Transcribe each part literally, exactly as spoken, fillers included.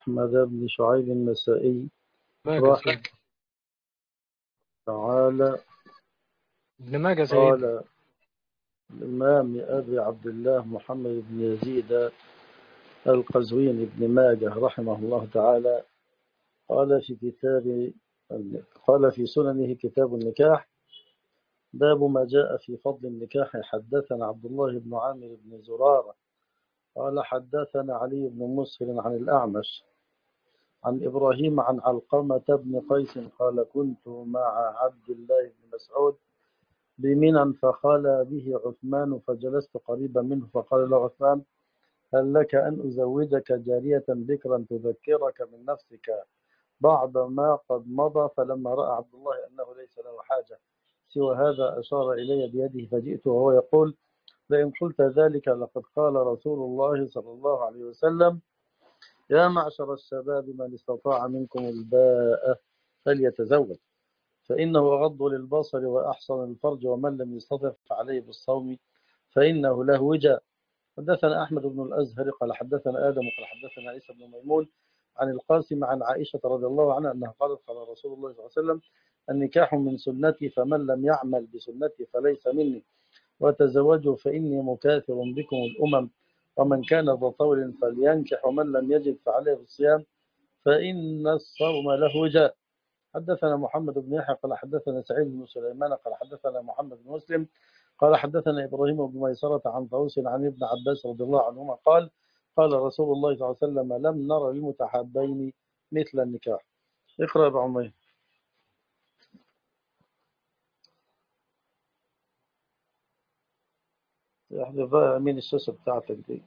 أحمد بن شعيب النسائي ماجه رحمه سيد تعالى. ابن ماجه سيدنا. قال الإمام أبي عبد الله محمد بن يزيد القزويني بن ماجه رحمه الله تعالى قال في كتاب قال في سننه كتاب النكاح باب ما جاء في فضل النكاح. حدثنا عبد الله بن عامر بن زرارة قال حدثنا علي بن مسهر عن الأعمش عن إبراهيم عن علقمة بن قيس قال كنت مع عبد الله بن مسعود بمنى فخال به عثمان فجلست قريبا منه فقال له عثمان هل لك أن أزوجك جارية بكرا تذكرك من نفسك بعد ما قد مضى؟ فلما رأى عبد الله أنه ليس له حاجة سوى هذا أشار إلي بيده فجئت وهو يقول لئن قلت ذلك لقد قال رسول الله صلى الله عليه وسلم يا معشر الشباب من استطاع منكم الباءة فليتزوج فإنه أغض للبصر وأحصن الفرج ومن لم يستطع فعليه بالصوم فإنه له وجاء. حدثنا أحمد بن الأزهر قال حدثنا آدم قال حدثنا عيسى بن ميمون عن القاسم عن عائشة رضي الله عنها أنها قالت قال رسول الله صلى الله عليه وسلم النكاح من سنتي فمن لم يعمل بسنتي فليس مني وتزوجوا فإني مكاثر بكم الأمم ومن كان ذا طول فلينكح ومن لم يجد فعليه بالصيام فإن الصوم له وجاء. حدثنا محمد بن يحيى قال حدثنا سعيد بن سليمان قال حدثنا محمد بن مسلم قال حدثنا إبراهيم بن ميسرة عن طاووس عن ابن عباس رضي الله عنهما قال قال رسول الله صلى الله عليه وسلم لم نرى للمتحابين مثل النكاح. اقرأ يا أبو عمير. احذف بقى يمين الشاشة بتاعتك دي.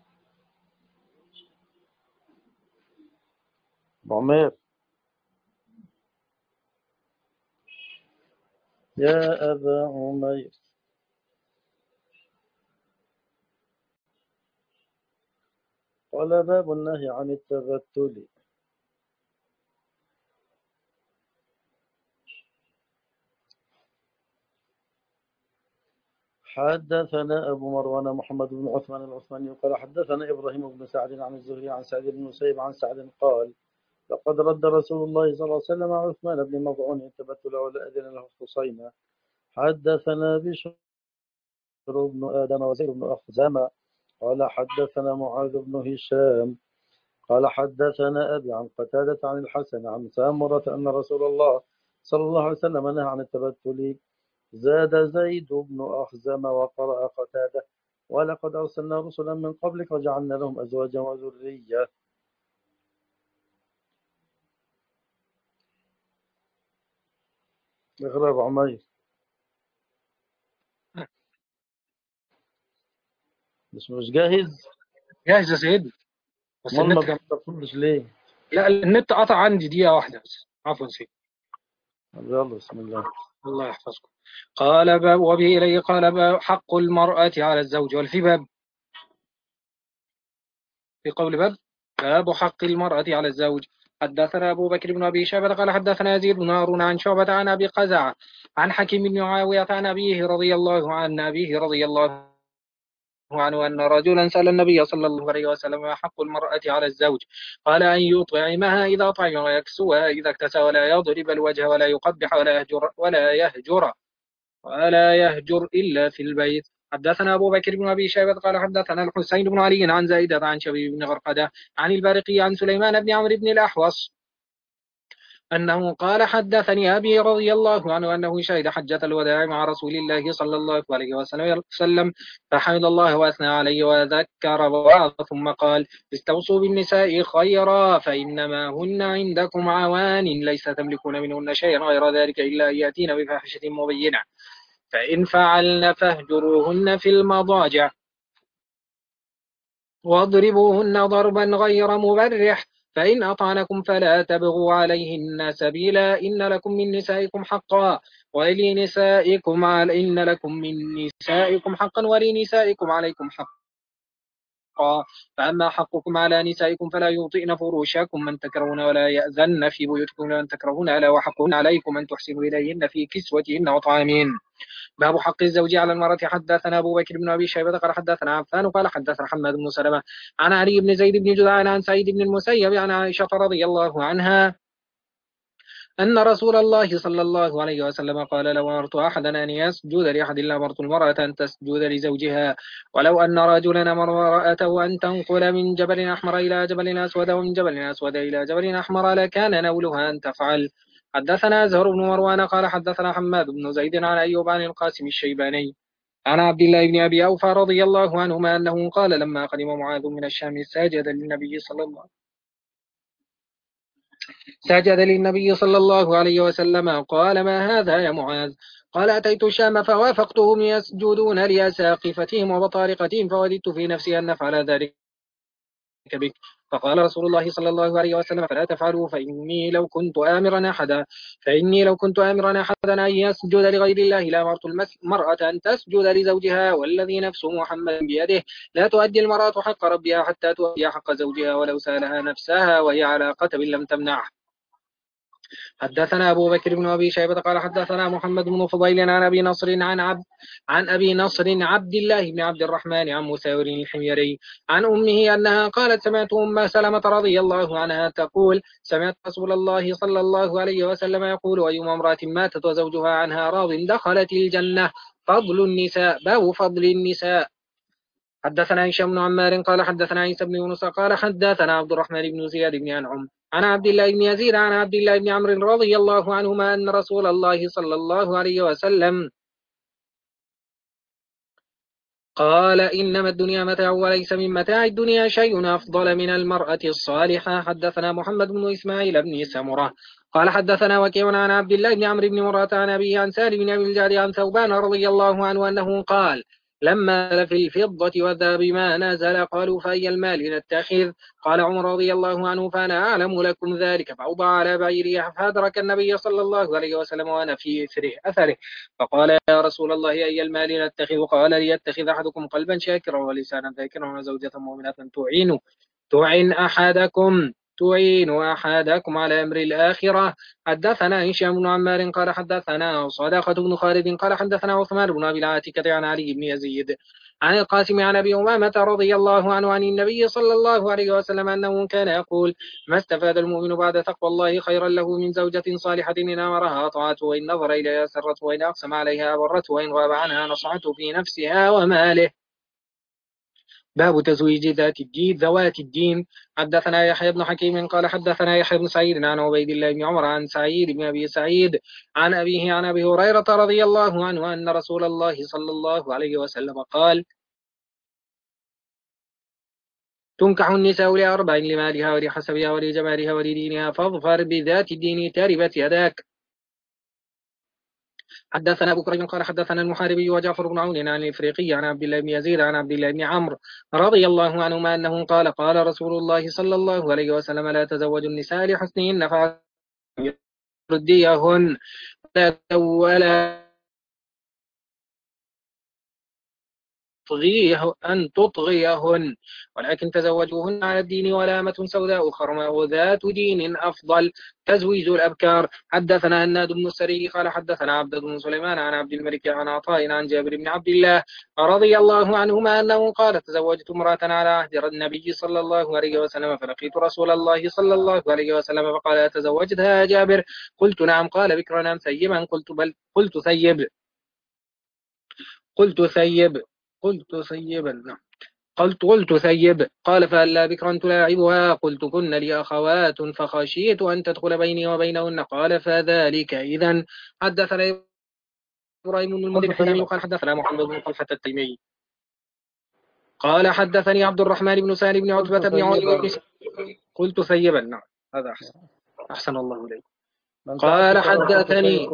أبو عمير يا أبا عمير قال باب النهي عن التبتل. حدثنا أبو مروان محمد بن عثمان العثماني قال حدثنا إبراهيم بن سعد عن الزهري عن سعد بن مسيب عن سعد قال لقد رد رسول الله صلى الله عليه وسلم عثمان بن مظعون التبتل ولا أذن له خصينا. حدثنا بشر بن آدم وزيد بن أخزام قال حدثنا معاذ بن هشام قال حدثنا أبي عن قتادة عن الحسن عن سامرة أن رسول الله صلى الله عليه وسلم نهى عن التبتل. زاد زيد بن أخزم وقرأ قتادة ولقد أرسلنا رسلا من قبلك وجعلنا لهم أزواجا وذرية. اقرأ أبو عمير. مش مش جاهز؟ جاهز يا سيدنا بس امال ما النت كان. بتقولش ليه؟ لا النت قطع عندي دقيقة واحدة بس. عفوا سيدي. يلا بسم الله. الله يحفظكم. قال باب وبه إليه قال باب حق المرأة على الزوج والفي باب في قول باب باب حق المرأة على الزوج. حدثنا أبو بكر بن أبي شيبة قال حدثنا يزيد بن هارون عن شعبة عن أبي قزعة عن حكيم بن معاوية عن أبيه رضي الله عن أبيه رضي الله عنه أن رجلا سأل النبي صلى الله عليه وسلم ما حق المرأة على الزوج قال أن يطعمها إذا طعم ويكسوها إذا اكتسى ولا يضرب الوجه ولا يقبح ولا يهجر ولا يهجر ولا يهجر إلا في البيت. حدثنا أبو بكر بن أبي شيبة قال حدثنا الحسين بن علي عن زائدة عن شبيب بن غرقدة عن البارقي عن سليمان بن عمرو بن الأحوص أنه قال حدثني أبي رضي الله عنه أنه شهد حجة الوداع مع رسول الله صلى الله عليه وسلم فحمد الله وأثنى عليه وذكر ووعظ ثم قال استوصوا بالنساء خيرا فإنما هن عندكم عوان ليس تملكون منهن شيئا غير ذلك إلا أن يأتين بفاحشة مبينة فإن فعلن فاهجروهن في المضاجع واضربوهن ضربا غير مبرح فإن أطعنكم فلا تبغوا عليهن سبيلا إن لكم من نسائكم حقا ولنسائكم على إن لكم من نسائكم حقا ولنسائكم عليكم حقا فأما حقكم على نسائكم فلا يوطئن فروشكم من تكرهون ولا يأذن في بيوتكم من تكرهون ألا وحقهن عليكم أن تحسنوا إليهن في كسوتهن وطعامهن باب حق الزوج على المرأة. حدثنا أبو بكر بن أبي شيبة قال حدثنا عفان قال حدثنا حماد بن سلمة عن علي بن زيد بن جدعان عن سعيد بن المسيب عن عائشة رضي الله عنها أن رسول الله صلى الله عليه وسلم قال: لو أمرت أحدا أن يسجد لأحد لأمرت المرأة أن تسجد لزوجها، ولو أن رجلا أمر امرأته أن تنقل من جبل أحمر إلى جبل أسود ومن جبل أسود إلى جبل أحمر لكان نولها أن تفعل. حدثنا زهر بن مروان قال حدثنا حماد بن زيد عن أيوب عن القاسم الشيباني عن عبد الله بن أبي أوفى رضي الله عنهما أنه قال: لما قدم معاذ من الشام سجد للنبي صلى الله عليه وسلم سجد للنبي صلى الله عليه وسلم. قال: ما هذا يا معاذ؟ قال: أتيت الشام فوافقتهم يسجدون لأساقفتهم وبطارقتهم فوددت في نفسي أن نفعل ذلك بك. فقال رسول الله صلى الله عليه وسلم: فلا تفعلوا فإني لو كنت آمرا أحدا فإني لو كنت آمرا أحدا أن يسجد لغير الله لأمرت المرأة أن تسجد لزوجها والذي نفس محمد بيده لا تؤدي المرأة حق ربها حتى تؤدي حق زوجها ولو سألها نفسها وهي على قتب لم تمنعه. حدثنا أبو بكر بن أبي شيبة قال حدثنا محمد بن فضيل عن أبي نصر عن عبد عن أبي نصر عبد الله بن عبد الرحمن عن مساور الحميري عن أمه أنها قالت: سمعت أم سلمة رضي الله عنها تقول: سمعت رسول الله صلى الله عليه وسلم يقول: أيما امرأة ماتت وزوجها عنها راض دخلت الجنة. فضل النساء. باب فضل النساء. حدثنا هشام بن عمار قال حدثنا عيسى بن يونس قال حدثنا عبد الرحمن بن زياد بن أنعم عن عبد الله بن يزيد عن عبد الله بن عمرو رضي الله عنهما أن رسول الله صلى الله عليه وسلم قال: إنما الدنيا متاع وليس من متاع الدنيا شيء أفضل من المرأة الصالحة. حدثنا محمد بن إسماعيل بن سمرة قال حدثنا وكيع عن عبد الله بن عمرو بن مرة عن أبيه عن سالم بن أبي الجعد عن ثوبان رضي الله عنه أنه قال: لما في الفضة والذهب ما نزل قالوا: فأي المال نتخذ؟ قال عمر رضي الله عنه: فأنا أعلم لكم ذلك. فأوضع على بعيره فأدرك النبي صلى الله عليه وسلم وأنا في إثره أثره فقال: يا رسول الله أي المال نتخذ؟ قال: ليتخذ أحدكم قلبا شاكرا ولسانا ذاكرا وزوجة مؤمنة تعين تعين أحدكم تعين أحدكم على أمر الآخرة. حدثنا هشام بن عمار قال حدثنا صداقة بن خالد قال حدثنا عثمان بن أبي العاتكة عن علي بن يزيد عن القاسم عن أبي أمامة رضي الله عنه عن النبي صلى الله عليه وسلم أنه كان يقول: ما استفاد المؤمن بعد تقوى الله خيرا له من زوجة صالحة إن أمرها أطاعته وإن نظر إليها سرته وإن أقسم عليها أبرته وإن غاب عنها نصحته في نفسها وماله. باب تزويج ذات الدين ذوات الدين. حدثنا يحيى بن حكيم قال حدثنا يحيى بن سعيد عن عبيد الله بن عمر عن سعيد بن أبي سعيد عن أبيه عن أبي هريرة رضي الله عنه أن رسول الله صلى الله عليه وسلم قال: تنكح النساء لأربع: لمالها ولحسبها ولجمالها ولدينها فاظفر بذات الدين تربت يداك. حدثنا أبو كريم قال حدثنا المحاربي وجعفر بن عون عن الإفريقي عن عبد الله بن يزيد عن عبد الله بن عمرو رضي الله عنهما أنه قال: قال رسول الله صلى الله عليه وسلم: لا تزوجوا النساء لحسنهن فرديهن ولا تطغيه أن تطغيهن ولكن تزوجوهن على الدين ولامة سوداء خرماء ذات دين أفضل. تزويج الأبكار. حدثنا هناد بن السري قال حدثنا عبد بن سليمان عن عبد الملك عن عطاء عن جابر بن عبد الله رضي الله عنهما أنه قال: تزوجت امرأة على عهد النبي صلى الله عليه وسلم فلقيت رسول الله صلى الله عليه وسلم فقال: تزوجتها يا جابر؟ قلت: نعم. قال: بكرا أم ثيبا؟ قلت: بل قلت ثيب قلت ثيب قلت ثيبا نعم قلت قلت ثيب. قال: فهلا بكرا تلاعبها؟ قلت: كن لي أخوات فخشيت أن تدخل بيني وبينهن. قال: فذلك إذا. حدثنا إبراهيم بن المنذر الحلمي قال حدثنا محمد بن طلحة التيمي قال حدثني عبد الرحمن بن سالم بن عتبة بن عون. قلت ثيبا. نعم هذا أحسن أحسن الله إليك. قال حدثني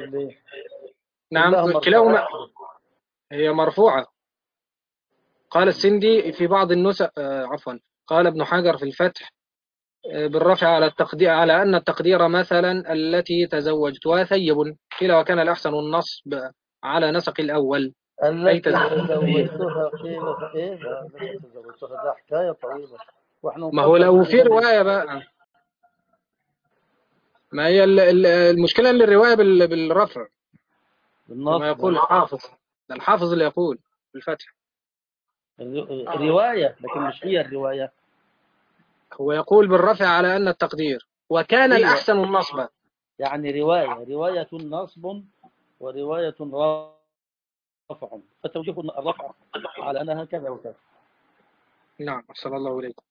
نعم كلاهما هي مرفوعة. قال السندي في بعض النسخ آه عفوا قال ابن حجر في الفتح آه بالرفع على التقدير على أن التقدير مثلا التي تزوجتها ثيب. قيل وكان الأحسن النصب على نسق الأول التي تزوجتها قيل فإيه التي تزوجتها ده حكاية طويلة وإحنا ما هو لو في رواية بقى ما هي المشكلة اللي الرواية بالرفع كما يقول الحافظ، الحافظ اللي يقول بالفتح رواية، لكن مش هي الرواية. هو يقول بالرفع على أن التقدير وكان أيوة. الأحسن النصب. يعني رواية رواية نصب ورواية رفع، فتوجيه الرفع على أنها كذا وكذا. نعم أحسن الله إليكم.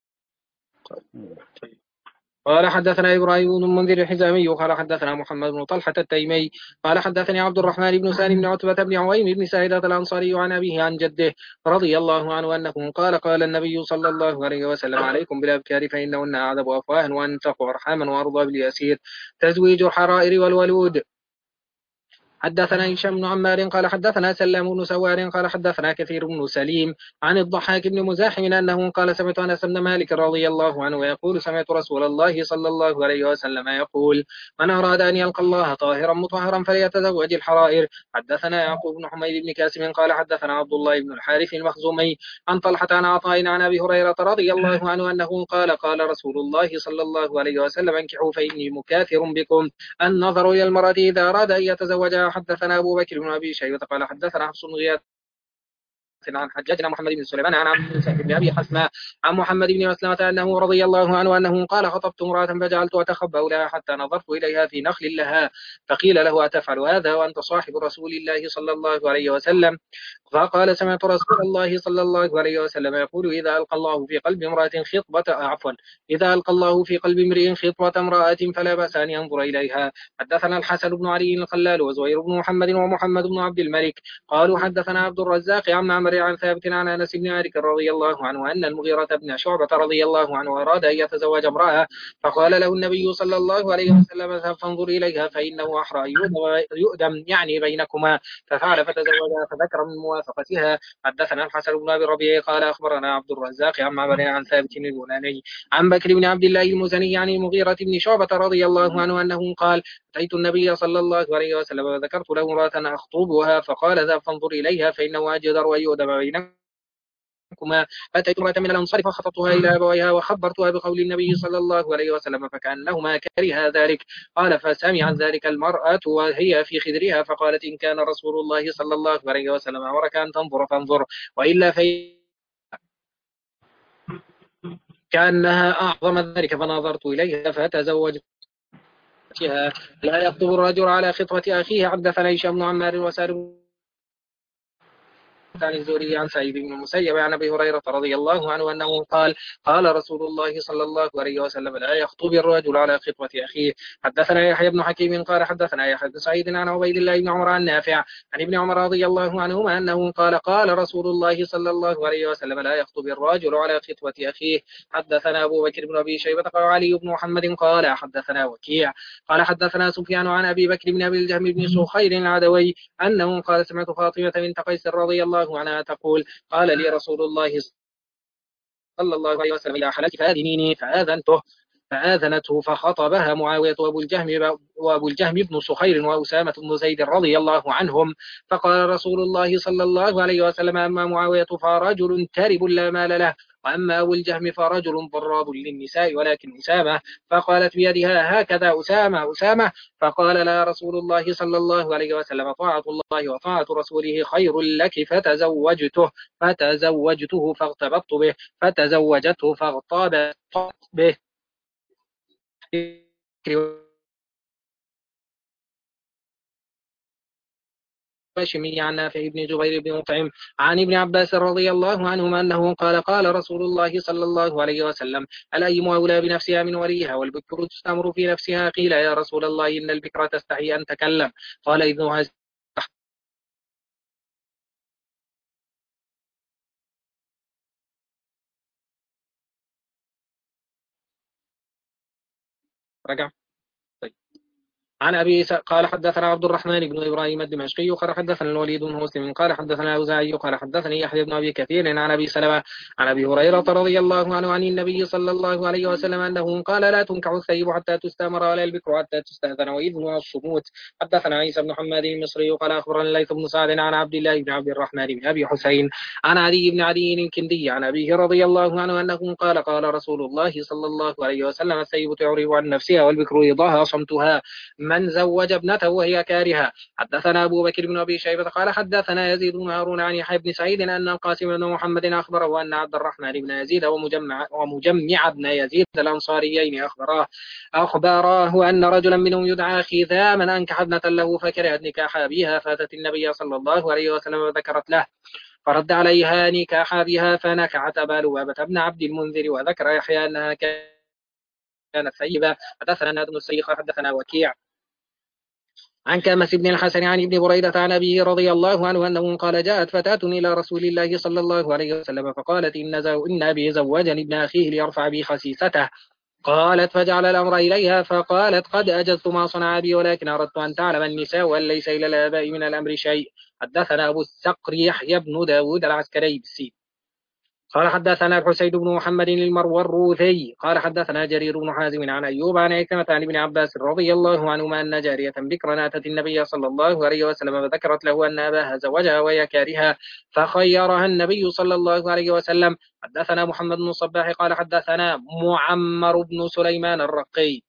طيب. قال حدثنا إبراهيم بن المنذر الحزامي قال حدثنا محمد بن طلحة التيمي قال حدثني عبد الرحمن بن سالم بن عتبة بن عويم بن سائدة الأنصاري عن أبيه عن جده رضي الله عنه أنه قال قال النبي صلى الله عليه وسلم عليكم بالأبكار فإنهن أعذب أفواها وأنتق أرحاما وأرضى باليسير تزويج الحرائر والولود. حدثنا هشام بن عمار قال حدثنا سلام بن سوار قال حدثنا كثير بن سليم عن الضحاك بن مزاحم أنه قال سمعت أنس بن مالك رضي الله عنه يقول سمعت رسول الله صلى الله عليه وسلم يقول من أراد أن يلقى الله طاهرا مطهرا فليتزوج الحرائر. حدثنا يعقوب بن حميد بن كاسم قال حدثنا عبد الله بن الحارث المخزومي عن طلحة عن عطاء عن أبي هريرة رضي الله عنه أنه قال قال رسول الله صلى الله عليه وسلم انكحوا فإني مكاثر بكم النظر إلى المرأة إذا أراد أن يتزوجها. حدثنا أبو بكر بن أبي شيبة قال حدثنا حفص بن غياث عن حجاجنا محمد بن سليمان عن عبد بن أبي حسماء عن محمد بن مسلمة أنه رضي الله عنه أنه قال خطبت امرأة فجعلت أتخبأ لها حتى نظرت إليها في نخل لها فقيل له أتفعل هذا وأنت صاحب رسول الله صلى الله عليه وسلم؟ فقال سمعت رسول الله صلى الله عليه وسلم يقول إذا ألقى الله في قلب امرأة خطبة عفوا إذا ألقى الله في قلب امرئ خطبة امرأة فلا بأس أن ينظر إليها. حدثنا الحسن بن علي الخلال وزهير بن محمد ومحمد بن عبد الملك قالوا حدثنا عبد الرزاق عن معمر عن ثابت عن أنس بن مالك رضي الله عنه أن المغيرة بن شعبة رضي الله عنه أراد أن يتزوج امرأة فقال له النبي صلى الله عليه وسلم فانظر إليها فإنه أحرى يؤدم يعني بينكما ففعل فتزوجها فذكر من موافقتها. حدثنا الحسن بن أبي الربيع قال أخبرنا عبد الرزاق عن معمر عن ثابت البناني عن بكر بن عبد الله المزني عن المغيرة بن شعبة رضي الله عنه أنه قال أتيت النبي صلى الله عليه وسلم وذكرت له امرأة أخطبها فقال ذهب فانظر إليها فإنه أجدر أن يؤدم بينكما. أتيت امرأة من الأنصار فخطبتها إلى أبويها وخبرتها بقول النبي صلى الله عليه وسلم فكأنهما كره ذلك. قال فسمعت ذلك المرأة وهي في خدرها فقالت إن كان رسول الله صلى الله عليه وسلم أمرك أن تنظر فانظر وإلا في كأنها أعظم ذلك فنظرت إليها فتزوجتها. لا يخطب الرجل على خطبة أخيه. حدثنا هشام بن عمار وسار عن الزهري عن سعيد بن المسيب عن ابي هريره رضي الله عنه انه قال قال رسول الله صلى الله عليه وسلم لا يخطب الرجل على خطبه اخيه. حدثنا يحيى بن حكيم قال حدثنا يحيى بن سعيد عن عبيد الله بن عمر عن نافع عن ابن عمر رضي الله عنهما انه قال قال رسول الله صلى الله عليه وسلم لا يخطب الرجل على خطبه اخيه. حدثنا ابو بكر بن ابي شيبه قال علي بن محمد قال حدثنا وكيع قال حدثنا سفيان عن ابي بكر بن ابي الجهم بن سخير العدوي انه قال سمعت فاطمه بنت قيس رضي الله عنها تقول قال لي رسول الله صلى الله عليه وسلم إذا حللت فآذنيني فآذنته فآذنته فخطبها معاوية وأبو الجهم وأبو الجهم بن سخير وأسامة بن زيد رضي الله عنهم. فقال رسول الله صلى الله عليه وسلم أما معاوية فرجل تارب لا مال له وأما أبو الجهم فرجل ضراب للنساء ولكن أسامة. فقالت بيدها هكذا أسامة أسامة. فقال لا رسول الله صلى الله عليه وسلم طاعة الله وطاعة رسوله خير لك فتزوجته فتزوجته فاغتبطت به فتزوجته فاغتبطت به. هاشمي عن نافع بن جبير بن مطعم عن ابن عباس رضي الله عنهما أنه قال قال رسول الله صلى الله عليه وسلم الأيم أولى بنفسها من وليها والبكر تستمر في نفسها. قيل يا رسول الله إن البكر تستحي أن تكلم قال إذنها رجع. عن أبي قال حدثنا عبد الرحمن بن إبراهيم الدمشقي قال حدثنا الوليد بن مسلم قال حدثنا أوزاعي قال حدثني يحيى بن أبي كثير عن أبي سلمة عن أبي هريرة رضي الله عنه عن النبي صلى الله عليه وسلم أنه قال لا تنكح الثيب حتى تستأمر ولا البكر حتى تستأذن وإذنها الصموت. حدثنا عيسى بن محمد المصري قال أخبرنا الليث بن سعد عن عبد الله بن عبد الرحمن بن أبي حسين عن علي بن عدي الكندي عن أبيه رضي الله عنه أنه قال قال رسول الله صلى الله عليه وسلم الثيب تعرض عن نفسها والبكر يضاها صمتها من زوج ابنته وهي كارهة. حدثنا أبو بكر بن أبي شيبة قال حدثنا يزيد بن هارون عن يحيى بن سعيد أن القاسم بن محمد أخبره أن عبد الرحمن بن يزيد ومجمع, ومجمع بن يزيد الأنصاريين أخبراه أخبراه أن رجلا منهم يدعى خثاما أنكح ابنة له فكرهت نكاح أبيها فأتت النبي صلى الله عليه وسلم وذكرت له فرد عليها نكاح أبيها فنكحت أبا لبابة بن عبد المنذر. وذكر يحيى أنها كانت ثيبة. حدثنا ناد بن السيخ حدثنا وكيع عن كامس بن الحسن عن ابن بريدة عن أبيه رضي الله عنه أنه قال جاءت فتاة إلى رسول الله صلى الله عليه وسلم فقالت إن, زو إن أبي زوجني ابن أخيه ليرفع بي خسيسته. قالت فجعل الأمر إليها فقالت قد أجزت ما صنع بي ولكن أردت أن تعلم النساء وأن ليس إلى الآباء من الأمر شيء. حدثنا أبو السقر يحيى بن داود العسكري بالسين قال حدثنا الحسين بن محمد المروروثي قال حدثنا جرير بن حازم عن أيوب عن عكرمة عن ابن عباس رضي الله عنهما أن جارية بكرا أتت النبي صلى الله عليه وسلم وذكرت له أن أباها زوجها وهي كارهة فخيرها النبي صلى الله عليه وسلم. حدثنا محمد بن الصباح قال حدثنا معمر بن سليمان الرقي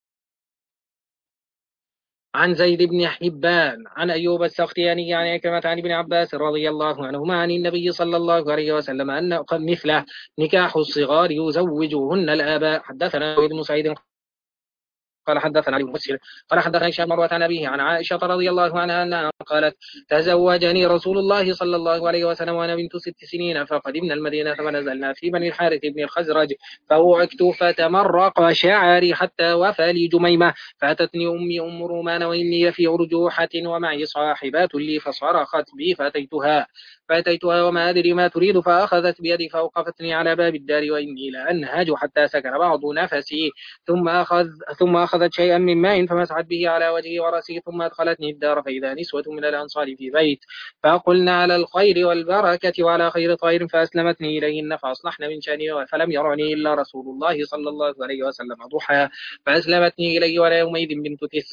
عن زيد بن حبان عن أيوب السختياني عن عكرمة عن ابن عباس رضي الله عنهما عن النبي صلى الله عليه وسلم أن مثله نكاح الصغار يزوجهن الآباء. حدثنا ابن سعيد قال حدثنا علي بن مسهر قال حدثنا هشام مروة عن أبيه عن عائشة رضي الله عنها أنها قالت تزوجني رسول الله صلى الله عليه وسلم وأنا بنت ست سنين فقدمنا المدينة فنزلنا في بني الحارث بن الخزرج فوعكت فتمرق شعري حتى وفى لي جميمة فأتتني أمي أم رومان وإني في أرجوحة ومعي صاحبات لي فصرخت بي فأتيتها فأتيتها وما أدري ما تريد فأخذت بيدي فأوقفتني على باب الدار وإني لأنهج حتى سكن بعض نفسي ثم أخذ ثم أخذت شيئا من ماء فمسحت به على وجهي ورأسي ثم أدخلتني الدار فإذا نسوة من الأنصار في بيت فقلنا على الخير والبركة وعلى خير طائر فأسلمتني إليهن فأصلحن من شأني فلم يرني إلا رسول الله صلى الله عليه وسلم ضحى فأسلمتني إليه ولا يومئذ بنت تسع.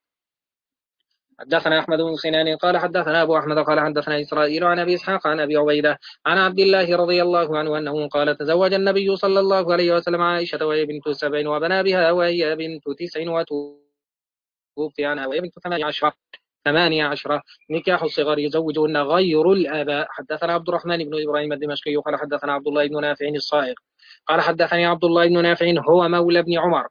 حدثنا أحمد بن سنان قال حدثنا أبو أحمد قال حدثنا إسرائيل عن أبي إسحاق عن أبي عبيدة عن عبد الله رضي الله عنه أنه قال تزوج النبي صلى الله عليه وسلم عائشة وهي بنت سبع وبنى بها وهي بنت تسع وتوفي عنها وهي بنت ثمانية عشرة ثمانية عشرة نكاح الصغار يزوجهن غير الآباء. حدثنا عبد الرحمن بن إبراهيم الدمشقي قال حدثنا عبد الله بن نافع الصائغ قال حدثني عبد الله بن نافع هو مولى ابن عمر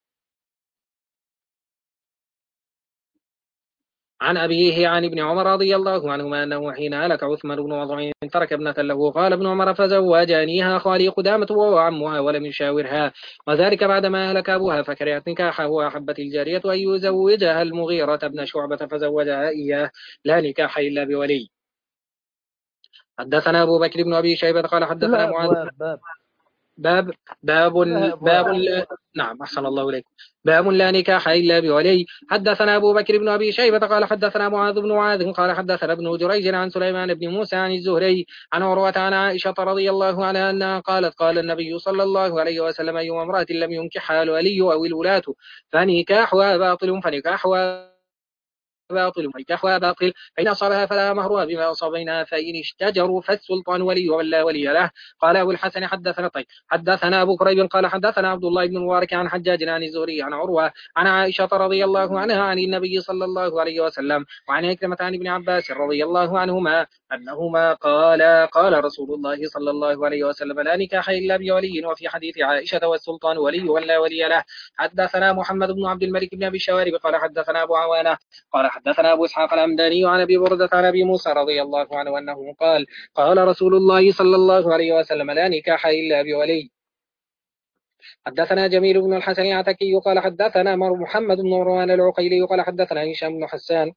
عن أبيه عن ابن عمر رضي الله عنهما أنه حين هلك عثمان بن مظعون ترك ابنة له قال ابن عمر فزوجانيها خالي قدامة وهو عمها ولم يشاورها وذلك بعدما هلك أبوها فكرهت نكاحه وأحبت الجارية أن يزوجها المغيرة بن شعبة فزوجها إياه لا نكاح إلا بولي. حدثنا أبو بكر بن أبي شيبة قال حدثنا معاذ باب باب باب باب لا نعم أحسن الله إليك باب لا نكاح إلا بولي. حدثنا أبو بكر بن أبي شيبة قال حدثنا معاذ بن معاذ قال حدثنا ابن جريج عن سليمان بن موسى عن الزهري عن عروة عن عائشة رضي الله عنها أنها قالت قال النبي صلى الله عليه وسلم أيما امرأة لم ينكحها الولي أو الولاة فنكاحها باطل فنكاحها باطل فنكاحها باطل فإن أصابها فلا مهرها بما أصابينها فإن اشتجروا فالسلطان ولي ولا ولي له. قال أبو الحسن حدثنا طيب حدثنا أبو كريب قال حدثنا عبد الله بن مبارك عن حجاج عن الزهري عن عروة عن عائشة رضي الله عنها عن النبي صلى الله عليه وسلم وعن عكرمة عن ابن عباس رضي الله عنهما أنهما قال قال رسول الله صلى الله عليه وسلم لا نكاح إلا بولي. وفي حديث عائشة والسلطان ولي ولا ولي له. حدثنا محمد بن عبد الملك بن أبي الشوارب قال حدثنا أبو عوانة قال حدثنا أبو إسحاق الأمداني عن أبي بردة عن أبي موسى رضي الله عنه أنه قال قال رسول الله صلى الله عليه وسلم لا نكاح إلا بولي. حدثنا جميل بن الحسن العتكي قال حدثنا محمد بن مروان العقيلي قال حدثنا هشام بن حسان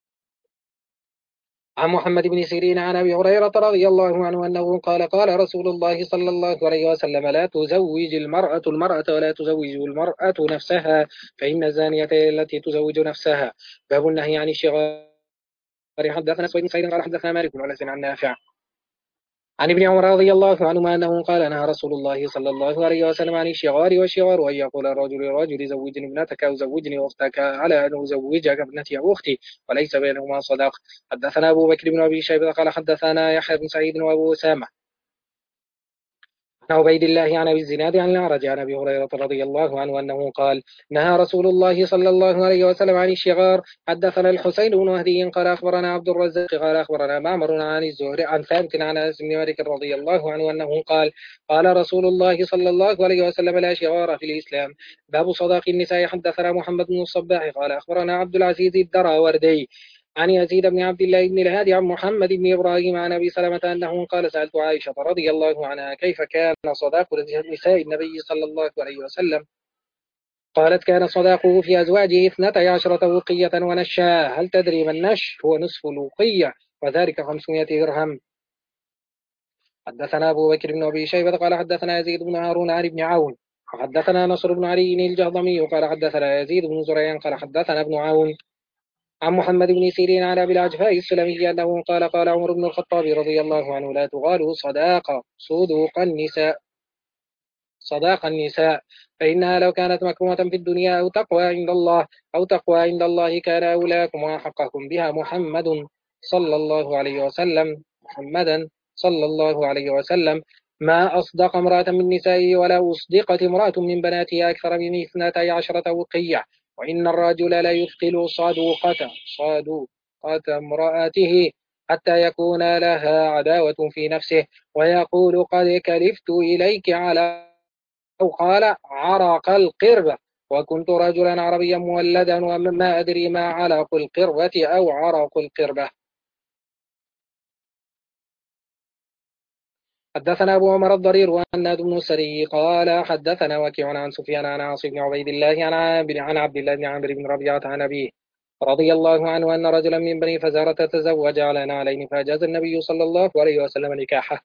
عن محمد بن سيرين عن أبي هريرة رضي الله عنه أنه قال قال رسول الله صلى الله عليه وسلم لا تزوج المرأة المرأة ولا تزوج المرأة نفسها فإن الزانية التي تزوج نفسها. باب النهي عن الشغار. حدثنا سويد بن سعيد قال حدثنا مالك بن أنس عن نافع عن ابن عمر رضي الله عنهما أنه قال نهى رسول الله صلى الله عليه وسلم عن الشغار والشغار أن يقول الرجل للرجل زوجني ابنتك أو زوجني أختك على أن أزوجك ابنتي أو أختي وليس بينهما صداق. حدثنا أبو بكر بن أبي شيبة قال حدثنا يحيى بن سعيد وأبو أسامة عبيد الله عن أبي الزناد عن الأعرج عن أبي هريرة رضي الله عنه أنه قال نهى رسول الله صلى الله عليه وسلم عن الشغار. حدثنا الحسين بن مهدي قال أخبرنا عبد الرزاق قال أخبرنا معمر عن الزهري عن ثابت عن أنس بن مالك رضي الله عنه أنه قال قال رسول الله صلى الله عليه وسلم لا شغار في الإسلام. باب صداق النساء. حدثنا محمد بن الصباح قال أخبرنا عبد العزيز الدراوردي عن يزيد بن عبد الله بن الهادي عن محمد بن إبراهيم عن أبي سلمة أنه قال سألت عائشة رضي الله عنها كيف كان صداق نساء النبي صلى الله عليه وسلم. قالت كان صداقه في أزواجه اثنتي عشرة وقية ونشا. هل تدري ما النش؟ هو نصف الوقية وذلك خمسمائة درهم. حدثنا أبو بكر بن أبي شيبة قال حدثنا يزيد بن هارون عن ابن عون وحدثنا نصر بن علي الجهضمي قال حدثنا يزيد بن زريع قال حدثنا ابن عون عن محمد بن سيرين عن أبي العجفاء السلمي أنه قال قال عمر بن الخطاب رضي الله عنه لا تغالوا صداقة صدوق النساء صداق النساء فإنها لو كانت مكرومة في الدنيا أو تقوى عند الله أو تقوى عند الله كان أولاكم وأحقكم بها محمد صلى الله عليه وسلم محمدا صلى الله عليه وسلم. ما أصدق امرأة من نسائه ولا أصدقت امرأة من بناته أكثر من اثنتي عشرة وقية. وإن الرجل لا يثقل صدوقة صدوقة امرأته حتى يكون لها عداوة في نفسه ويقول قد كلفت إليك على أو قال عرق القربة وكنت رجلا عربيا مولدا وما أدري ما علق القربة أو عرق القربة. حدثنا أبو عمر الضرير وأناد بن السري قال حدثنا وكيع عن سفيان عن عاصم بن عبيد الله عن عبد الله بن عمرو بن ربيعة عن أبيه رضي الله عنه أن رجلا من بني فزارة تزوج على نعلين فأجاز النبي صلى الله عليه وسلم نكاحه.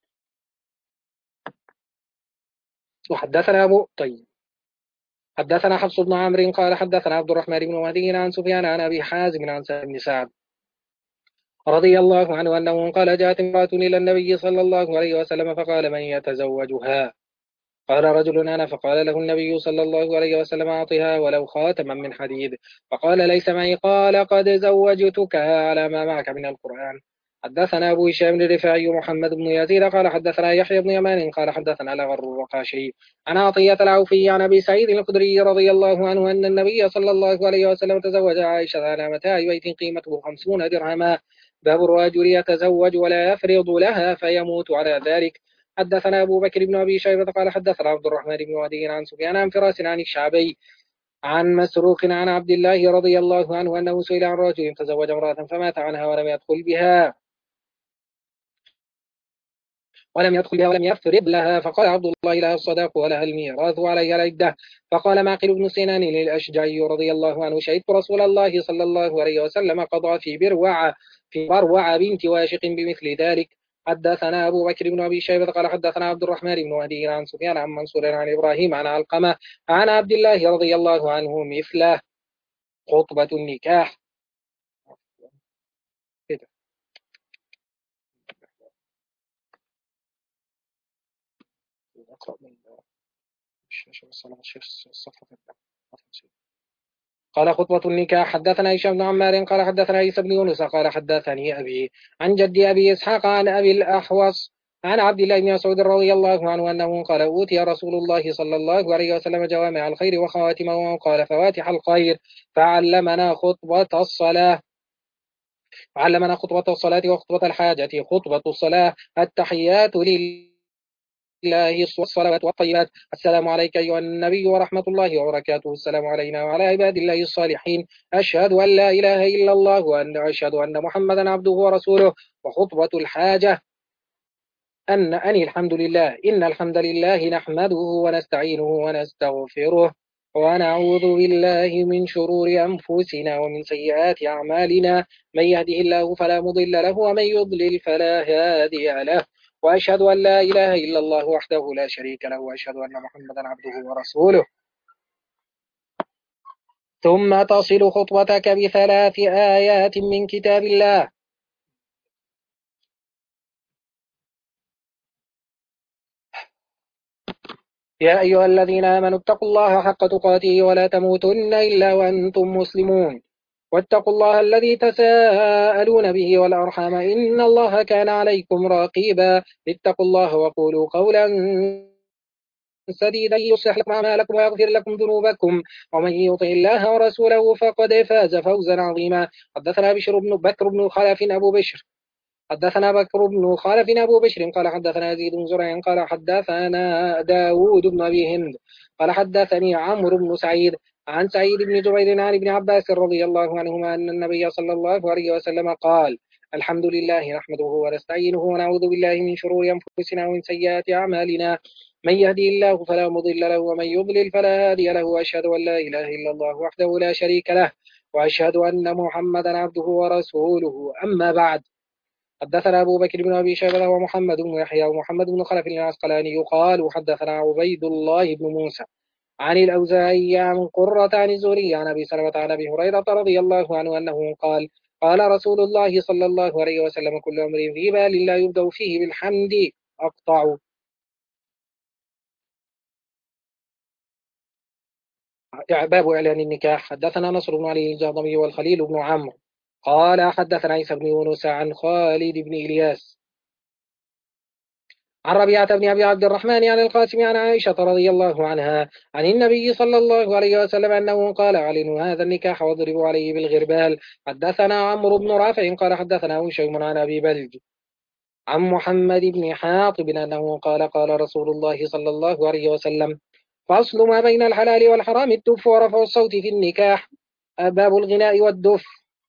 وحدثنا أبو طيب حدثنا حفص بن عمرو قال حدثنا عبد الرحمن بن مهدي عن سفيان عن أبي حازم عن سعد بن سعد رضي الله عنه أنه قال جاءت امرأة إلى النبي صلى الله عليه وسلم فقال من يتزوجها؟ قال رجل أنا. فقال له النبي صلى الله عليه وسلم أعطها ولو خاتما من حديد. فقال ليس معي. قال قد زوجتكها على ما معك من القرآن. حدثنا أبو هشام الرفاعي محمد بن يزيد قال حدثنا يحيى بن يمان قال حدثنا الأغر الرقاشي عن عطية العوفي عن أبي سعيد الخدري رضي الله عنه أن النبي صلى الله عليه وسلم تزوج عائشة على متاع بيت قيمته خمسون درهما. باب الرجل يتزوج ولا يفرض لها فيموت على ذلك. حدثنا أبو بكر بن أبي شيبة قال حدثنا عبد الرحمن بن مهدي عن سفيان عن فراس عن الشعبي عن مسروق عن عبد الله رضي الله عنه أنه سئل عن رجل تزوج امرأة فمات عنها ولم يدخل بها ولم يدخل بها ولم يفرض لها. فقال عبد الله لها الصداق ولها الميراث وعليها العدة. فقال معقل بن سنان للأشجعي رضي الله عنه شهدت رسول الله صلى الله عليه وسلم قضى في بروع في بروع بنت واشق بمثل ذلك. حدثنا أبو بكر بن أبي شيبة قال حدثنا عبد الرحمن بن مهدي عن سفيان عن منصور عن إبراهيم عن علقمة عن عبد الله رضي الله عنه مثله. خطبة النكاح. قال خطبة النكاح. حدثنا هشام بن عمار قال حدثنا عيسى بن يونس قال حدثني أبي عن جدي أبي إسحاق عن أبي الأحوص عن عبد الله بن مسعود رضي الله عنه أنه قال أوتي رسول الله صلى الله عليه وسلم جوامع الخير وخواتمه وقال فواتح الخير فعلمنا خطبة الصلاة علمنا خطبة الصلاة وخطبة الحاجة. خطبة الصلاة التحيات لله الله والصلوات والطيبات. السلام عليك أيها النبي ورحمة الله وبركاته. السلام علينا وعلى عباد الله الصالحين. أشهد أن لا إله إلا الله وأن أشهد أن محمدا عبده ورسوله. وخطبة الحاجة أن أني الحمد لله إن الحمد لله نحمده ونستعينه ونستغفره ونعوذ بالله من شرور أنفسنا ومن سيئات أعمالنا من يهده الله فلا مضل له ومن يضلل فلا هادي له وأشهد أن لا إله إلا الله وحده لا شريك له وأشهد أن محمدا عبده ورسوله. ثم تصل خطبتك بثلاث آيات من كتاب الله. يا أيها الذين آمنوا اتقوا الله حق تقاته ولا تموتن إلا وأنتم مسلمون. واتقوا الله الذي تساءلون به والأرحام إن الله كان عليكم رقيبا اتقوا الله وقولوا قولا سديدا يصلح لكم أعمالكم ويغفر لكم ذنوبكم ومن يطع الله ورسوله فقد فاز فوزا عظيما. حدثنا بشر بن بكر بن خلف أبو بشر حدثنا بكر بن خالف أبو بشر قال حدثنا يزيد بن زرع قال حدثنا داود بن أبي هند قال حدثني عمرو بن سعيد عن سعيد بن جبير عن ابن عباس رضي الله عنهما أن النبي صلى الله عليه وسلم قال الحمد لله نحمده ونستعينه ونعوذ بالله من شرور أنفسنا ومن سيئات أعمالنا من يهدي الله فلا مضل له ومن يضلل فلا هادي له وأشهد أن لا إله إلا الله وحده لا شريك له وأشهد أن محمدا عبده ورسوله. أما بعد، حدثنا أبو بكر بن أبي شيبة ومحمد بن يحيى ومحمد بن خلف العسقلاني يقال حدثنا عبيد الله بن موسى عن الأوزاعي عن قرة عن الزهري عن أبي سلمة عن أبي هريرة رضي الله عنه أنه قال قال رسول الله صلى الله عليه وسلم كل أمر في بال لا يبدأ فيه بالحمد أقطع. باب إعلان النكاح. حدثنا نصر بن علي الجهضمي والخليل بن عمرو قال حدثنا عيسى بن يونس عن خالد بن إلياس عن ربيعة بن أبي عبد الرحمن عن القاسم عن عائشة رضي الله عنها عن النبي صلى الله عليه وسلم أنه قال أعلنوا هذا النكاح واضربوا عليه بالغربال. حدثنا عمرو بن رافع قال حدثنا هشيم عن أبي بلج عن محمد بن حاطب أنه قال قال رسول الله صلى الله عليه وسلم فأصل ما بين الحلال والحرام الدف ورفع الصوت في النكاح. باب الغناء والدف.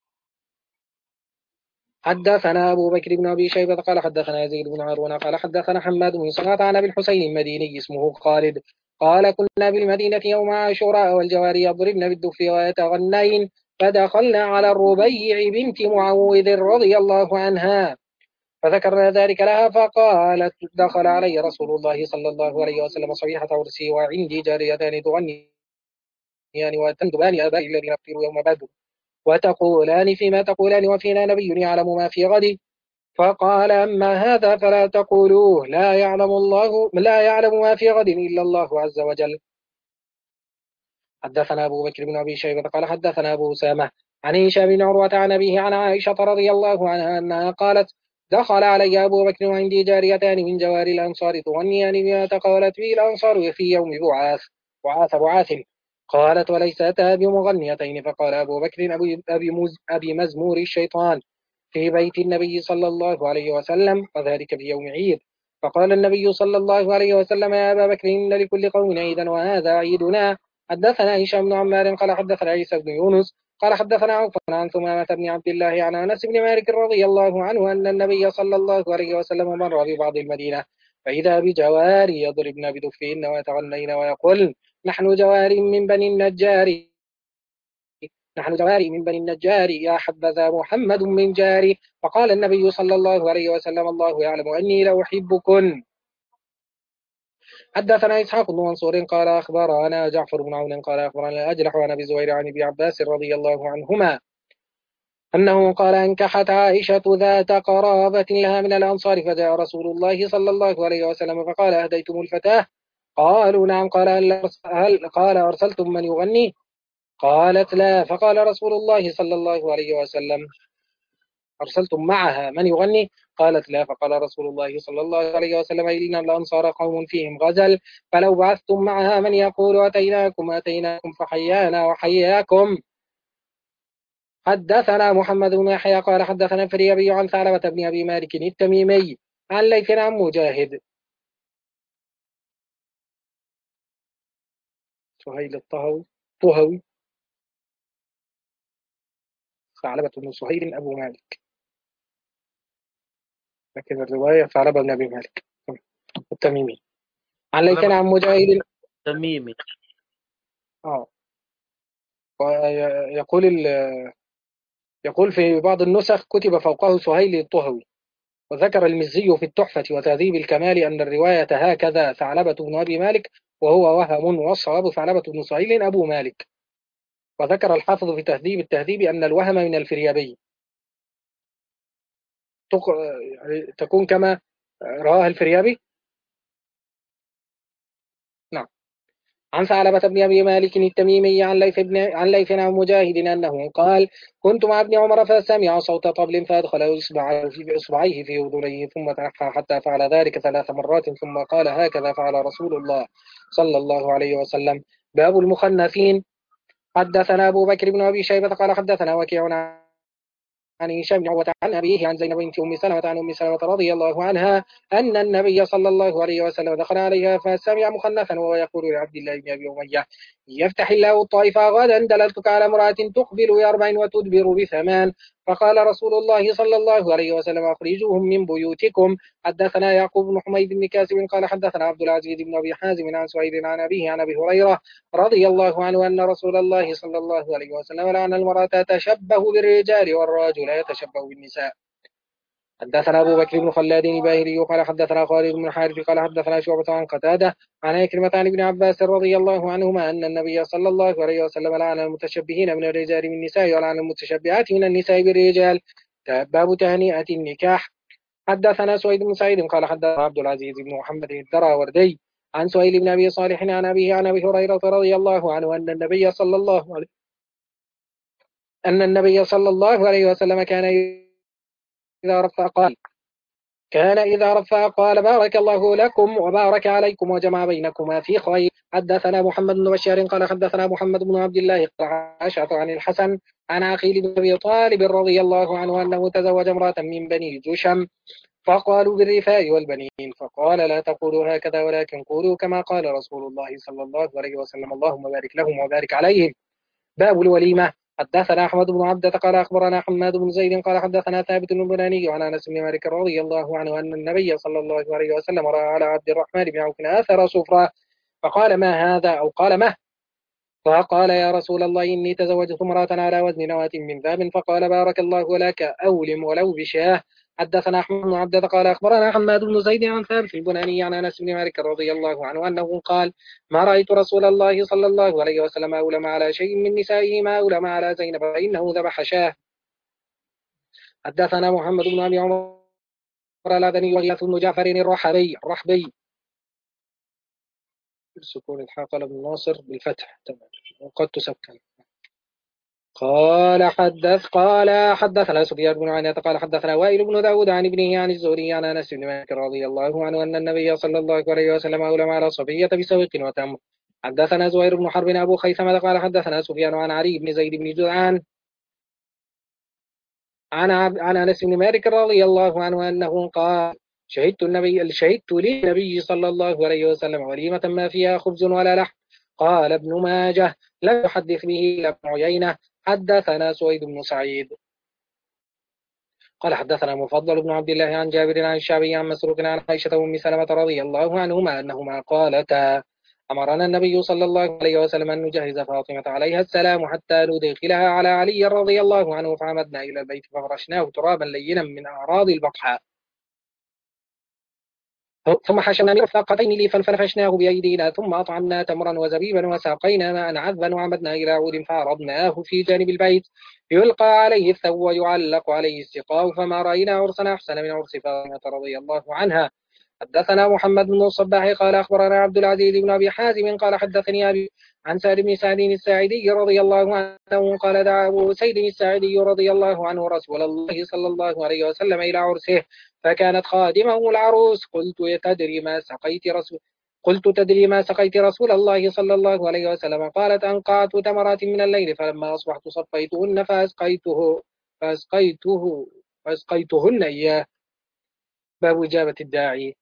حدثنا أبو بكر بن أبي شيبة قال حدثنا يزيد بن هارون قال حدثنا حماد بن سلمة عن أبي الحسين المديني اسمه خالد قال كنا بالمدينة يوم عاشوراء والجواري يضربن بالدف ويتغنين فدخلنا على الربيع بنت معوذ رضي الله عنها فذكرنا ذلك لها فقالت دخل علي رسول الله صلى الله عليه وسلم صبيحة عرسي وعندي جاريتان تغنيان وتندبان آبائي الذين افتروا يوم بدر وتقولان فيما تقولان وفينا نبي يعلم ما في غد فقال أما هذا فلا تقولوه لا يعلم الله لا يعلم ما في غد إلا الله عز وجل. حدثنا أبو بكر بن أبي شيبة قال حدثنا أبو أسامة عن هشام بن عروة عن أبيه عن عائشة رضي الله عنها أنها قالت دخل علي أبو بكر وعندي جاريتان من جواري الأنصار تغنيان بما تقولت به الأنصار في يوم بعاث بعاث بعاث قالت وليستا بمغنيتين فقال أبو بكر أبي, أبي, مز أبي مزمور الشيطان في بيت النبي صلى الله عليه وسلم وذلك في يوم عيد فقال النبي صلى الله عليه وسلم يا أبا بكر إن لكل قوم عيدا وهذا عيدنا. حدثنا هشام بن عمار قال حدثنا عيسى بن يونس قال حدثنا عوف عن ثمامة بن عبد الله عن أنس بن مالك رضي الله عنه أن النبي صلى الله عليه وسلم مر ببعض المدينة فإذا بجواري يضربن بدفهن ويتغنين ويقول نحن جوار من بني النجار نحن جواري من بني النجار يا حبذا محمد من جاري فقال النبي صلى الله عليه وسلم الله يعلم أني لأحبكن. حدثنا إسحاق بن منصور قال أخبرنا جعفر بن عون قال أخبرنا أجلح عن أبي زهير عن أبي عباس رضي الله عنهما أنه قال أنكحت عائشة ذات قرابة لها من الأنصار فجاء رسول الله صلى الله عليه وسلم فقال أهديتم الفتاة قالوا نعم قال هل قال أرسلتم من يغني قالت لا فقال رسول الله صلى الله عليه وسلم أرسلتم معها من يغني قالت لا فقال رسول الله صلى الله عليه وسلم إن الأنصار قوم فيهم غزل فلو بعثتم معها من يقول أتيناكم أتيناكم فحيانا وحياكم. حدثنا محمد بن يحيى قال حدثنا فريابي عن ثعلبة بن أبي مالك التميمي عن ليث عن مجاهد سهيل الطهوي طهوي ثعلبة بن سهيل أبو مالك لكن الرواية ثعلبة بن أبي مالك التميمي عن ليث عن مجاهد تميمي. اه يقول يقول في بعض النسخ كتب فوقه سهيل الطهوي وذكر المزي في التحفة وتهذيب الكمال أن الرواية هكذا ثعلبة بن أبي مالك وهو وهم والصواب ثعلبة بن سهيل أبو مالك. وذكر الحافظ في تهذيب التهذيب أن الوهم من الفريابي تكون كما رآها الفريابي. نعم. عن ثعلبة بن أبي مالك التميمي عن ليث بن عن ليث عن مجاهد أنه قال: كنت مع ابن عمر فسمع صوت طبل فأدخل إصبعه في إصبعيه في أذنيه ثم تنحى حتى فعل ذلك ثلاث مرات ثم قال: هكذا فعل رسول الله صلى الله عليه وسلم. باب المخنثين. حدثنا أبو بكر بن أبي شيبة قال حدثنا وكيع عن هشام بن عروة عن أبيه عن زينب بنت أم سلمة عن أم سلمة رضي الله عنها أن النبي صلى الله عليه وسلم دخل عليها فسمع مخنثا وهو يقول لعبد الله بن أبي أمية: يفتح الله الطائفة غدا دللتك على امرأة تقبل بأربع وتدبر بثمان. فقال رسول الله صلى الله عليه وسلم: أخرجوهم من بيوتكم. حدثنا يعقوب بن حميد بن كاسب قال حدثنا عبد العزيز بن أبي حازم عن سعيد عن أبيه عن أبي هريرة رضي الله عنه أن رسول الله صلى الله عليه وسلم لعن المرأة تشبه بالرجال والرجل يتشبه بالنساء. حدثنا أبو بكر بن خلاد الباهلي قال حدثنا خالد بن حارث قال حدثنا شعبة عن قتادة عن عكرمة عن ابن عباس رضي الله عنهما أن النبي صلى الله عليه وسلم لعن المتشبهين من الرجال بالنساء ولعن المتشبهات من النساء بالرجال. باب تهنئة النكاح. حدثنا سويد بن سعيد قال حدثنا عبد العزيز بن محمد الدراوردي عن سهيل بن أبي صالح عن أبيه عن أبي هريرة رضي الله عنه أن النبي صلى الله عليه أن النبي صلى الله عليه وسلم كان إذا رفع قال كان إذا رفع قال: بارك الله لكم وبارك عليكم وجمع بينكما في خير. حدثنا محمد بن بشار قال حدثنا محمد بن عبد الله قال أشعث عن الحسن عن عقيل بن أبي طالب رضي الله عنه أنه تزوج امرأة من بني جشم فقالوا بالرفاء والبنين، فقال: لا تقولوا هكذا ولكن قولوا كما قال رسول الله صلى الله عليه وسلم: اللهم بارك لهم وبارك عليهم. باب الوليمة. حدثنا أحمد بن عبدة قال أخبرنا حماد بن زيد قال حدثنا ثابت البناني عن أنس بن مالك رضي الله عنه أن النبي صلى الله عليه وسلم رأى على عبد الرحمن بن عوف آثر صفرة فقال: ما هذا؟ أو قال: ما؟ فقال: يا رسول الله إني تزوجت امرأة على وزن نواة من ذهب. فقال: بارك الله لك، أولم ولو بشاه. حدثنا أحمد بن عبدة قال أخبرنا حماد بن زيد عن ثابت البناني عن أنس بن مالك رضي الله عنه أنه قال: ما رأيت رسول الله صلى الله عليه وسلم أولم على شيء من نسائه ما أولم على زينب فإنه ذبح شاه. حدثنا محمد بن أبي عمر الأذني وغياث بن جعفر الرحبي الرحبي بالسكون الحاء قال ابن ناصر بالفتح تمام وقد تسكن. قال حدث قال حدثنا سفيان بن عيينة قال حدثنا وائل بن داود عن ابنه عن الزهري عن أنس بن مالك رضي الله عنه أن النبي صلى الله عليه وسلم أولم على صبية بسوق وتمر. حدثنا زهير بن حرب أبو خيثمة قال حدثنا سفيان عن علي بن زيد بن جدعان عن عن أنس بن مالك رضي الله عنه أنه قال: شهدت النبي شهدت للنبي صلى الله عليه وسلم وليمة ما فيها خبز ولا لحم. قال ابن ماجه: لم يحدث به إلا ابن عيينة. حدثنا سويد بن سعيد قال حدثنا مفضل بن عبد الله عن جابر عن الشعبي عن مسروق عن عائشة وأم سلمة رضي الله عنهما أنهما قالتا: أمرنا النبي صلى الله عليه وسلم أن نجهز فاطمة عليها السلام حتى ندخلها على علي رضي الله عنه، فعمدنا إلى البيت ففرشناه ترابا لينا من أعراض البطحاء، ثم حشمنا من فاقتين ليفا فنفشناه بأيدينا، ثم أطعمنا تمرا وزبيبا وساقينا ماء عذبا وعمدنا إلى عود فعرضناه في جانب البيت يلقى عليه الثوب ويعلق عليه السقاء، فما رأينا عرسا أحسن من عرس فاطمة رضي الله عنها. حدثنا محمد بن الصباح قال أخبرنا عبد العزيز بن أبي حازم قال حدثني أبي عن سعد بن سعد الساعدي رضي الله عنه قال: دعا أبو سيد الساعدي رضي الله عنه رسول الله صلى الله عليه وسلم إلى عرسه، فكانت خادمه العروس. قلت: تدري ما سقيت رسول قلت تدري ما سقيت رسول الله صلى الله عليه وسلم؟ قالت: أنقعت تمرات من الليل فلما أصبحت صفيتهن فأسقيته فأسقيته فأسقيتهن إياه. باب إجابة الداعي.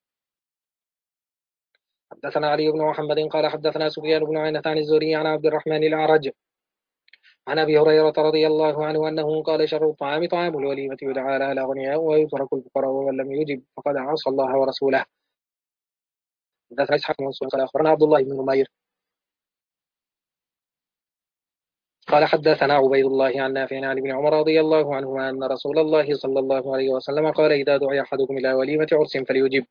حدثنا علي بن محمد قال حدثنا سفيان بن عيينة عن الزهري عن عبد الرحمن الأعرج عن أبي هريرة رضي الله عنه أنه قال: شر الطعام طعام الوليمة يدعى لها الأغنياء ويترك الفقراء ومن لم يجب فقد عصى الله ورسوله. حدثنا إسحاق بن منصور قال أخبرنا عبد الله بن نمير قال حدثنا عبيد الله عن نافع عن ابن عمر رضي الله عنهما أن رسول الله صلى الله عليه وسلم قال: إذا دعي أحدكم إلى وليمة عرس فليجب.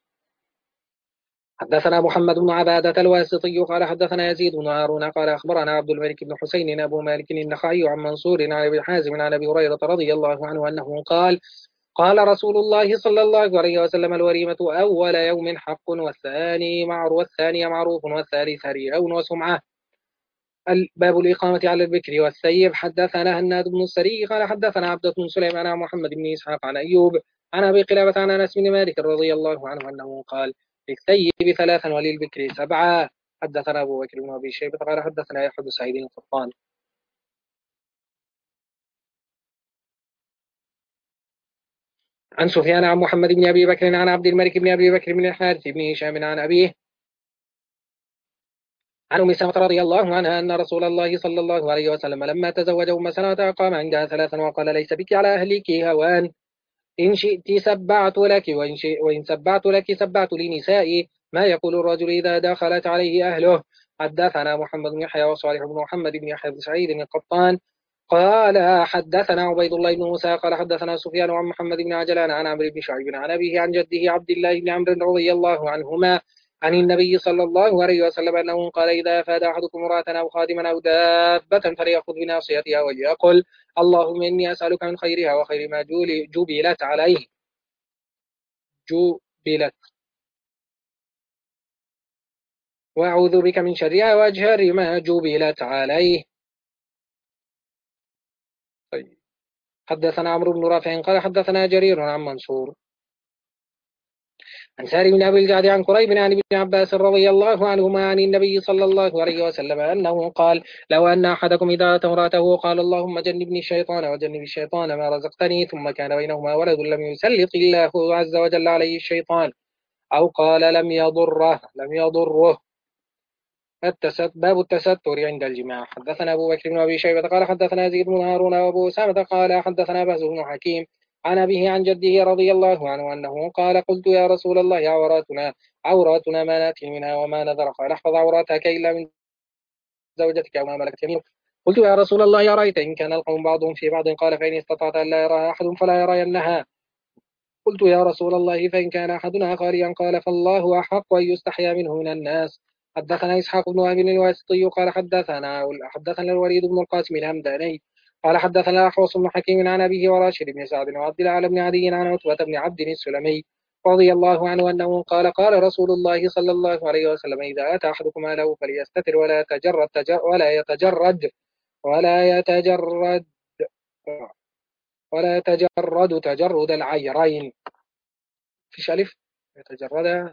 حدثنا محمد بن عبادة الواسطي قال حدثنا يزيد بن هارون قال أخبرنا عبد الملك بن حسين أبو مالك النخعي عن منصور عن أبي حازم عن أبي هريرة رضي الله عنه أنه قال: قال رسول الله صلى الله عليه وسلم: الوليمة أول يوم حق، والثاني معروف والثاني معروف والثالث رياء وسمعة. باب الإقامة على البكر والثيب. حدثنا هناد بن السري قال حدثنا عبدة بن سليمان عن محمد بن إسحاق عن أيوب عن أبي قلابة عن أنس بن مالك رضي الله عنه أنه قال للثيب ثلاثا وللبكر سبعة. حدثنا أبو بكر بن أبي شيبة قال حدثنا يحيى بن سعيد القطان عن سفيان عن محمد بن أبي بكر عن عبد الملك بن أبي بكر بن الحارث بن هشام عن أبيه عن أم سلمة رضي الله عنها أن رسول الله صلى الله عليه وسلم لما تزوج أم سلمة أقام عندها ثلاثا وقال ليس بك على أهلك هوان، إن شئت سبعت لك وإن, شئ وإن سبعت لك سبعت لنسائي، ما يقول الرجل إذا دخلت عليه أهله. حدثنا محمد بن يحيى وصالح بن محمد بن يحيى بن سعيد القطان قال حدثنا عبيد الله بن موسى قال حدثنا سفيان عن محمد بن عجلان عن عمرو بن شعيب عن أبيه عن جده عبد الله بن عمرو رضي الله عنهما عن النبي صلى الله عليه وسلم أنه قال إذا أفاد أحدكم امرأة أو خادما أو دابة فليأخذ بناصيتها وليقل اللهم إني أسألك من خيرها وخير ما جبلت عليه جبلت وأعوذ بك من شرها وأجهر ما جبلت عليه. طيب. حدثنا عمرو بن رافع قال حدثنا جرير عن منصور عن سالم بن أبي الجعد عن قريب عن ابن عباس رضي الله عنهما عن النبي صلى الله عليه وسلم أنه قال لو أن أحدكم إذا أتى امرأته قال اللهم جنبني الشيطان وجنب الشيطان ما رزقتني ثم كان بينهما ولد لم يسلط الله عز وجل عليه الشيطان أو قال لم يضره لم يضره. التست باب التستر عند الجماع. حدثنا أبو بكر بن أبي شيبة قال حدثنا يزيد بن هارون وأبو أسامة قال حدثنا بهز بن حكيم عن أبيه عن جده رضي الله عنه أنه قال قلت يا رسول الله عوراتنا عوراتنا ما نأتي منها وما نذر قال احفظ عوراتك إلا من زوجتك أو ما ملكت يمينك. قلت يا رسول الله أرأيت إن كان القوم بعضهم في بعض قال فإن استطعت أن لا يراها أحد فلا يرينها. قلت يا رسول الله فإن كان أحدنا خاليا قال فالله أحق أن يستحيا منه من الناس. حدثنا إسحاق بن أبي الواسطي قال حدثنا حدثنا الوليد بن القاسم الهمداني قال حدثنا أحوص بن حكيم عن أبيه وراشد بن سعد وعبد الله بن عدي عن عتبة بن عبد السلمي رضي الله عنه أنه قال قال رسول الله صلى الله عليه وسلم إذا أتى أحدكم أهله فليستتر ولا يتجرد ولا يتجرد ولا يتجرد ولا يتجرد تجرد العيرين. فيش ألف يتجرد.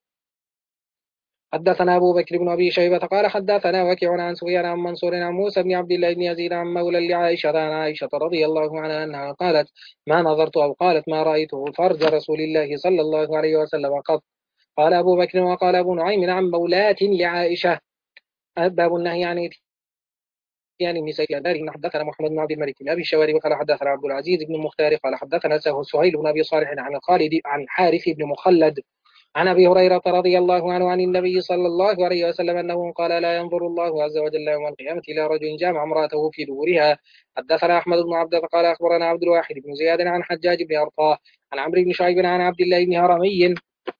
حدثنا أبو بكر بن أبي شيبة قال حدثنا وكيع عن سفيان عن منصور عن موسى بن عبد الله بن يزيد عن مولى لعائشة عن عائشة رضي الله عنها أنها قالت ما نظرت أو قالت ما رأيته فرج رسول الله صلى الله عليه وسلم قط. قال أبو بكر وقال أبو نعيم عن مولاة لعائشة. باب النهي عن يعني النساء دارهن. حدثنا محمد بن عبد الملك بن أبي الشوارب قال حدثنا عبد العزيز بن المختار قال حدثنا سهيل بن أبي صالح عن خالد عن حارث بن مخلد عن أبي هريرة رضي الله عنه عن النبي صلى الله عليه وسلم أنه قال لا ينظر الله عز وجل يوم القيامة إلى رجل جامع امرأته في دورها. حدثنا أحمد بن عبد قال أخبرنا عبد الواحد بن زياد عن حجاج بن أرطاه عن عمرو بن شعيب عن عبد الله بن هرمي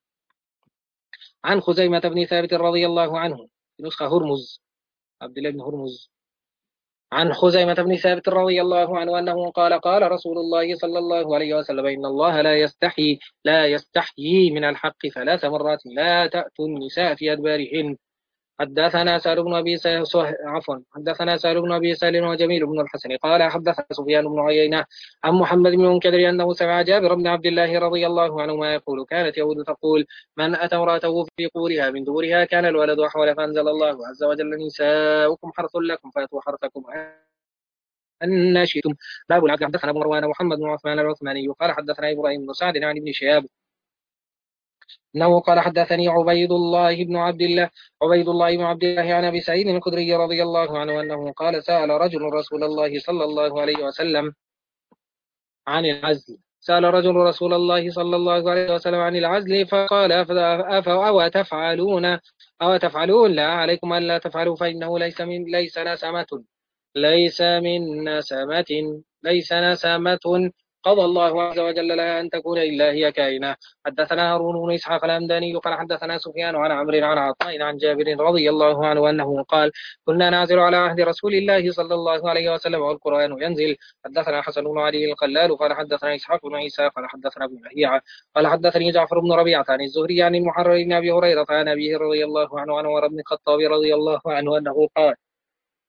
عن خزيمة بن ثابت رضي الله عنه في نسخة هرمز عبد الله بن هرمز عن خزيمة بن ثابت رضي الله عنه أنه قال قال رسول الله صلى الله عليه وسلم إن الله لا يستحي لا يستحيي من الحق ثلاث مرات لا تأتوا النساء في أدبارهن. حدثنا سهل بن أبي عفوا حدثنا سهل بن أبي سهل وجميل بن الحسن قال حدثنا سفيان بن عيينة عن محمد بن منكدر أنه سمع جابر بن عبد الله رضي الله عنهما يقول كانت يهود تقول من أتى امرأته في قورها من دورها كان الولد أحول فأنزل الله عز وجل نساؤكم حرث لكم فأتوا حرثكم أن شئتم. باب العدل. حدثنا أبو مروان محمد بن عثمان العثماني قال حدثنا إبراهيم بن سعد عن ابن شهاب أنه قال حدثني عبيد الله بن عبد الله عبيد الله بن عبد الله عن أبي سعيد الخدري رضي الله عنه أنه قال سأل رجل رسول الله صلى الله عليه وسلم عن العزل سأل رجل رسول الله صلى الله عليه وسلم عن العزل فقال أو تفعلون أو تفعلون لا عليكم أن لا تفعلوا فإنه ليس من ليس نسمة ليس من نسمة ليس نسمة قضى الله عز وجل لا أن تكون إلا هي كائنة. حدثنا هارون بن إسحاق الهمداني قال حدثنا سفيان عن عمرو عن عطاء عن جابر رضي الله عنه أنه قال كنا نعزل على عهد رسول الله صلى الله عليه وسلم والقرآن ينزل. حدثنا حسن بن علي القلال قال حدثنا إسحاق بن عيسى قال حدثنا ابن لهيعة قال حدثني جعفر بن ربيعة عن الزهري عن المحرر بن أبي هريرة عن أبيه رضي الله عنه عن عمر بن الخطاب رضي الله عنه أنه قال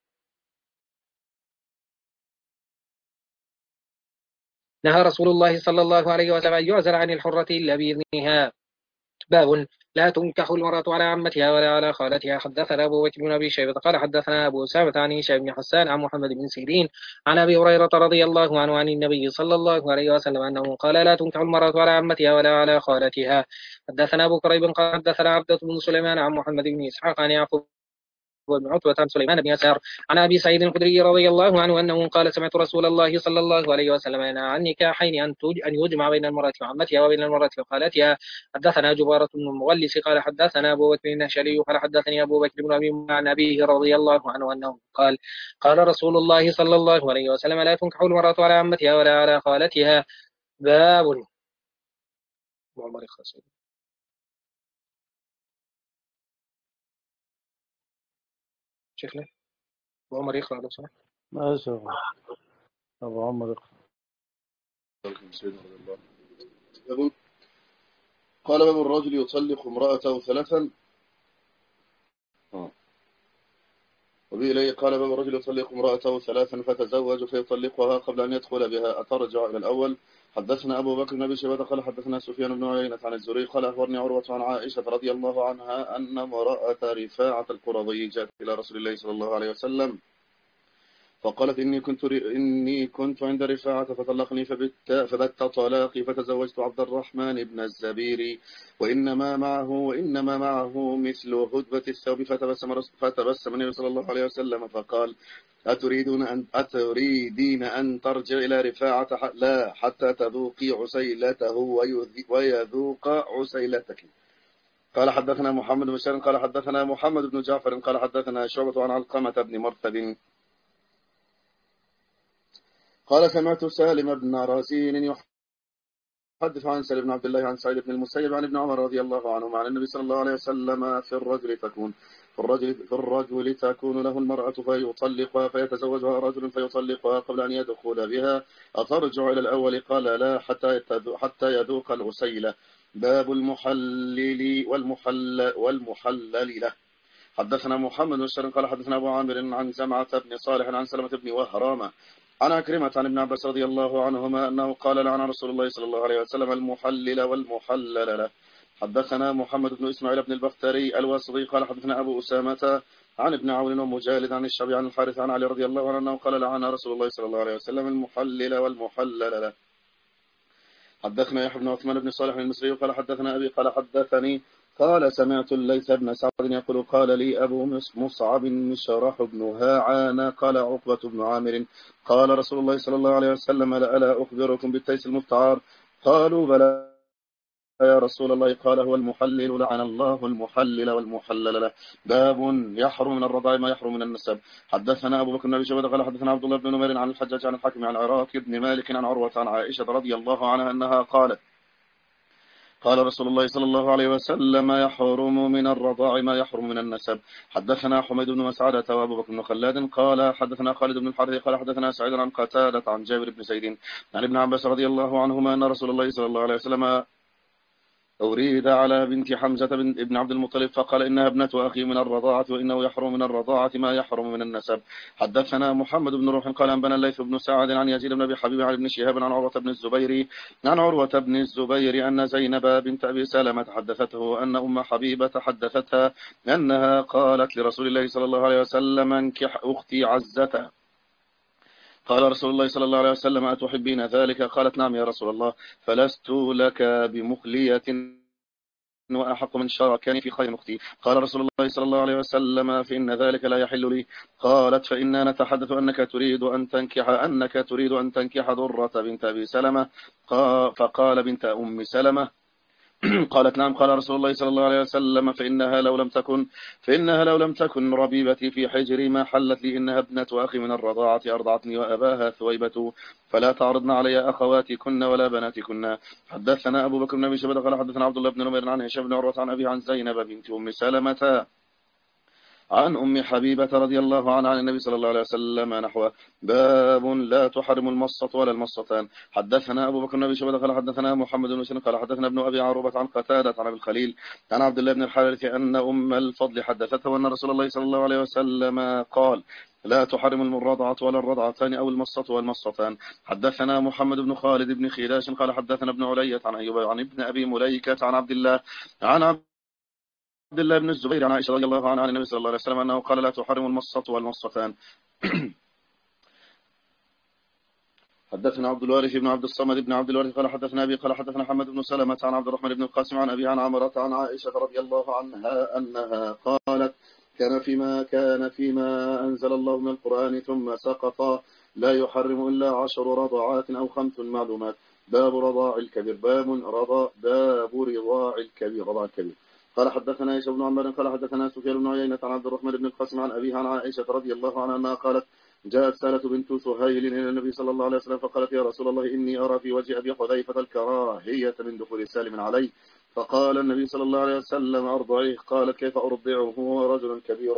نهى رسول الله صلى الله عليه وسلم أن يعزل عن الحرة إلا بإذنها. باب لا تنكح المرأة على عمتها ولا على خالتها. حدثنا أبو بكر بن أبي شيبة قال حدثنا أبو أسامة عن هشام بن حسان عن محمد بن سيرين عن أبي هريرة رضي الله عنه عن النبي صلى الله عليه وسلم أنه قال لا تنكح المرأة على عمتها ولا على خالتها. حدثنا أبو كريب قال حدثنا عبدة بن سليمان عن محمد بن إسحاق عن يعقوب بن عتبة عن سليمان بن يسار عن أبي سعيد الخدري رضي الله عنه أنه قال سمعت رسول الله صلى الله عليه وسلم ينهى عن نكاحين أن أن يجمع بين المرأة وعمتها وبين المرأة وخالتها. حدثنا جبارة بن المغلس قال حدثنا أبو بكر النهشلي قال حدثني أبو بكر بن أبي عن أبيه رضي الله عنه أنه قال قال رسول الله صلى الله عليه وسلم لا تنكح المرأة على عمتها ولا على خالتها. باب شيخنا أبو عمر يقرأ لو سمحت. ما شاء أبو عمر اقرأ. قال باب الرجل يطلق امرأته ثلاثا. وبه إليه قال باب الرجل يطلق امرأته ثلاثا فتزوج فيطلقها قبل أن يدخل بها أترجع إلى الأول. حدثنا أبو بكر بن أبي شيبة قال حدثنا سفيان بن عيينة عن الزهري قال أخبرني عروة عن عائشة رضي الله عنها أن امرأة رفاعة القرظي جاءت إلى رسول الله صلى الله عليه وسلم فقالت إني كنت إني كنت عند رفاعة فطلقني فبت فبت طلاقي فتزوجت عبد الرحمن بن الزبير وإنما معه وإنما معه مثل هدبة الثوب فتبسم فتبسم النبي صلى الله عليه وسلم فقال أتريدون أن أتريدين أن ترجع إلى رفاعة؟ لا حتى تذوقي عسيلته ويذوق عسيلتك. قال حدثنا محمد بن بشار قال حدثنا محمد بن جعفر قال حدثنا شعبة عن علقمة بن مرثد قال سمعت سالم بن رزين يحدث عن سالم بن عبد الله عن سعيد بن المسيب عن ابن عمر رضي الله عنهما عن النبي صلى الله عليه وسلم في الرجل تكون في الرجل, في الرجل تكون له المرأة فيطلقها فيتزوجها رجل فيطلقها قبل أن يدخل بها أترجع إلى الأول؟ قال لا حتى حتى يذوق العسيلة. باب المحلل والمحلل والمحلل له. حدثنا محمد بن بشار قال حدثنا أبو عامر عن زمعة بن صالح عن سلمة بن وهرام عن عكرمة عن ابن عباس رضي الله عنهما أنه قال لعن رسول الله صلى الله عليه وسلم المحلل والمحلل له. حدثنا محمد بن إسماعيل بن البختري الواسطي قال حدثنا أبو أسامة عن ابن عون ومجالد عن الشعبي عن الحارث عن علي رضي الله عنه أنه قال لعن رسول الله صلى الله عليه وسلم المحلل والمحلل له. حدثنا يحيى بن عثمان بن صالح المصري قال حدثنا أبي قال حدثني قال سمعت الليث بن سعد يقول قال لي أبو مصعب مشرح بن هاعان قال عقبة بن عامر قال رسول الله صلى الله عليه وسلم ألا أخبركم بالتيس المفتعار؟ قالوا بلى يا رسول الله قال هو المحلل لعن الله المحلل والمحلل له. باب يحرم من الرضاع ما يحرم من النسب. حدثنا أبو بكر بن أبي شيبة قال حدثنا عبد الله بن نمير عن الحجاج عن الحكم عن عراق بن مالك عن عروة عن عائشة رضي الله عنها أنها قالت قال رسول الله صلى الله عليه وسلم يحرم من الرضاع ما يحرم من النسب. حدثنا حميد بن مسعدة وابو بكر بن خلاد قال حدثنا خالد بن الحارث قال حدثنا سعيد عن قتادة عن جابر بن زيد عن ابن عباس رضي الله عنهما أن رسول الله صلى الله عليه وسلم أريد على بنت حمزة بن ابن عبد المطلب فقال إنها ابنة أخي من الرضاعة وإنه يحرم من الرضاعة ما يحرم من النسب. حدثنا محمد بن روح قال أنبأنا الليث بن سعد عن يزيد بن أبي حبيب عن ابن شهاب عن عروة بن الزبير عن عروة بن الزبير أن زينب بنت أبي سلمة حدثته أن أم حبيبة حدثتها أنها قالت لرسول الله صلى الله عليه وسلم انكح أختي عزة. قال رسول الله صلى الله عليه وسلم أتحبين ذلك؟ قالت نعم يا رسول الله فلست لك بمخلية وأحق من شاركني في خير أختي. قال رسول الله صلى الله عليه وسلم فإن ذلك لا يحل لي. قالت فإنا نتحدث أنك تريد أن تنكح أنك تريد أن تنكح ضرة بنت أبي سلمة. فقال بنت أم سلمة قالت نعم. قال رسول الله صلى الله عليه وسلم فإنها لو لم تكن فإنها لو لم تكن ربيبتي في حجري ما حلت لي إنها ابنة أخي من الرضاعة أرضعتني وأباها ثويبة فلا تعرضن علي أخواتكن ولا بناتكن. حدثنا أبو بكر بن أبي شيبة قال حدثنا عبد الله بن نمير عن هشام بن عروة عن أبي عن زينب بنت أم سلمة عن أم حبيبة رضي الله عنها عن النبي صلى الله عليه وسلم نحوه. باب لا تحرم المصة ولا المصتان. حدثنا أبو بكر بن أبي شيبة قال حدثنا محمد بن مسلم قال حدثنا ابن أبي عروبة عن قتادة عن أبي الخليل عن عبد الله بن الحارث أن أم الفضل حدثته أن رسول الله صلى الله عليه وسلم قال لا تحرم الرضعة ولا الرضعتان أو المصة والمصتان. حدثنا محمد بن خالد بن خلاش قال حدثنا ابن علية عن أيوب عن ابن أبي مليكة عن عبد الله عن عبد الله بن الزبير عن عائشة رضي الله عنها عن النبي صلى الله عليه وسلم أنه قال لا تحرم المصة والمصتان. حدثنا عبد الوارث بن عبد الصمد بن عبد الوارث قال حدثنا أبي قال حدثنا محمد بن سلمة عن عبد الرحمن بن القاسم عن أبي عن عمرة عن عائشة رضي الله عنها أنها قالت كان فيما كان فيما أنزل الله من القرآن ثم سقط لا يحرم إلا عشر رضعات أو خمس معلومات. باب رضاع الكبير. باب رضا باب رضاع الكبير رضاع الكبير. قال حدثنا عيسى بن عمر قال حدثنا سفيان بن عيينة عن عبد الرحمن بن القاسم عن أبيها عن عائشة رضي الله عنها أنها قالت جاءت سالة بنت سهيل إلى النبي صلى الله عليه وسلم فقالت يا رسول الله إني أرى في وجه أبي حذيفة الكراهية من دخول سالم علي. فقال النبي صلى الله عليه وسلم أرضعيه. قالت كيف أرضعه هو رجل كبير.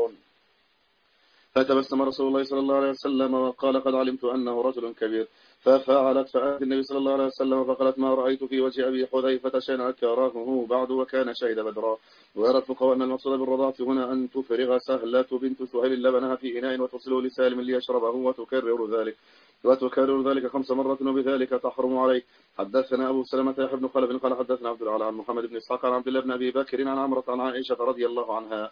فتبسم رسول الله صلى الله عليه وسلم وقال قد علمت أنه رجل كبير. ففعلت فأتت النبي صلى الله عليه وسلم فقالت ما رأيت في وجه أبي حذيفة شيئا أكرهه بعد وكان شهد بدرا. ويرى الفقهاء أن المقصود بالرضاعة هنا أن تفرغ سهلة بنت سهيل لبنها في إناء وتصله لسالم ليشربه وتكرر ذلك وتكرر ذلك خمس مرات وبذلك تحرم عليه. حدثنا أبو سلمة يحيى بن خلف قال حدثنا عبد العال عن محمد بن إسحاق عن عبد الله بن أبي بكر عن عمرة عن عائشة رضي الله عنها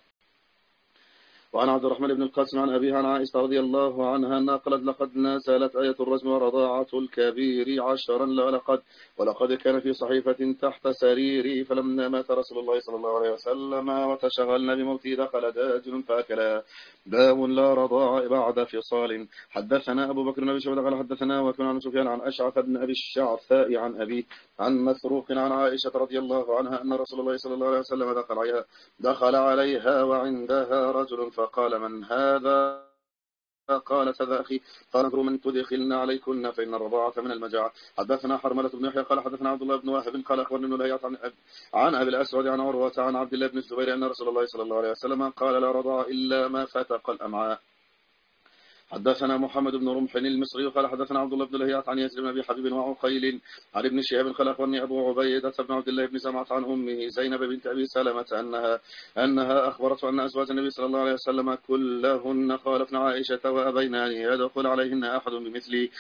وعن عبد الرحمن بن القاسم عن أبيها عن عائشة رضي الله عنها أنها قالت لقد نزلت آية الرجم ورضاعة الكبير عشرا ولقد ولقد كان في صحيفة تحت سريري فلما مات رسول الله صلى الله عليه وسلم وتشغلنا بموته دخل داجن فأكلا. باب لا رضاع بعد فصال. حدثنا أبو بكر بن أبي شيبة قال حدثنا وكان عن سفيان عن أشعث بن أبي الشعثاء عن أبي عن مسروق عن عائشة رضي الله عنها أن رسول الله صلى الله عليه وسلم دخل عليها دخل عليها وعندها رجل فقال من هذا؟ قالت هذا أخي. قال انظروا من تدخلن عليكن فإن الرضاعة من المجاعة. حدثنا حرملة بن يحيى قال حدثنا عبد الله بن واهب قال أخبرني ابن لهيعة عن عن أبي الأسود عن عروة عن عبد الله بن الزبير أن رسول الله صلى الله عليه وسلم قال لا رضاعة إلا ما فتق الأمعاء. حدثنا محمد بن رمح المصري قال حدثنا عبد الله بن لهيعة عن يزيد بن أبي حبيب وعقيل عن ابن شهاب قال أخبرني أبو عبيدة بن عبد الله بن سمعة عن أمه زينب بنت أبي سلمة أنها أنها أخبرته أن أزواج النبي صلى الله عليه وسلم كلهن خالفن عائشة وأبين أن يدخل عليهن أحد بمثل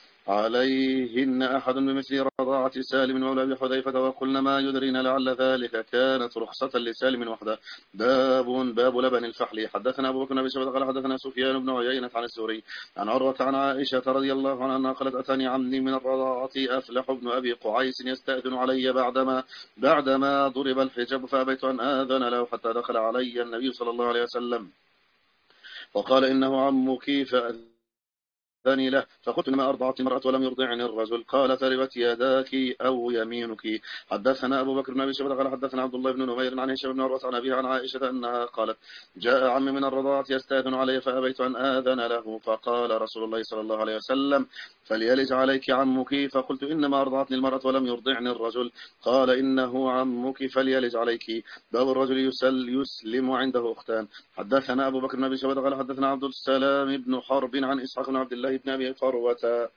عليهن أحد بمثل رضاعة سالم مولى أبي حذيفة وقلنا ما يدرين لعل ذلك كانت رخصة لسالم وحده. باب باب لبن الفحل. حدثنا أبو بكر بن أبي شيبة قال حدثنا سفيان بن عيينة عن الزهري عن عروة عن عائشة رضي الله عنها أنها قالت أتاني عمي من الرضاعة أفلح بن أبي قعيس يستأذن علي بعدما بعدما ضرب الحجاب فأبيت أن آذن له حتى دخل علي النبي صلى الله عليه وسلم وقال إنه عمك فأذن ثاني له. فقلت إنما أرضعت المرأة ولم يرضعني الرجل. قال تربت يداك أو يمينك. حدثنا أبو بكر بن أبي شيبة قال حدثنا عبد الله بن نمير عن هشام بن عروة عن أبيها عن عائشة أنها قالت جاء عمي من الرضاعة يستأذن علي فأبيت أن آذن له فقال رسول الله صلى الله عليه وسلم فليلج عليك عمك. فقلت إنما أرضعتني المرأة ولم يرضعني الرجل. قال إنه عمك فليلج عليك. باب الرجل يسل يسلم عنده أختان. حدثنا أبو بكر بن أبي شيبة قال حدثنا عبد السلام بن حرب عن إسحاق بن عبد الله بن أبي فروة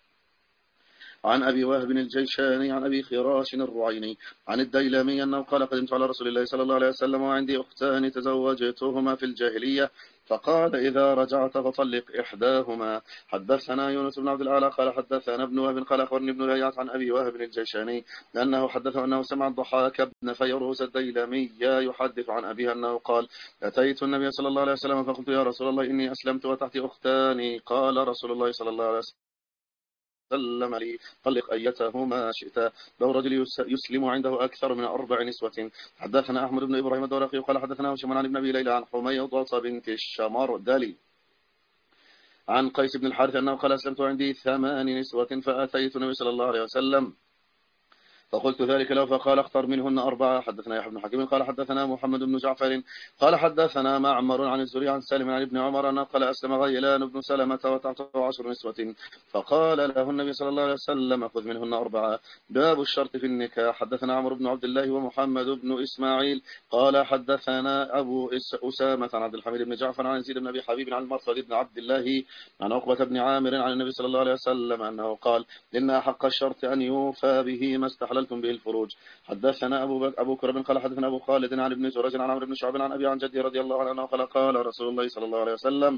عن أبي وهب الجيشاني عن أبي خراش الرعيني عن الديلمي أنه قال قدمت على رسول الله صلى الله عليه وسلم وعندي أختان تزوجتهما في الجاهلية فقال إذا رجعت فطلق إحداهما. حدثنا يونس بن عبد الأعلى قال حدثنا ابن وهب قال أخبرني ابن لهيعة عن أبي وهب الجيشاني أنه حدثه أنه سمع الضحاك بن فيروس الديلمي يحدث عن أبيه أنه قال أتيت النبي صلى الله عليه وسلم فقلت يا رسول الله إني أسلمت وتحتي أختاني. قال رسول الله صلى الله عليه وسلم سلم لي طلق أيتهما شئت. لو رجل يسلم عنده أكثر من أربع نسوة. حدثنا أحمد بن إبراهيم الدورقي قال حدثنا هشام عن ابن أبي ليلى عن حميضة بنت الشمردلي عن قيس بن الحارث أنه قال أسلمت عندي ثمان نسوة فأتيت النبي صلى الله عليه وسلم فقلت ذلك له فقال اختر منهن أربعة. حدثنا يحيى بن حكيم قال حدثنا محمد بن جعفر قال حدثنا معمر عن الزهري عن سالم عن ابن عمر أن قال أسلم غيلان بن سلمة وتحته عشر نسوة فقال له النبي صلى الله عليه وسلم خذ منهن أربعة. باب الشرط في النكاح. حدثنا عمرو بن عبد الله ومحمد بن إسماعيل قال حدثنا أبو أسامة عن عبد الحميد بن جعفر عن يزيد بن أبي حبيب عن المرصد بن عبد الله عن عقبة بن عامر عن النبي صلى الله عليه وسلم أنه قال إن أحق الشرط أن يوفى به ما استحللتم به الفروج. حدثنا أبو بكر أبو كرب قال حدثنا أبو خالد عن ابن جريج عن عمرو بن شعب عن أبي عن جدي رضي الله عنه قال قال رسول الله صلى الله عليه وسلم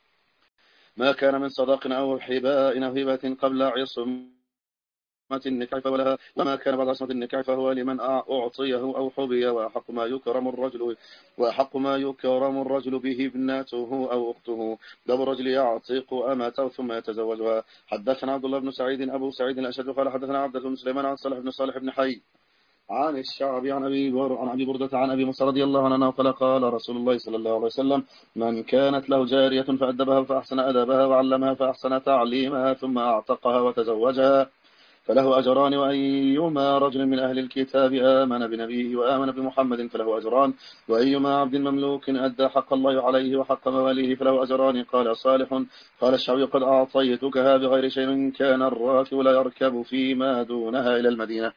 ما كان من صداق أو حباء أو هبة قبل عصمة النكاح فولها وما كان بعد عصمة النكاح فهو لمن أعطيه أو حبي وأحق ما يكرم الرجل وأحق ما يكرم الرجل به ابنته أو أخته. باب الرجل يعتق أمته ثم يتزوجها. حدثنا عبد الله بن سعيد أبو سعيد الأشد قال حدثنا عبد بن سليمان عن صالح بن صالح بن حي عن الشعبي عن أبي عن أبي بردة عن أبي موسى رضي الله عنه قال قال رسول الله صلى الله عليه وسلم من كانت له جارية فأدبها فأحسن أدبها وعلمها فأحسن تعليمها ثم أعتقها وتزوجها فله أجران وأيما رجل من أهل الكتاب آمن بنبيه وآمن بمحمد فله أجران وأيما عبد مملوك أدى حق الله عليه وحق مواليه فله أجران. قال صالح قال الشعبي قد أعطيتكها بغير شيء كان الراكب لا يركب فيما دونها إلى المدينة.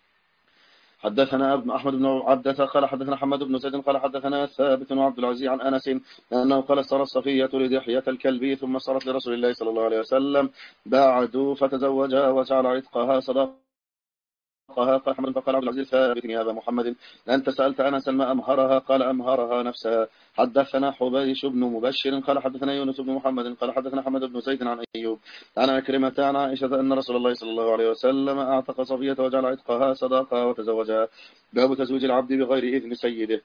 حدثنا أحمد بن عبدة قال حدثنا حماد بن زيد قال حدثنا ثابت وعبد العزيز عن أنس أنه قال صار الصفية لدحية الكلبي ثم صارت لرسول الله صلى الله عليه وسلم بعد فتزوجها وجعل عتقها صدقها. قال حمد فقال عبد العزيز ثابت يا أبا محمد أنت سألت أنسا ما أمهرها قال أمهرها نفسها. حدثنا حبيش بن مبشر قال حدثنا يونس بن محمد قال حدثنا حمد بن زيد عن أيوب عن عكرمة عن عائشة أن رسول الله صلى الله عليه وسلم أعتق صفية وجعل عتقها صداقها وتزوجها. باب تزويج العبد بغير إذن سيده.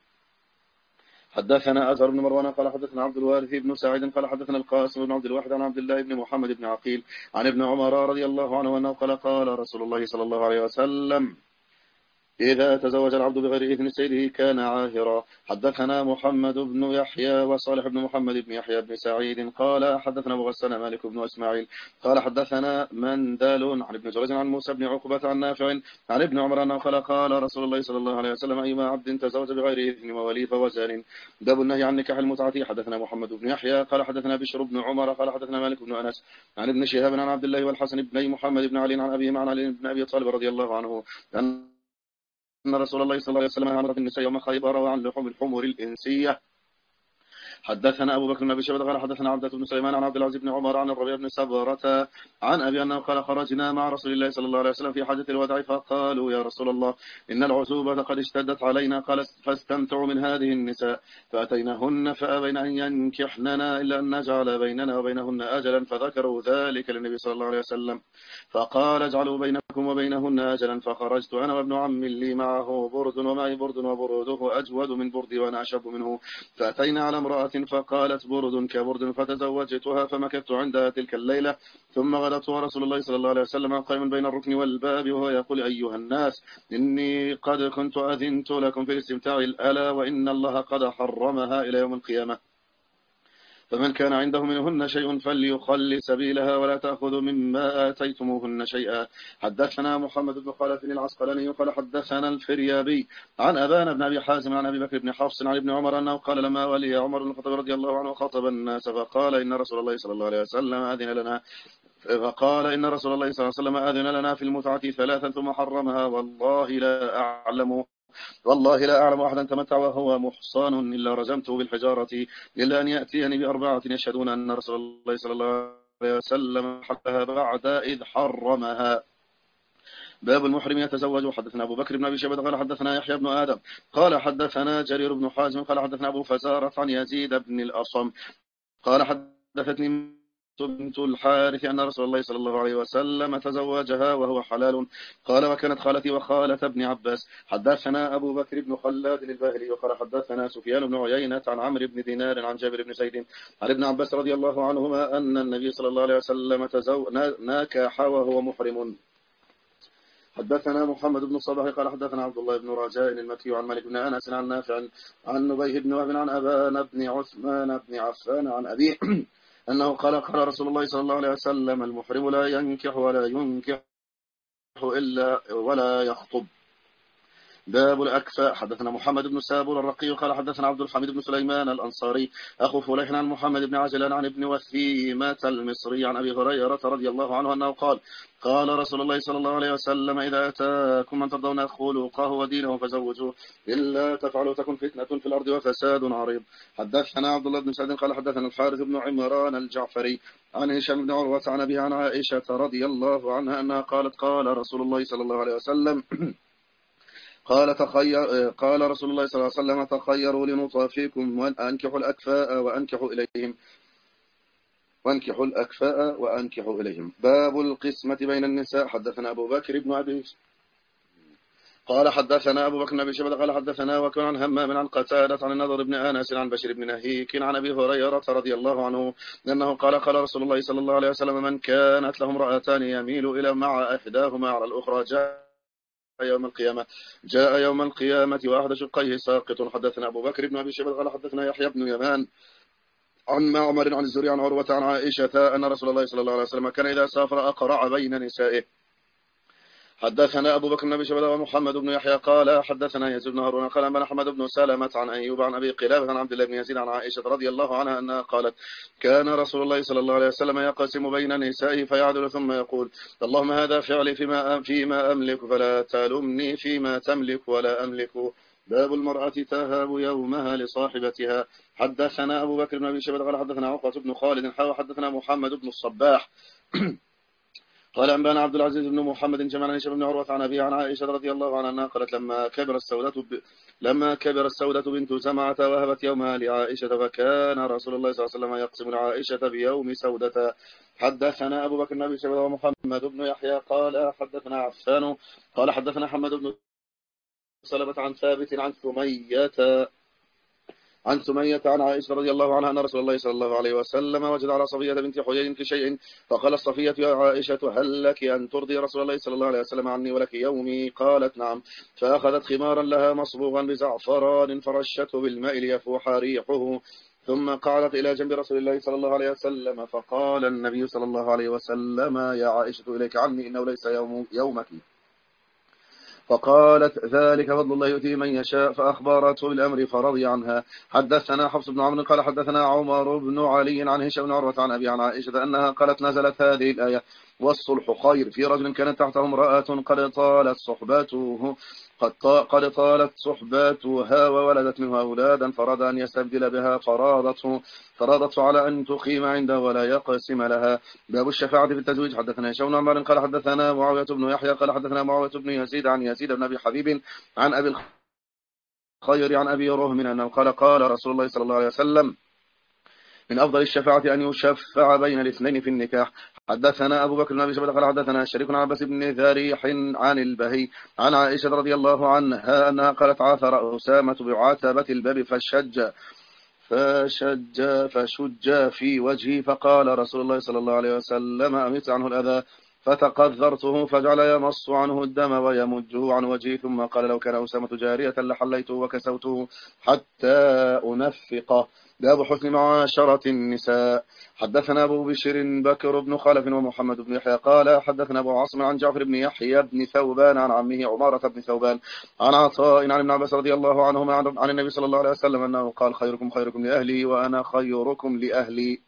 حدثنا أزهر بن مروان قال حدثنا عبد الوارث بن سعيد قال حدثنا القاسم بن عبد الواحد عن عبد الله بن محمد بن عقيل عن ابن عمر رضي الله عنه أنه قال قال رسول الله صلى الله عليه وسلم إذا تزوج العبد بغير إذن سيده كان عاهرا. حدثنا محمد بن يحيى وصالح بن محمد بن يحيى بن سعيد قال حدثنا أبو غسان مالك بن إسماعيل قال حدثنا مندال عن ابن جريج عن موسى بن عقبة عن نافع عن ابن عمر أنه قال قال رسول الله صلى الله عليه وسلم أيما عبد تزوج بغير إذن مواليه فهو زان. باب النهي عن نكاح المتعة. حدثنا محمد بن يحيى قال حدثنا بشر بن عمر قال حدثنا مالك بن أنس عن ابن شهاب عن عبد الله والحسن بن محمد بن علي عن أبيه عن علي بن أبي طالب رضي الله عنه أن أن رسول الله صلى الله عليه وسلم أمر بالنساء يوم خيبر وعن لحوم الحمر الإنسية. حدثنا أبو بكر بن أبي شيبة قال حدثنا عبدة بن سليمان عن عبد العزيز بن عمر عن الربيع بن سبرة عن أبي أنه قال خرجنا مع رسول الله صلى الله عليه وسلم في حاجة الوداع فقالوا يا رسول الله إن العزوبة قد اشتدت علينا قال فاستمتعوا من هذه النساء فأتيناهن فأبين أن ينكحننا إلا أن نجعل بيننا وبينهن أجلا فذكروا ذلك للنبي صلى الله عليه وسلم فقال اجعلوا بينكم وبينهن أجلا. فخرجت أنا وابن عم لي معه برد ومعي برد وبروده أجود من بردي وأنا أشب منه فأتينا على امرأة فقالت برد كبرد فتزوجتها فمكثت عندها تلك الليلة ثم غدت ورسول الله صلى الله عليه وسلم قائما بين الركن والباب وهو يقول أيها الناس إني قد كنت أذنت لكم في الاستمتاع الألا وإن الله قد حرمها إلى يوم القيامة فمن كان عنده منهن شيء فليخل سبيلها ولا تأخذوا مما آتيتموهن شيئا. حدثنا محمد بن خالد العسقلاني قال حدثنا الفريابي عن أبان بن أبي حازم عن أبي بكر بن حفص عن ابن عمر أنه قال لما ولي عمر بن الخطاب رضي الله عنه خطب الناس فقال إن رسول الله صلى الله عليه وسلم أذن لنا فقال إن رسول الله صلى الله عليه وسلم أذن لنا في المتعة ثلاثا ثم حرمها والله لا أعلم والله لا أعلم أحدا تمتع وهو محصان إلا رجمته بالحجارة إلا أن يأتيني بأربعة يشهدون أن رسول الله صلى الله عليه وسلم حقها بعد إذ حرمها. باب المحرم يتزوج. حدثنا أبو بكر بن أبي شيبة قال حدثنا يحيى بن آدم قال حدثنا جرير بن حازم قال حدثنا أبو فزارة عن يزيد بن الأصم قال حدثتني بنت الحارث أن رسول الله صلى الله عليه وسلم تزوجها وهو حلال. قال وكانت خالتي وخالة ابن عباس. حدثنا أبو بكر بن خلاد الباهلي وقال حدثنا سفيان بن عيينة عن عمرو بن دينار عن جابر بن زيد عن ابن عباس رضي الله عنهما أن النبي صلى الله عليه وسلم ناكح وهو محرم. حدثنا محمد بن الصباح قال حدثنا عبد الله بن رجاء المكي عن مالك بن أنس عن نافع عن نبيه بن وهب عن أبان بن عثمان بن عفان عن أبيه أنه قال قال رسول الله صلى الله عليه وسلم المحرم لا ينكح ولا ينكح إلا ولا يخطب. باب الأكفاء. حدثنا محمد بن سابور الرقي قال حدثنا عبد الحميد بن سليمان الأنصاري أخو فليح عن محمد بن عجلان عن ابن وثيمة المصري عن أبي هريرة رضي الله عنه أنه قال قال رسول الله صلى الله عليه وسلم إذا أتاكم من ترضون خلقه ودينه فزوجوه إلا تفعلوا تكن فتنة في الأرض وفساد عريض. حدثنا عبد الله بن سعد قال حدثنا الحارث بن عمران الجعفري عن هشام بن عروة عن أبي عن عائشة رضي الله عنها أنها قالت قال رسول الله صلى الله عليه وسلم قال تخير قال رسول الله صلى الله عليه وسلم تخيروا لنطافيكم وأنكحوا الأكفاء وأنكحوا إليهم وأنكحوا الأكفاء وأنكحوا إليهم. باب القسمة بين النساء. حدثنا أبو بكر بن أبي قال حدثنا أبو بكر بن أبي شيبة قال حدثنا وكن عن همام عن قتادة عن النضر بن أنس عن بشير بن نهيك عن أبي هريرة رضي الله عنه أنه قال قال رسول الله صلى الله عليه وسلم من كانت له امرأتان يميل إلى مع إحداهما على الأخرى جاء يوم القيامة جاء يوم القيامة وأحد شقيه ساقط. حدثنا أبو بكر بن أبي شيبة قال حدثنا يحيى بن يمان عن معمر عن الزهري عن عروة عن عائشة أن رسول الله صلى الله عليه وسلم كان إذا سافر أقرع بين نسائه. حدثنا أبو بكر بن أبي شيبة ومحمد بن يحيى قال حدثنا يزيد بن هارون قال أنبأنا أحمد بن سلمة عن أيوب عن أبي قلابة عن عبد الله بن يزيد عن عائشة رضي الله عنها أنها قالت كان رسول الله صلى الله عليه وسلم يقسم بين نسائه فيعدل ثم يقول اللهم هذا فعلي فيما فيما أملك فلا تلمني فيما تملك ولا أملك. باب المرأة تهاب يومها لصاحبتها. حدثنا أبو بكر بن أبي شيبة قال حدثنا عقبة بن خالد حاوى حدثنا محمد بن الصباح قال أنبانا عبد العزيز بن محمد جمع عن هشام بن عروة عن أبي عن عائشة رضي الله عنها قالت لما كبر السودة ب... لما كبر السودة بنت زمعة وهبت يومها لعائشة فكان رسول الله صلى الله عليه وسلم يقسم لعائشة بيوم سودة. حدثنا أبو بكر بن أبي شيبة ومحمد بن يحيى قال حدثنا عفان قال حدثنا حمد بن سلمة عن ثابت عن ثمية عن سمية عن عائشة رضي الله عنها أن رسول الله صلى الله عليه وسلم وجد على صفية بنت حيي في شيء فقال صفية يا عائشة هل لك أن ترضي رسول الله صلى الله عليه وسلم عني ولك يومي؟ قالت نعم. فأخذت خمارا لها مصبوغا بزعفران فرشته بالماء ليفوح ريحه ثم قعدت إلى جنب رسول الله صلى الله عليه وسلم فقال النبي صلى الله عليه وسلم يا عائشة إليك عني إنه ليس يوم يومك. فقالت ذلك فضل الله يؤتيه من يشاء فأخبرته بالأمر فرضي عنها. حدثنا حفص بن عمرو قال حدثنا عمر بن علي عن هشام بن عروة عن أبي عن عائشة أنها قالت نزلت هذه الآية والصلح خير في رجل كانت تحته امرأة قد طالت صحبته قد, قد طالت صحباتها وولدت منها أولادا فراد أن يستبدل بها فرادته فرادته على أن تقيم عنده ولا يقسم لها. باب الشفاعة في التزويج. حدثنا هشام بن عمار قال حدثنا معاوية بن يحيى قال حدثنا معاوية بن يزيد عن يزيد بن أبي حبيب عن أبي الخير عن أبي رهم أنه قال قال رسول الله صلى الله عليه وسلم من أفضل الشفاعة أن يشفع بين الاثنين في النكاح. حدثنا أبو بكر بن أبي شيبة قال حدثنا شريك عن عباس بن ذريح عن البهي عن عائشة رضي الله عنها أنها قالت عاثر أسامة بعتبة الباب فشج فشج فشج في وجهي فقال رسول الله صلى الله عليه وسلم أمت عنه الأذى فتقذرته فجعل يمص عنه الدم ويمجه عن وجهه ثم قال لو كان أسامة جارية لحليته وكسوته حتى أنفقه. باب حسن معاشرة النساء. حدثنا أبو بشر بكر بن خلف ومحمد بن يحيى قال حدثنا أبو عاصم عن جعفر بن يحيى بن ثوبان عن عمه عمارة بن ثوبان عن عطاء عن ابن عباس رضي الله عنهما عن النبي صلى الله عليه وسلم أنه قال خيركم خيركم لأهلي وأنا خيركم لأهلي.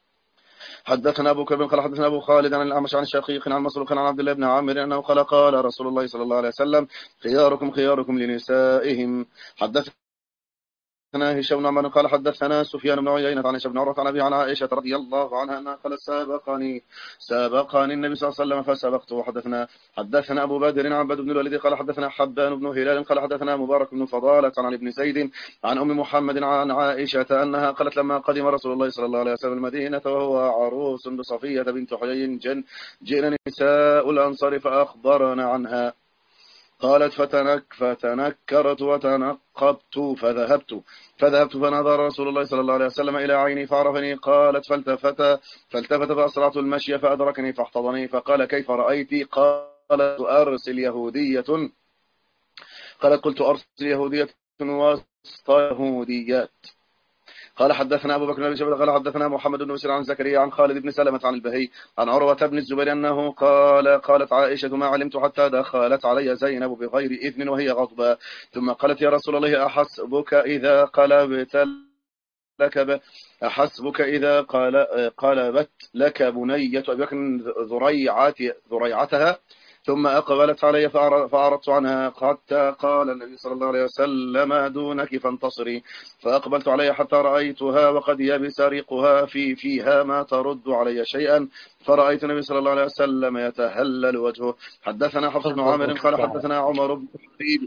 حدثنا أبو كرب قال حدثنا أبو خالد عن الأعمش عن شقيق عن مسروق عن عبد الله بن عامر أنه قال قال رسول الله صلى الله عليه وسلم خياركم خياركم لنسائهم. حدثنا هشام بن عمرو قال حدثنا سفيان بن عيينة عن هشام بن عروة عن أبي عن عائشة رضي الله عنها أنها قالت سابقني سابقني النبي صلى الله عليه وسلم فسبقته. حدثنا حدثنا أبو بدر عن عبد بن الوليد قال حدثنا حبان بن هلال قال حدثنا مبارك بن فضالة عن ابن زيد عن أم محمد عن عائشة أنها قالت لما قدم رسول الله صلى الله عليه وسلم المدينة وهو عروس بصفية بنت حيي جن جئنا نساء الأنصار فأخبرنا عنها. قالت فتنك فتنكرت وتنقبت فذهبت فذهبت فنظر رسول الله صلى الله عليه وسلم إلى عيني فعرفني. قالت فالتفت فالتفت فأسرعت المشي فأدركني فاحتضني فقال كيف رأيت؟ قالت أرسل يهودية قالت قلت أرسل يهودية وسط يهوديات قال حدثنا أبو بكر بن أبي شيبة قال حدثنا محمد بن بشير عن زكريا عن خالد بن سلمة عن البهي عن عروة بن الزبير أنه قال قالت عائشة ما علمت حتى دخلت علي زينب بغير إذن وهي غضبة ثم قالت يا رسول الله أحسبك إذا قلبت لك ب... أحسبك إذا قال... قلبت لك بنية أبي بكر ذريعات ذريعتها ثم أقبلت علي فأعرضت عنها حتى قال النبي صلى الله عليه وسلم دونك فانتصري فأقبلت علي حتى رأيتها وقد يبس ريقها في فيها ما ترد علي شيئا فرأيت النبي صلى الله عليه وسلم يتهلل وجهه. حدثنا حفص بن عامر قال حدثنا عمر بن حبيب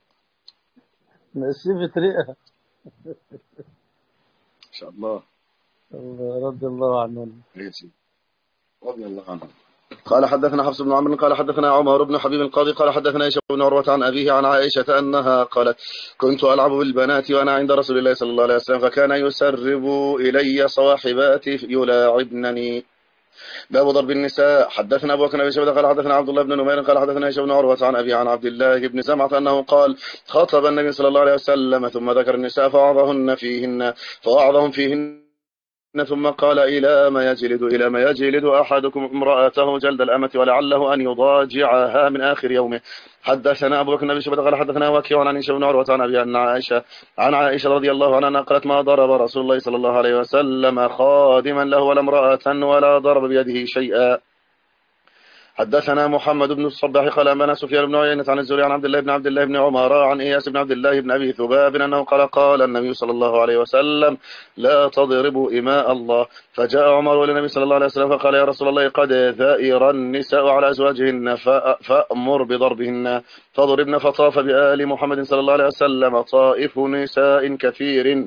نسيبت رئة إن شاء الله رضي الله عنه رضي الله عنه. قال حدثنا حفص بن عمرو قال حدثنا عمر بن حبيب القاضي قال حدثنا هشام بن عروة عن أبيه عن عائشة أنها قالت كنت ألعب بالبنات وأنا عند رسول الله صلى الله عليه وسلم فكان يسرب إلي صواحباتي يلاعبنني. باب ضرب النساء. حدثنا أبو بكر بن أبي شيبة قال حدثنا عبد الله بن نمير قال حدثنا هشام بن عروة عن أبي عن عبد الله بن زمعة أنه قال خطب النبي صلى الله عليه وسلم ثم ذكر النساء فوعظهن فيهن فوعظهم فيهن ثم قال إلى ما يجلد إلى ما يجلد أحدكم امرأته جلد الأمة ولعله أن يضاجعها من آخر يومه. حدثنا أبو بكر بن أبي شيبة قال حدثنا وكيع عن هشام بن عروة عن أبي عن عائشة عن عائشة رضي الله عنها قالت ما ضرب رسول الله صلى الله عليه وسلم خادما له ولا امرأة ولا ضرب بيده شيئا. حدثنا محمد بن الصباح قال أنبأنا سفيان بن عيينة عن الزهري عن عبد الله بن عبد الله بن عمر عن إياس بن عبد الله بن أبي ثباب أنه قال قال النبي صلى الله عليه وسلم لا تضربوا إماء الله. فجاء عمر للنبي صلى الله عليه وسلم فقال يا رسول الله قد ثائر النساء على أزواجهن فأمر بضربهن فضربن. فطاف بآل محمد صلى الله عليه وسلم طائف نساء كثير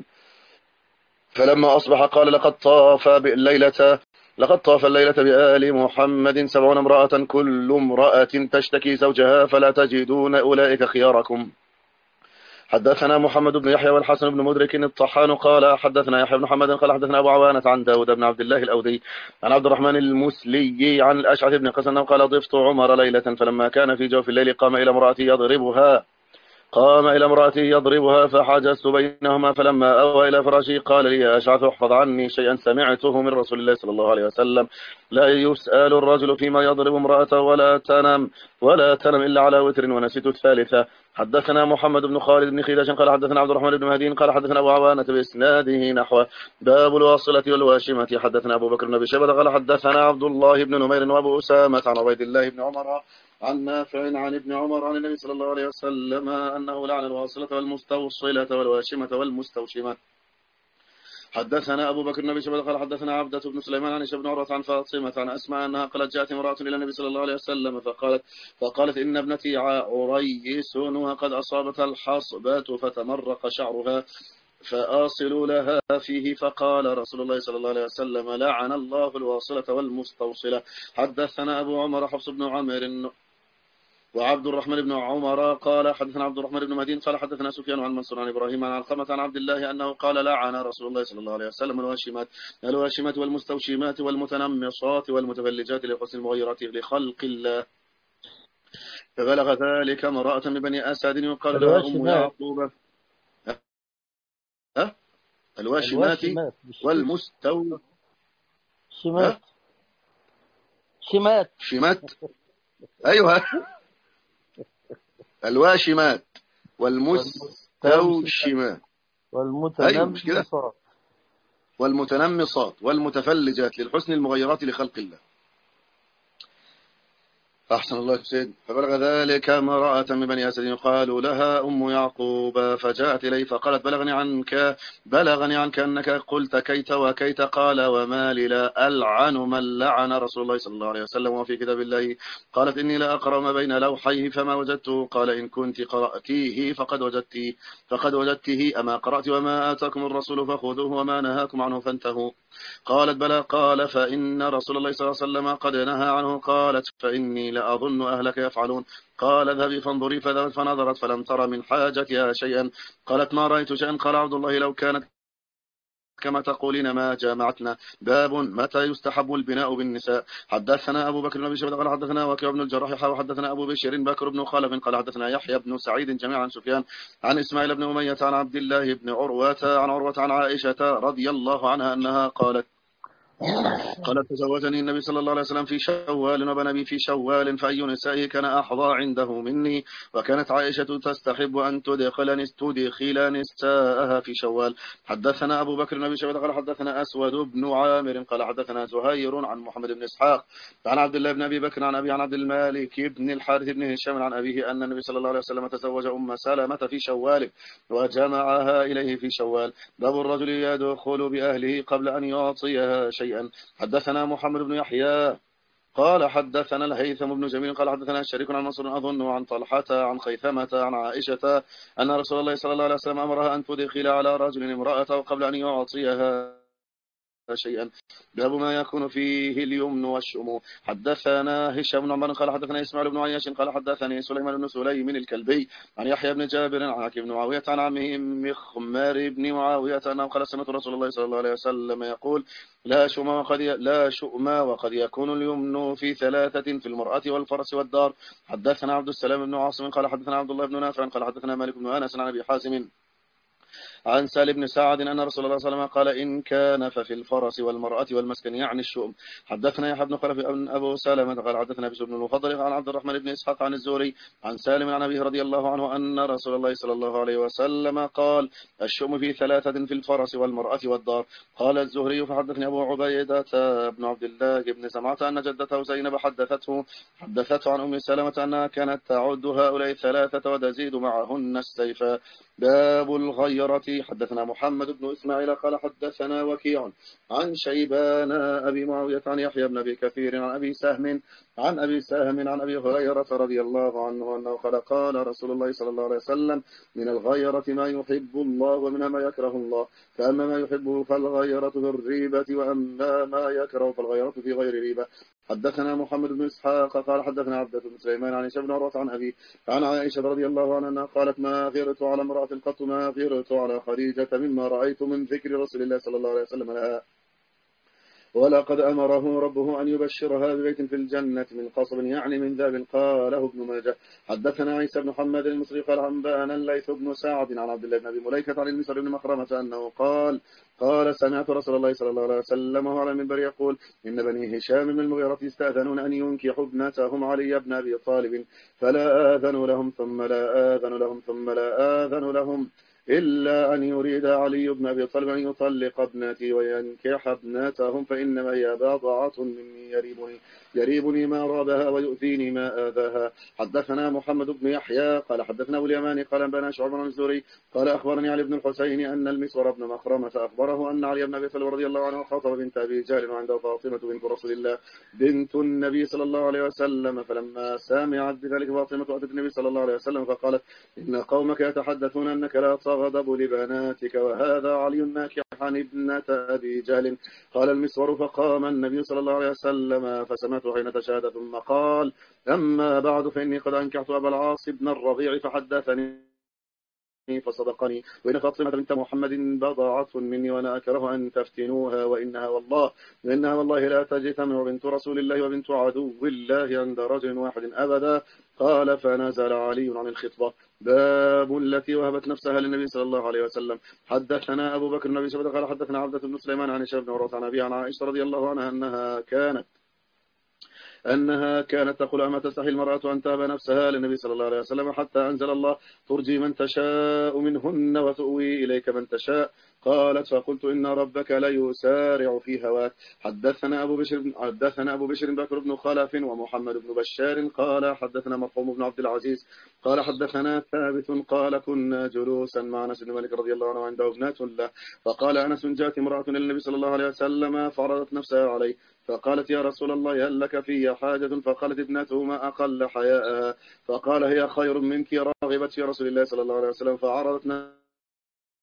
فلما أصبح قال لقد طاف الليلة لقد طاف الليلة بآل محمد سبعون امرأة كل امرأة تشتكي زوجها فلا تجدون أولئك خياركم. حدثنا محمد بن يحيى والحسن بن مدرك الطحان قال حدثنا يحيى بن محمد قال حدثنا أبو عوانة عن داود بن عبد الله الأودي عن عبد الرحمن المسلي عن الأشعث بن قيس قال ضفت عمر ليلة فلما كان في جوف الليل قام إلى امرأته يضربها قام إلى امرأته يضربها فحجزت بينهما فلما أوى إلى فراشه قال لي يا أشعث احفظ عني شيئا سمعته من رسول الله صلى الله عليه وسلم لا يسأل الرجل فيما يضرب امرأته ولا تنم ولا تنم إلا على وتر ونسيت الثالثة. حدثنا محمد بن خالد بن خيلاش قال حدثنا عبد الرحمن بن مهدي قال حدثنا أبو عوانة بإسناده نحو باب الواصلة والواشمة. حدثنا أبو بكر بن أبي شيبة قال حدثنا عبد الله بن نمير وأبو أسامة عن عبيد الله بن عمر عن نافع عن ابن عمر عن النبي صلى الله عليه وسلم أنه لعن الواصلة والمستوصلة والواشمة والمستوشمة. حدثنا أبو بكر بن أبي شيبة قال حدثنا عبدة بن سليمان عن هشام بن عروة عن فاطمة عن أسماء أنها قالت جاءت امرأة إلى النبي صلى الله عليه وسلم فقالت فقالت إن ابنتي عريس وقد أصابتها الحصبة فتمرق شعرها فآصلوا لها فيه فقال رسول الله صلى الله عليه وسلم لعن الله الواصلة والمستوصلة. حدثنا أبو عمر حفص بن عامر وعبد الرحمن بن عمر قال حدثنا عبد الرحمن بن مهدي قال حدثنا سفيان عن منصور عن إبراهيم عن علقمة عن عبد الله أنه قال لعن رسول الله صلى الله عليه وسلم الواشمات الواشمات والمستوشمات والمتنمصات والمتفلجات لحسن المغيرات لخلق الله. فبلغ ذلك امرأة من بني أسد يقال لها أم يعقوب ها الواشمات والمستو شمات شمات شمات أيها الواشمات والمستوشمات والمتنمصات والمتنمصات والمتفلجات للحسن المغيرات لخلق الله. أحسن الله سيد. فبلغ ذلك امرأة من بني أسد يقال لها أم يعقوب فجاءت إليه فقالت بلغني عنك بلغني عنك أنك قلت كيت وكيت قال وما لي لا ألعن من لعن رسول الله صلى الله عليه وسلم وفي كتاب الله. قالت إني لا أقرأ ما بين لوحيه فما وجدته. قال إن كنت قرأتيه فقد وجدته فقد وجدته أما قرأت وما آتاكم الرسول فخذوه وما نهاكم عنه فانتهوا. قالت بلى. قال فإن رسول الله صلى الله عليه وسلم قد نهى عنه. قالت فإني لأظن أهلك يفعلون. قال اذهبي فانظري فذهبت فنظرت فلم ترى من حاجتها شيئا. قالت ما رأيت شيئا. قال عبد الله لو كانت كما تقولين ما جامعتنا. باب متى يستحب البناء بالنساء. حدثنا أبو بكر بن أبي شيبة قال حدثنا وكيع بن الجراح وحدثنا أبو بشير بكر بن خلف قال حدثنا يحيى بن سعيد جميعا عن سفيان عن إسماعيل بن أمية عن عبد الله بن عروة عن عروة عن عائشة رضي الله عنها أنها قالت قالت تزوجني النبي صلى الله عليه وسلم في شوال وبنى بي في شوال فأي نسائه كان أحظى عنده مني. وكانت عائشة تستحب أن تدخل تدخل نساءها في شوال. حدثنا أبو بكر بن أبي شيبة قال حدثنا أسود بن عامر قال حدثنا زهير عن محمد بن إسحاق عن عبد الله بن أبي بكر عن أبي عن عبد المالك بن الحارث بن هشام عن أبيه أن النبي صلى الله عليه وسلم تزوج أم سلمة في شوال وجمعها إليه في شوال. باب الرجل يدخل بأهله قبل أن يعطيها شيئا. حدثنا محمد بن يحيى قال حدثنا الهيثم بن جميل قال حدثنا الشريك عن منصور أظن عن طلحة عن خيثمة عن عائشة أن رسول الله صلى الله عليه وسلم أمرها أن تدخل على رجل امرأته قبل أن يعطيها شيئا. باب ما يكون فيه اليمن والشؤم. حدثنا هشام بن عمر قال حدثنا اسماعيل بن عياش قال حدثني سليمان بن سليم الكلبي عن يحيى بن جابر عن حكيم بن معاوية عن عمه مخمار بن معاوية أنه قال سمعت رسول الله صلى الله عليه وسلم يقول لا شؤم وقد لا شؤم وقد يكون اليمن في ثلاثة في المرأة والفرس والدار. حدثنا عبد السلام بن عاصم قال حدثنا عبد الله بن نافع قال حدثنا مالك بن أنس عن أبي حازم عن سالم بن سعد أن رسول الله صلى الله عليه وسلم قال إن كان ففي الفرس والمرأة والمسكن يعني الشؤم. حدثنا يحيى بن خلف بن أبو سلمة قال حدثنا بشر بن المفضل عن عبد الرحمن بن إسحاق عن الزهري عن سالم عن أبيه رضي الله عنه أن رسول الله صلى الله عليه وسلم قال الشؤم في ثلاثة في الفرس والمرأة والدار. قال الزهري فحدثني أبو عبيدة بن عبد الله بن سمعة أن جدته زينب حدثته حدثته عن أم سلمة أنها كانت تعد هؤلاء الثلاثة وتزيد معهن السيفا. باب الغيرة. حدثنا محمد بن إسماعيل قال حدثنا وكيع عن شيبان أبي معاوية عن يحيى بن أبي كثير عن أبي سهم عن أبي سهم عن أبي هريرة رضي الله عنه أنه قال قال رسول الله صلى الله عليه وسلم من الغيرة ما يحب الله ومنها ما يكره الله. فأما ما يحبه فالغيرة في الريبة وأما ما يكره فالغيرة في غير ريبة. حدثنا محمد بن إسحاق قال حدثنا عبدة بن سليمان عن هشام بن عروة عن أبي عن عائشة رضي الله عنها قالت ما غيرت على امرأة قط ما غيرت على خديجة مما رأيت من ذكر رسول الله صلى الله عليه وسلم لها ولقد أمره ربه أن يبشرها ببيت في الجنة من قصب يعني من ذهب. قاله ابن ماجه. حدثنا عيسى بن محمد المصري قال أنبأنا الليث بن سعد عن عبد الله بن أبي مليكة عن المسر بن مخرمة أنه قال قال سمعت رسول الله صلى الله عليه وسلم على المنبر يقول إن بني هشام من المغيرة يستأذنون أن ينكحوا ابنتهم علي بن أبي طالب فلا آذن لهم ثم لا آذن لهم ثم لا آذن لهم إلا أن يريد علي بن أبي طالب أن يطلق ابنتي وينكح ابنتهم فإنما هي بضعة مني يريبني يريبني ما رابها ويؤذيني ما آذاها. حدثنا محمد بن يحيى قال حدثنا أبو اليماني قال أنبأنا شعيب بن الزهري قال أخبرني علي بن الحسين أن المسور بن مخرمة أخبره أن علي بن أبي طالب رضي الله عنه خاطب بنت أبي جهل وعنده فاطمة بنت رسول الله بنت النبي صلى الله عليه وسلم. فلما سمعت بذلك فاطمة أتت النبي صلى الله عليه وسلم فقالت إن قومك يتحدثون أنك لا تغضب لبناتك وهذا علي ناكح عن ابنة أبي جهل. قال المسور فقام النبي صلى الله عليه وسلم فسمعت حين تشهد ثم قال أما بعد فإني قد أنكحت أبا العاص بن الربيع فحدثني فصدقني وإن فاطمة بنت محمد بضعة مني وأنا أكره أن تفتنوها وإنها والله وإنها والله لا تجتمع بنت رسول الله وبنت عدو الله عند رجل واحد أبدا. قال فنزل علي عن الخطبة. باب التي وهبت نفسها للنبي صلى الله عليه وسلم. حدثنا أبو بكر بن أبي شيبة قال حدثنا عبدة بن سليمان عن هشام بن عروة عن أبي عن عائشة رضي الله عنها أنها كانت أنها كانت تقول أما تستحي المرأة أن تهب نفسها للنبي صلى الله عليه وسلم حتى أنزل الله ترجي من تشاء منهن وتؤوي إليك من تشاء. قالت فقلت إن ربك ليسارع في هواك. حدثنا أبو بشر حدثنا أبو بشر بكر بن خلف ومحمد بن بشار قال حدثنا مرحوم بن عبد العزيز قال حدثنا ثابت قال كنا جلوسا مع أنس بن مالك رضي الله عنه عنده ابنة له فقال أنس جاءت امرأة إلى النبي صلى الله عليه وسلم فعرضت نفسها عليه فقالت يا رسول الله هل لك في حاجة؟ فقالت ابنته ما أقل حياءها فقال هي خير منك رغبت في رسول الله صلى الله عليه وسلم فعرضت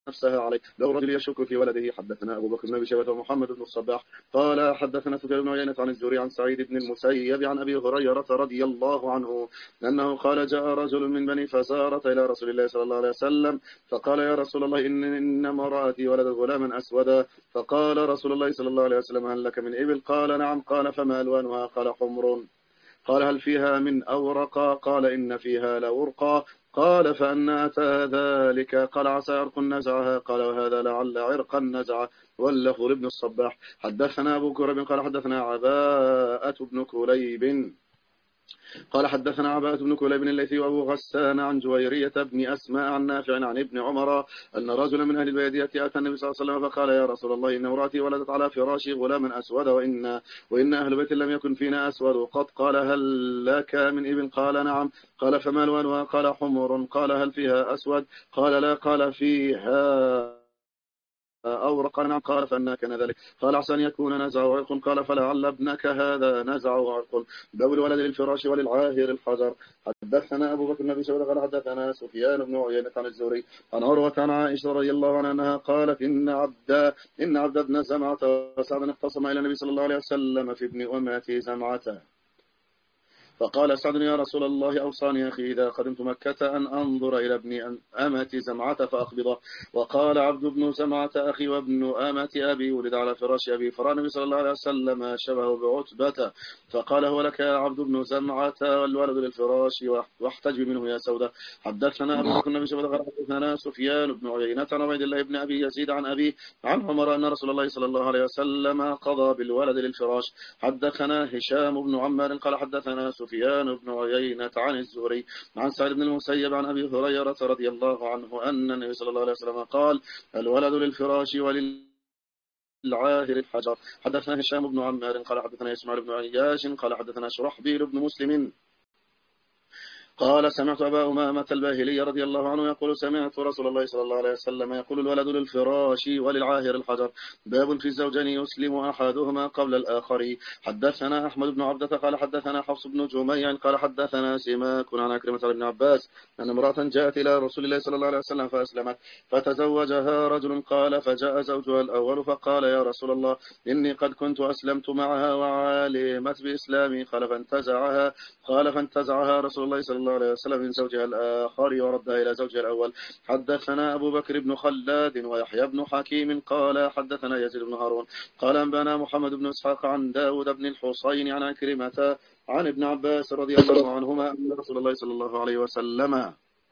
نفسها عليه. لو رجل يشك في ولده. حدثنا أبو بكر بن أبي شيبة ومحمد بن الصباح قال حدثنا سفيان بن عيينة عن الزهري عن سعيد بن المسيب عن أبي هريرة رضي الله عنه أنه قال جاء رجل من بني فزارة إلى رسول الله صلى الله عليه وسلم فقال يا رسول الله إن, إن امرأتي ولدت غلاما أسودا. فقال رسول الله صلى الله عليه وسلم هل لك من إبل؟ قال نعم. قال فما ألوانها؟ قال حمر. قال هل فيها من أورقا؟ قال إن فيها لورقا. قال فأنا أتى ذلك؟ قال عسى عرق نزعها. قال وهذا لعل عرقا نزع. واللفظ لابن الصباح. حدثنا أبو كريب قال حدثنا عباءة بن كليب قال حدثنا عباءة بن كليب الليثي وأبو غسان عن جويرية بن أسماء عن نافع عن ابن عمر أن رجلا من أهل البادية أتى النبي صلى الله عليه وسلم فقال يا رسول الله إن امرأتي ولدت على فراشي غلاما أسود وإن وإن أهل بيت لم يكن فينا أسود قط. قال هل لك من ابن؟ قال نعم. قال فما ألوانها؟ قال حمر. قال هل فيها أسود؟ قال لا. قال فيها أورق. نعم. قال فأنا كان ذلك؟ قال عسى أن يكون نزع عرق. قال فلعل ابنك هذا نزع عرق. باب الولد للفراش وللعاهر الحجر. حدثنا أبو بكر النبي صلى الله عليه وسلم قال حدثنا سفيان بن عيينة عن الزهري عن عروة عن عائشة رضي الله عنها أنها قالت إن عبد إن عبد بن زمعة وسعد اختصم إلى النبي صلى الله عليه وسلم في ابن أمة زمعة فقال سعد يا رسول الله أوصاني أخي إذا قدمت مكة أن أنظر إلى ابن أمة زمعة فأقبضه. وقال عبد بن زمعة أخي وابن أمة أبي ولد على فراش أبي. فرأى النبي صلى الله عليه وسلم شبه بعتبة فقال هو لك يا عبد بن زمعة والولد للفراش واحتجب منه يا سودة. حدثنا أبو بكر النبي صلى الله عليه وسلم حدثنا سفيان بن عيينة عن عبيد الله بن أبي يزيد عن أبي عن عمر أن رسول الله صلى الله عليه وسلم قضى بالولد للفراش. حدثنا هشام بن عمار قال حدثنا سفيان بن عيينة عن الزهري عن سعيد بن المسيب عن أبي هريرة رضي الله عنه أن النبي صلى الله عليه وسلم قال الولد للفراش وللعاهر الحجر. حدثنا هشام بن عمار قال حدثنا إسماعيل بن عياش قال حدثنا شرحبيل بن مسلم قال سمعت أبا أمامة الباهلي رضي الله عنه يقول سمعت رسول الله صلى الله عليه وسلم يقول الولد للفراش وللعاهر الحجر. باب في الزوجين يسلم أحدهما قبل الآخر. حدثنا أحمد بن عبدة قال حدثنا حفص بن جميع قال حدثنا سماك عن عكرمة بن عباس أن امرأة جاءت إلى رسول الله صلى الله عليه وسلم فأسلمت فتزوجها رجل. قال فجاء زوجها الأول فقال يا رسول الله إني قد كنت أسلمت معها وعالمت بإسلامي. قال فانتزعها قال فانتزعها رسول الله صلى الله عليه وسلم من زوجها الآخر وردها إلى زوجها الأول. حدثنا أبو بكر بن خلاد ويحيى بن حكيم قال حدثنا يزيد بن هارون قال أنبانا محمد بن إسحاق عن داود بن الحصين عن عكرمة عن ابن عباس رضي الله عنهما أن رسول الله صلى الله عليه وسلم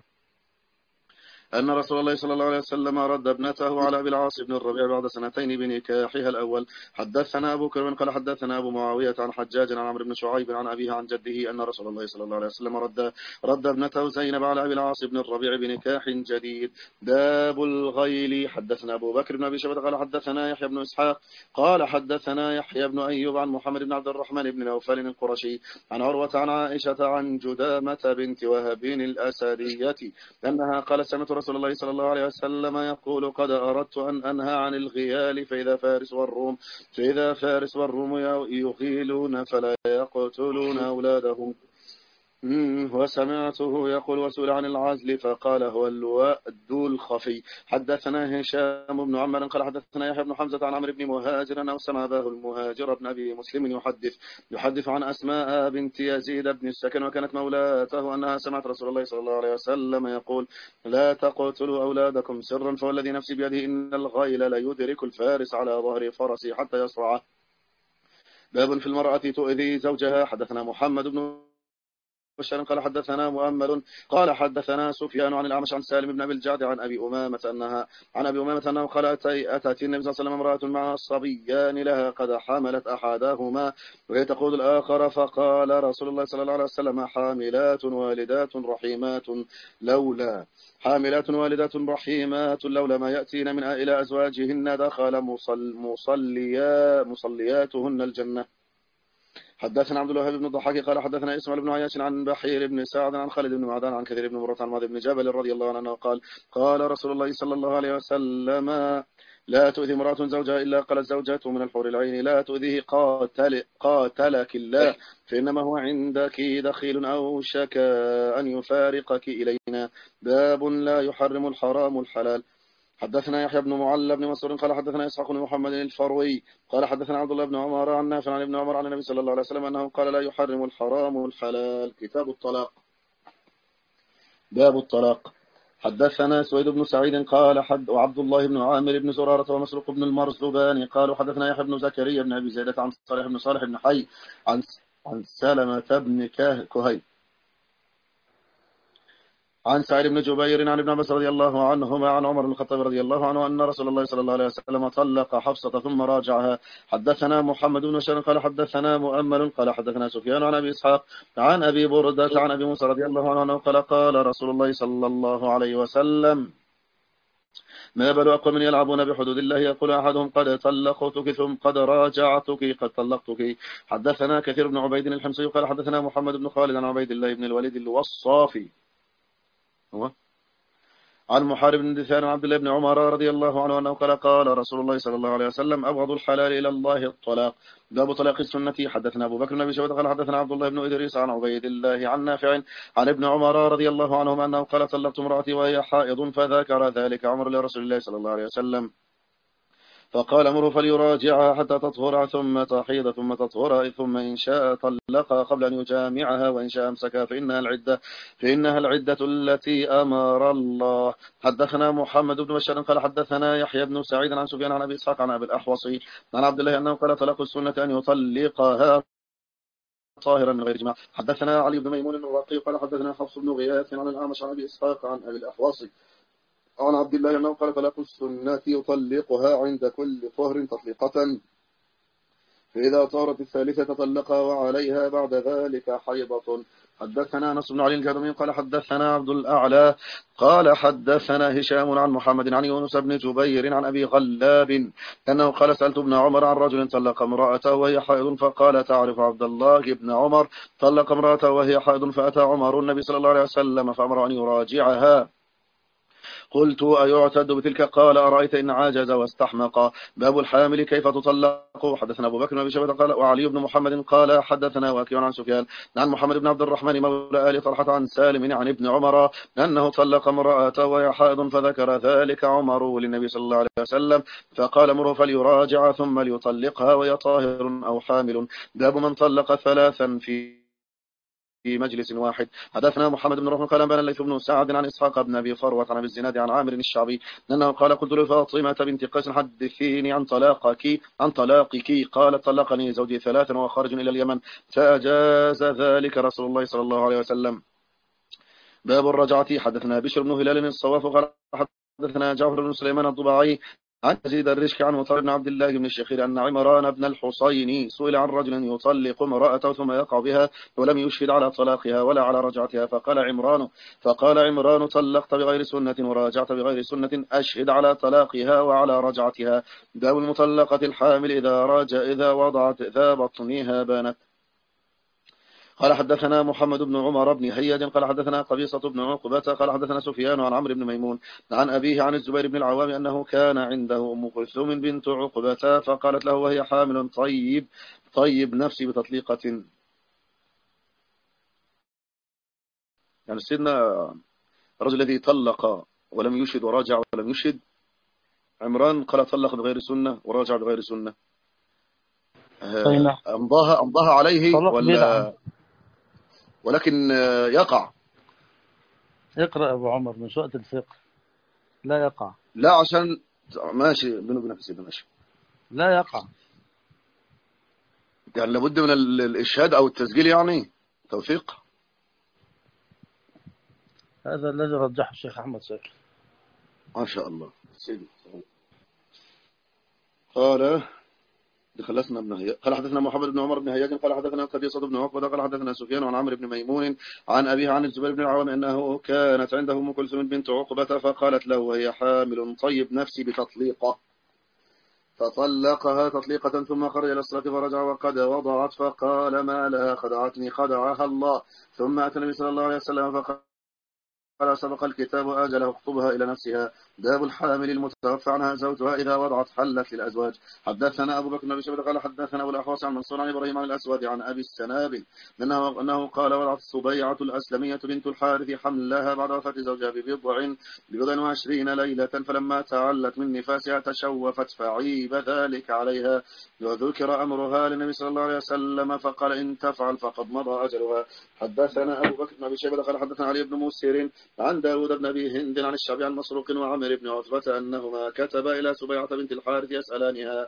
أن رسول الله صلى الله عليه وسلم رد ابنته على أبي العاص بن الربيع بعد سنتين بنكاحها الأول. حدثنا أبو كرم قال حدثنا أبو معاوية عن حجاج عن عمرو بن شعيب عن أبيه عن جده أن رسول الله صلى الله عليه وسلم رد رد ابنته زينب على أبي العاص بن الربيع بنكاح جديد. باب الغيل. حدثنا أبو بكر بن أبي شيبة قال حدثنا يحيى بن إسحاق قال حدثنا يحيى بن أيوب عن محمد بن عبد الرحمن بن نوفل القرشي عن عروة عن عائشة عن جدامة بنت وهب الأسدية أنها قال سمعت رسول الله صلى الله عليه وسلم يقول قد أردت أن أنهى عن الغيال فإذا فارس والروم فإذا فارس والروم يغيلون فلا يقتلون أولادهم. وسمعته يقول وسئل عن العزل فقال هو الوأد الخفي. حدثنا هشام بن عمار قال حدثنا يحيى بن حمزة عن عمرو بن مهاجر أنه سمع أباه المهاجر بن أبي مسلم يحدث يحدث عن أسماء بنت يزيد بن السكن وكانت مولاته أنها سمعت رسول الله صلى الله عليه وسلم يقول لا تقتلوا أولادكم سرا فوالذي نفسي بيده إن الغيل ليدرك الفارس على ظهر فرسه حتى يصرعه. باب في المرأة تؤذي زوجها. حدثنا محمد بن بشار قال حدثنا مؤمل قال حدثنا سفيان عن الأعمش عن سالم بن أبي الجعد عن أبي أمامة أنها عن أبي أمامة أنه قال أتي أتت النبي صلى الله عليه وسلم امرأة مع صبيان لها قد حملت أحدهما وهي تقول الآخر فقال رسول الله صلى الله عليه وسلم حاملات والدات رحيمات لولا حاملات والدات رحيمات لولا ما يأتين من إلى أزواجهن دخل مصل مصليا مصلياتهن الجنة. حدثنا عبد الوهاب بن الضحاك قال حدثنا اسماعيل بن عياش عن بحير بن سعد عن خالد بن معدان عن كثير بن مرة عن معاذ بن جبل رضي الله عنه قال قال رسول الله صلى الله عليه وسلم لا تؤذي امرأة زوجها إلا قالت زوجته من الحور العين لا تؤذيه قاتل قاتلك الله فإنما هو عندك دخيل أو شكا أن يفارقك إلينا. باب لا يحرم الحرام الحلال. حدثنا يحيى بن معل بن مسعود قال حدثنا إسحاق بن محمد الفروي قال حدثنا عبد الله بن عمر عن نافع عن ابن عمر عن النبي صلى الله عليه وسلم أنه قال لا يحرم الحرام الحلال. كتاب الطلاق. باب الطلاق. حدثنا سويد بن سعيد قال حد وعبد الله بن عامر بن زرارة ومسروق بن المرزباني قالوا حدثنا يحيى بن زكريا بن أبي زيدة عن صالح بن صالح بن حي عن عن سلمة بن كهيل عن سعيد بن جبير عن ابن عباس رضي الله عنهما عن عمر بن الخطاب رضي الله عنه أن رسول الله صلى الله عليه وسلم طلق حفصة ثم راجعها. حدثنا محمد بن بشار قال حدثنا مؤمل قال حدثنا سفيان عن أبي إسحاق عن أبي بردة عن أبي موسى رضي الله عنه قال قال رسول الله صلى الله عليه وسلم ما بال أقوم يلعبون بحدود الله يقول أحدهم قد طلقتك ثم قد راجعتك قد طلقتك. حدثنا كثير بن عبيد الحمصي قال حدثنا محمد بن خالد عن عبيد الله بن الوليد الوصافي هو عن محارب بن دثار عن عبد الله بن عمر رضي الله عنه أنه قال قال رسول الله صلى الله عليه وسلم أبغض الحلال إلى الله الطلاق. باب طلاق السنة. حدثنا أبو بكر بن أبي شيبة قال حدثنا عبد الله بن إدريس عن عبيد الله عن نافع عن ابن عمر رضي الله عنهما أنه قال طلقت امرأتي وهي حائض فذكر ذلك عمر لرسول الله صلى الله عليه وسلم فقال امره فليراجعها حتى تطهر ثم تحيض ثم تطهر ثم إن شاء طلقها قبل أن يجامعها وإن شاء أمسكها فإنها العدة فإنها العدة التي أمر الله. حدثنا محمد بن بشار قال حدثنا يحيى بن سعيد عن سفيان عن أبي إسحاق عن أبي الأحوصي عن عبد الله أنه قال طلاق السنة أن يطلقها طاهرا من غير جماع. حدثنا علي بن ميمون الرقي قال حدثنا حفص بن غياث عن الأعمش عن أبي إسحاق عن أبي الأحوصي عن عبد الله أنه قال طلاق السنة يطلقها عند كل طهر تطليقة فإذا طارت الثالثة طلقها وعليها بعد ذلك حيضة. حدثنا نصر بن علي الجهضمي قال حدثنا عبد الأعلى قال حدثنا هشام عن محمد عن يونس بن جبير عن أبي غلاب أنه قال سألت ابن عمر عن رجل طلق امرأته وهي حائض فقال تعرف عبد الله بن عمر طلق امرأته وهي حائض فأتى عمر النبي صلى الله عليه وسلم فأمر أن يراجعها. قلت أيعتد بتلك؟ قال أرأيت إن عاجز واستحمق. باب الحامل كيف تطلق. حدثنا أبو بكر بن أبي شيبة قال وعلي بن محمد قال حدثنا واكيع عن سفيان عن محمد بن عبد الرحمن مولى آل طلحة عن سالم عن ابن عمر أنه طلق امرأته وهي حائض فذكر ذلك عمر للنبي صلى الله عليه وسلم فقال امره فليراجع ثم ليطلقها وهي طاهر أو حامل. باب من طلق ثلاثا في في مجلس واحد. حدثنا محمد بن رافع قال بن الليث بن سعد عن إسحاق بن أبي فروة عن أبي الزناد عن عامر الشعبي أنه قال قلت لفاطمة بنت قيس حدثيني عن طلاقك عن طلاقك قالت طلقني زوجي ثلاثا وخارج إلى اليمن فأجاز ذلك رسول الله صلى الله عليه وسلم. باب الرجعة. حدثنا بشر بن هلال الصواف قال حدثنا جعفر بن سليمان الضباعي عن يزيد الرشك عن مطر بن عبد الله بن الشخير أن عمران بن الحصين سئل عن رجل يطلق امرأته ثم يقع بها ولم يشهد على طلاقها ولا على رجعتها فقال عمران فقال عمران طلقت بغير سنة وراجعت بغير سنة أشهد على طلاقها وعلى رجعتها. باب المطلقة الحامل إذا راجع إذا وضعت ذا بطنها بانت. قال حدثنا محمد بن عمر بن هياد قال حدثنا قبيصة بن عقبة قال حدثنا سفيان عن عمرو بن ميمون عن أبيه عن الزبير بن العوام أنه كان عنده أم كلثوم بنت عقبة فقالت له وهي حامل طيب طيب نفسي بتطليقة. يعني سيدنا الرجل الذي طلق ولم يشهد وراجع ولم يشهد عمران قال طلق بغير سنة وراجع بغير سنة أمضاها أمضاها عليه ولا ولكن يقع. اقرأ أبو عمر من سوءة الفقه. لا يقع. لا عشان ماشي بينه وبينك سيدنا ماشي لا يقع يعني لابد من الإشهاد أو التسجيل يعني توثيق. هذا الذي رجحه الشيخ أحمد ساكر ما شاء الله سيدي. قال خلصنا ابن هيا قال حدثنا محمد بن عمر بن هياج قال حدثنا قبيصة بن عقبة قال حدثنا سفيان عن عمرو بن ميمون عن أبيه عن الزبير بن العوام أنه كانت عنده أم كلثوم بنت عقبة فقالت له وهي حامل طيب نفسي بتطليقة فطلقها تطليقة ثم خرج إلى الصلاة فرجع وقد وضعت فقال ما لها خدعتني خدعها الله ثم أتى النبي صلى الله عليه وسلم فقال قال سبق الكتاب آجله اخطبها إلى نفسها. باب الحامل المتوفى عنها زوجها إذا وضعت حلت للأزواج. حدثنا أبو بكر بن أبي شيبة قال حدثنا أبو الأحوص عن منصور عن إبراهيم عن الأسود عن أبي السنابل أنه, أنه قال وضعت الصبيعة الأسلمية بنت الحارث حملها بعد وفاة زوجها ببضع ببضع وعشرين ليلة، فلما تعلت من نفاسها تشوفت فعيب ذلك عليها، وذكر أمرها للنبي صلى الله عليه وسلم فقال إن تفعل فقد مضى أجلها. حدثنا أبو بكر بن أبي شيبة قال حدثنا علي بن مسير عن داود بن أبي هند عن الشعبي عن مسروق وعمر بن عتبة أنهما كتبا إلى سبيعة بنت الحارث يسألانها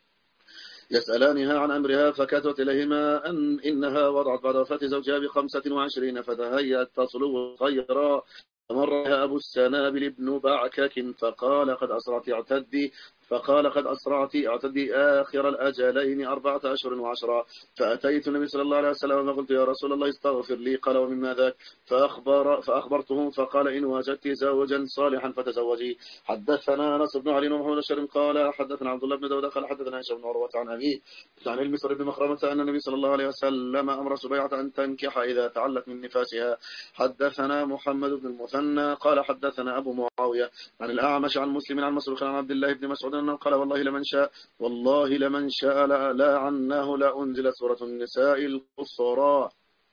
يسألانها عن أمرها، فكتبت إليهما أن إنها وضعت بعد وفاة زوجها بخمسة وعشرين فتهيأت تصلو خيرا، فمرها أبو السنابل بن بعكك فقال قد أسرعت اعتدي فقال قد أسرعت اعتدي آخر الأجلين أربعة أشهر وعشرة. فأتيت النبي صلى الله عليه وسلم فقلت يا رسول الله استغفر لي. قال ومما ذاك؟ فأخبر فأخبرته فقال إن وجدت زوجا صالحا فتزوجي. حدثنا أنس بن علي ومحمود الشرم قال حدثنا عبد الله بن داود قال حدثنا هشام بن عروة عن أبيه عن المسر بن مخرمة أن النبي صلى الله عليه وسلم أمر سبيعة أن تنكح إذا تعلت من نفاسها. حدثنا محمد بن المثنى قال حدثنا أبو معاوية عن الأعمش عن مسلم عن مسروق عن عبد الله بن مسعود أنه قال والله لمن شاء والله لمن شاء لا عنه لأنزل سورة النساء القصرى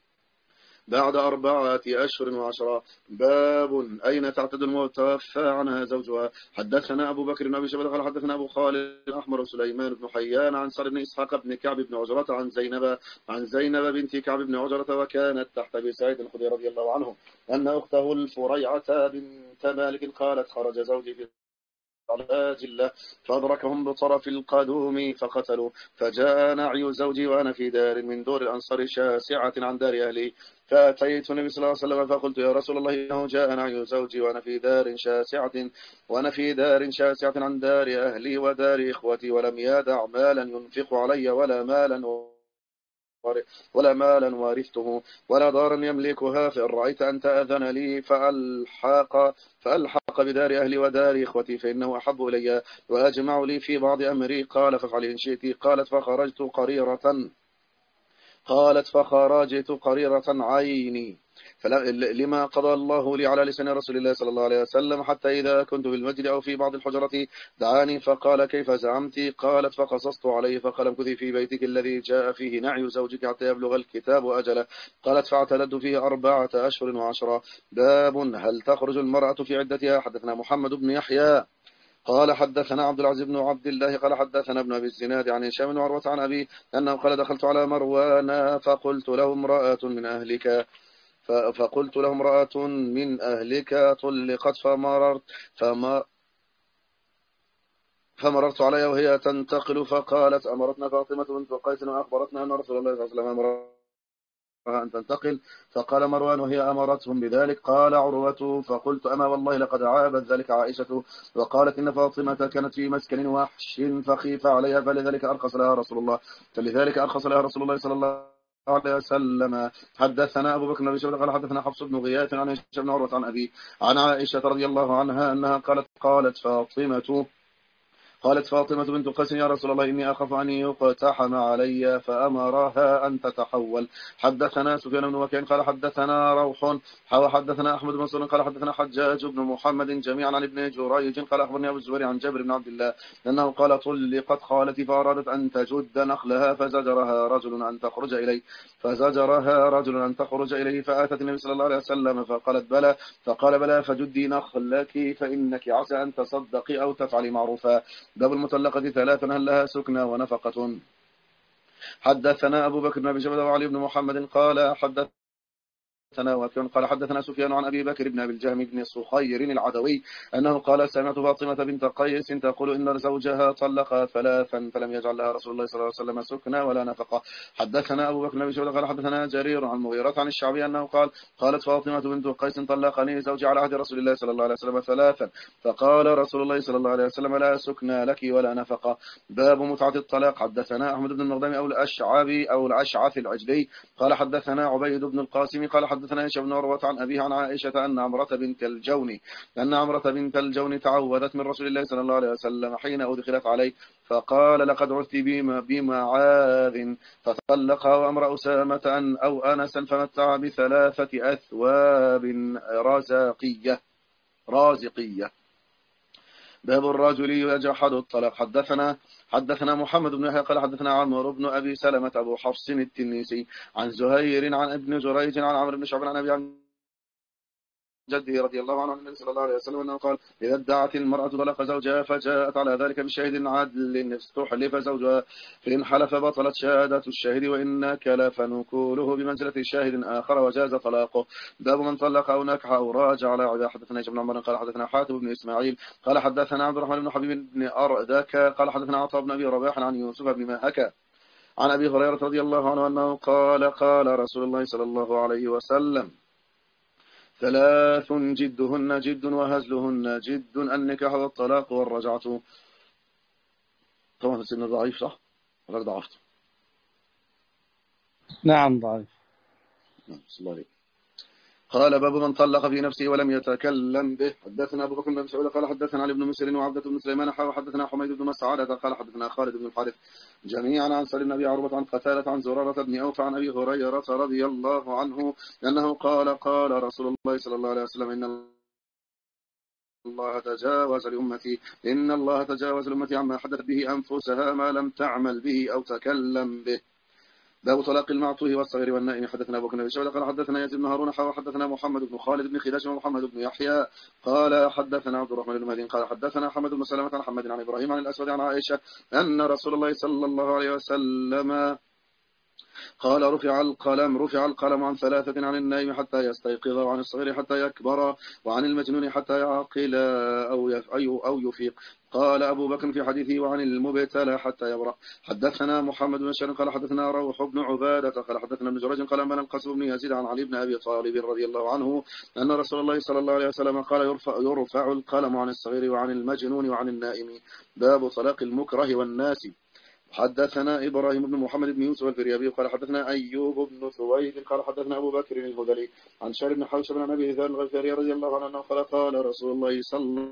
بعد أربعة أشهر وعشرة. باب أين تعتد المتوفى عنها زوجها. حدثنا أبو بكر بن أبي شيبة قال حدثنا أبو خالد الأحمر سليمان بن حيان عن سعد بن إسحاق بن كعب بن عجرة عن زينب عن زينب بنت كعب بن عجرة وكانت تحت أبي سعيد الخدري رضي الله عنه أن أخته الفريعة بنت مالك قالت خرج زوجي في جلة فأدركهم بطرف القدوم فقتلوا، فجاء نعي زوجي وأنا في دار من دور الأنصار شاسعة عن دار أهلي، فأتيت النبي صلى الله عليه وسلم فقلت يا رسول الله إنه جاء نعي زوجي وأنا في دار شاسعة وأنا في دار شاسعة عن دار أهلي ودار إخوتي، ولم يدع مالا ينفق علي ولا مالا ولا مالا وارثته ولا دارا يملكها، فإن رأيت أن تأذن لي فألحق, فألحق بدار أهلي ودار إخوتي فإنه أحب إلي وأجمع لي في بعض أمري. قال فافعل إن شئت. قالت فخرجت قريرة قالت فخرجت قريرة عيني لما قضى الله لي على لسان رسول الله صلى الله عليه وسلم، حتى إذا كنت في المسجد أو في بعض الحجرة دعاني فقال كيف زعمت؟ قالت فقصصت عليه فقال امكثي في بيتك الذي جاء فيه نعي زوجك حتى يبلغ الكتاب أجله. قالت فاعتلت فيه أربعة أشهر وعشرة. باب هل تخرج المرأة في عدتها. حدثنا محمد بن يحيى قال حدثنا عبد العزيز بن عبد الله قال حدثنا ابن أبي الزناد عن هشام بن عروة عن أبي أنه قال دخلت على مروان فقلت له امرأة من أهلك فقلت له امرأة من أهلك طلقت فمررت فما فمررت عليها وهي تنتقل فقالت أمرتنا فاطمة بنت قيس وأخبرتنا أن رسول الله صلى الله عليه وسلم أمر أن تنتقل، فقال مروان وهي أمرتهم بذلك. قال عروة فقلت أما والله لقد عابت ذلك عائشة وقالت إن فاطمة كانت في مسكن وحش فخيف عليها فلذلك أرخص لها رسول الله فلذلك أرخص لها رسول الله صلى الله عليه وسلم. حدثنا أبو بكر بن أبي شيبة قال حدثنا حفص بن غياث عن هشام بن عروة عن أبي عن عائشة رضي الله عنها أنها قالت قالت فاطمة قالت فاطمة بنت قيس يا رسول الله إني أخاف أن يقتحم علي فأمرها أن تتحول. حدثنا سفيان بن وكيع قال حدثنا روح حدثنا أحمد بن منصور قال حدثنا حجاج بن محمد جميعا عن ابن جريج قال أخبرني أبو الزبير عن جابر بن عبد الله أنه قال طلقت خالتي فأرادت أن تجد نخلها فزجرها رجل أن تخرج إليه فزجرها رجل أن تخرج إليه فآتت النبي صلى الله عليه وسلم فقالت بلى فقال بلى فجدي نخلك فإنك عسى أن تصدقي أو تفعلي معروفا. باب المطلقة ثلاثا هل لها سكنى ونفقة. حدثنا أبو بكر بن أبي شيبة وعلي بن محمد قال حدث قال حدثنا سفيان عن أبي بكر بن أبي الجهم بن صخير العدوي أنه قال سمعت فاطمة بنت قيس تقول إن زوجها طلقها ثلاثا فلم يجعل لها رسول الله صلى الله عليه وسلم سكنى ولا نفقة. حدثنا أبو بكر بن أبي شيبة قال حدثنا جرير عن مغيرة عن الشعبي أنه قال قالت فاطمة بنت قيس طلقني زوجي على عهد رسول الله صلى الله عليه وسلم ثلاثا فقال رسول الله صلى الله عليه وسلم لا سكنى لك ولا نفقة. باب متعة الطلاق. حدثنا أحمد بن المقدام أو الأشعبي أو الأشعث العجلي قال حدثنا عبيد بن القاسم قال حدثنا حدثنا هشام بن عروة عن أبيه عن عائشة أن عمرة بنت الجون أن عمرة بنت الجون تعوذت من رسول الله صلى الله عليه وسلم حين أدخلت عليه فقال لقد عثت بمعاذ فطلقها وأمر أسامة أن أو أنسا فمتع بثلاثة أثواب رازقية رازقية. باب الرجل يجحد الطلاق. حدثنا حدثنا محمد بن يحيى قال حدثنا عمرو بن أبي سلمة أبو حفص التنيسي عن زهير عن ابن جريج عن عمرو بن شعب عن أبي عن جده رضي الله عنه عن النبي صلى الله عليه وسلم أنه قال إذا ادعت المرأة طلاق زوجها فجاءت على ذلك بشاهد عدل استحلف زوجها فإن حلف بطلت شهادة الشاهد وإن كلف نكوله بمنزلة شاهد آخر وجاز طلاقه. باب من طلق أو نكح أو راجع على عباده. حدثنا ابن عمر قال حدثنا حاتم بن إسماعيل قال حدثنا عبد الرحمن بن حبيب بن أردك قال حدثنا عطاء بن أبي رباح عن يوسف بن ماهك عن أبي هريرة رضي الله عنه أنه قال قال رسول الله صلى الله عليه وسلم ثلاث جدهن جد وهزلهن جد النكاح والطلاق والرجعة. طبعا سنة ضعيف صح؟ غير ضعفت. نعم ضعيف. نعم صلى الله عليه. قال باب من طلق في نفسه ولم يتكلم به. حدثنا أبو بكر بن مسعود قال حدثنا علي بن مسلم وعبدة بن سليمان وحدثنا حميد بن مسعود قال حدثنا خالد بن الحارث جميعا عن سالم بن أبي عروبة عن قتادة عن زرارة بن أوف عن أبي هريرة رضي الله عنه أنه قال قال رسول الله صلى الله عليه وسلم إن الله تجاوز لأمتي إن الله تجاوز لأمتي عما حدث به أنفسها ما لم تعمل به أو تكلم به. باب طلاق المعطوه والصغير والنائم. حدثنا أبو بكر بن شيبة قال حدثنا يزيد بن هارون وحدثنا محمد بن خالد بن خداش ومحمد بن يحيى قال حدثنا عبد الرحمن بن مهدي قال حدثنا حمد بن سلمة عن حمد عن إبراهيم عن الأسود عن عائشة أن رسول الله صلى الله عليه وسلم قال رفع القلم رفع القلم عن ثلاثة عن النائم حتى يستيقظ وعن الصغير حتى يكبر وعن المجنون حتى يعقل أو أو يفيق. قال أبو بكر في حديثه وعن المبتلى حتى يبرأ. حدثنا محمد بن بشار قال حدثنا روح بن عبادة قال حدثنا ابن جريج قال أنبأنا القاسم بن يزيد عن علي بن أبي طالب رضي الله عنه أن رسول الله صلى الله عليه وسلم قال يرفع, يرفع القلم عن الصغير وعن المجنون وعن النائم. باب طلاق المكره والناس. حدثنا إبراهيم بن محمد بن يوسف الفريابي قال حدثنا أيوب بن ثويد قال حدثنا أبو بكر الهذلي عن شار بن حوشب بن أبي ذر الغفاري رضي الله عنه أنه قال قال رسول الله صلى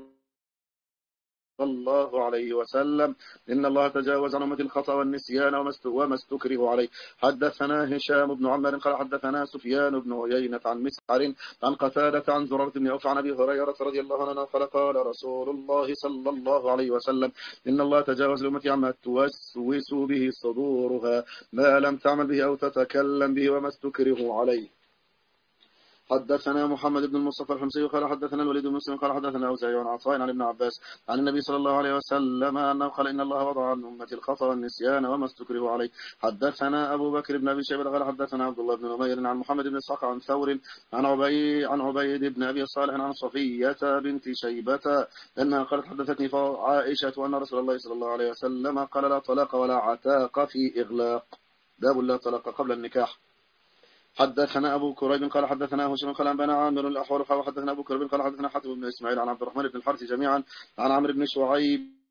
الله عليه وسلم إن الله تجاوز عن أمة الخطأ والنسيان وما استكره عليه. حدثنا هشام بن عمر قال حدثنا سفيان بن عيينة عن مسعر عن قتادة عن زرارة بن عوف عن أبي هريرة رضي الله عنه قال قال رسول الله صلى الله عليه وسلم إن الله تجاوز لأمتي عما توسوس به صدورها ما لم تعمل به أو تتكلم به وما استكره عليه. حدثنا محمد بن المصطفى الحمصي قال حدثنا الوليد بن مسلم قال حدثنا أوزاعي عن عطاء عن ابن عباس عن النبي صلى الله عليه وسلم أنه قال إن الله وضع عن أمة الخطأ والنسيان وما استكره عليه. حدثنا أبو بكر بن أبي شيبة قال حدثنا عبد الله بن نمير عن محمد بن إسحاق عن ثور عن عبيد عن عبيد بن أبي صالح عن صفية بنت شيبة أنها قالت حدثتني عائشة أن رسول الله صلى الله عليه وسلم قال لا طلاق ولا عتاق في إغلاق. باب لا طلاق قبل النكاح. حدثنا أبو كريب قال حدثنا هشام قال أنبأنا عامر الأحول قال حدثنا أبو كريب قال حدثنا حاتم بن إسماعيل عن عبد الرحمن بن الحارث جميعا عن عمرو بن شعيب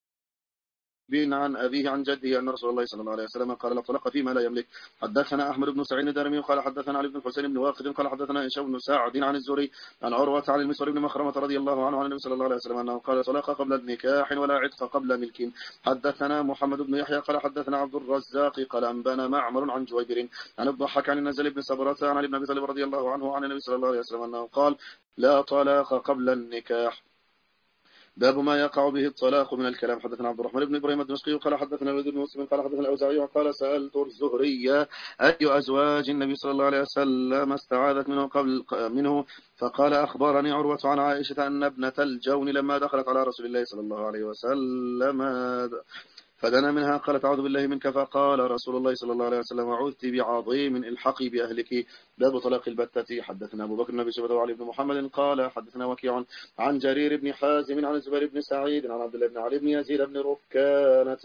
عن أبيه عن جده أن رسول الله صلى الله عليه وسلم قال لا طلاق فيما لا يملك. حدثنا أحمد بن سعيد الدارمي قال حدثنا علي بن الحسين بن واقد قال حدثنا هشام بن سعد عن الزهري عن عروة عن المسور بن مخرمة رضي الله عنه عن النبي صلى الله عليه وسلم أنه قال طلاق قبل النكاح ولا عتق قبل ملك. حدثنا محمد بن يحيى قال حدثنا عبد الرزاق قال أنبأنا معمر عن جويبر عن الضحاك عن النزل بن صبرة عن ابن أبي طالب رضي الله عنه عن النبي صلى الله عليه وسلم أنه قال لا طلاق قبل النكاح. باب ما يقع به الطلاق من الكلام. حدثنا عبد الرحمن بن ابراهيم الدمشقي قال حدثنا الوليد بن مسلم قال حدثنا الاوزاعي قال سالت الزهري اي ازواج النبي صلى الله عليه وسلم استعاذت منه قبل منه فقال اخبرني عروة عن عائشة ان ابنة الجون لما دخلت على رسول الله صلى الله عليه وسلم فدنا منها قالت أعوذ بالله منك فقال رسول الله صلى الله عليه وسلم عوذت بعظيم الحقي بأهلك. باب طلاق البتة. حدثنا أبو بكر بن شيبة وعلي بن محمد قال حدثنا وكيع عن جرير بن حازم عن الزبير بن سعيد عن عبد الله بن علي بن يزيد بن ركانة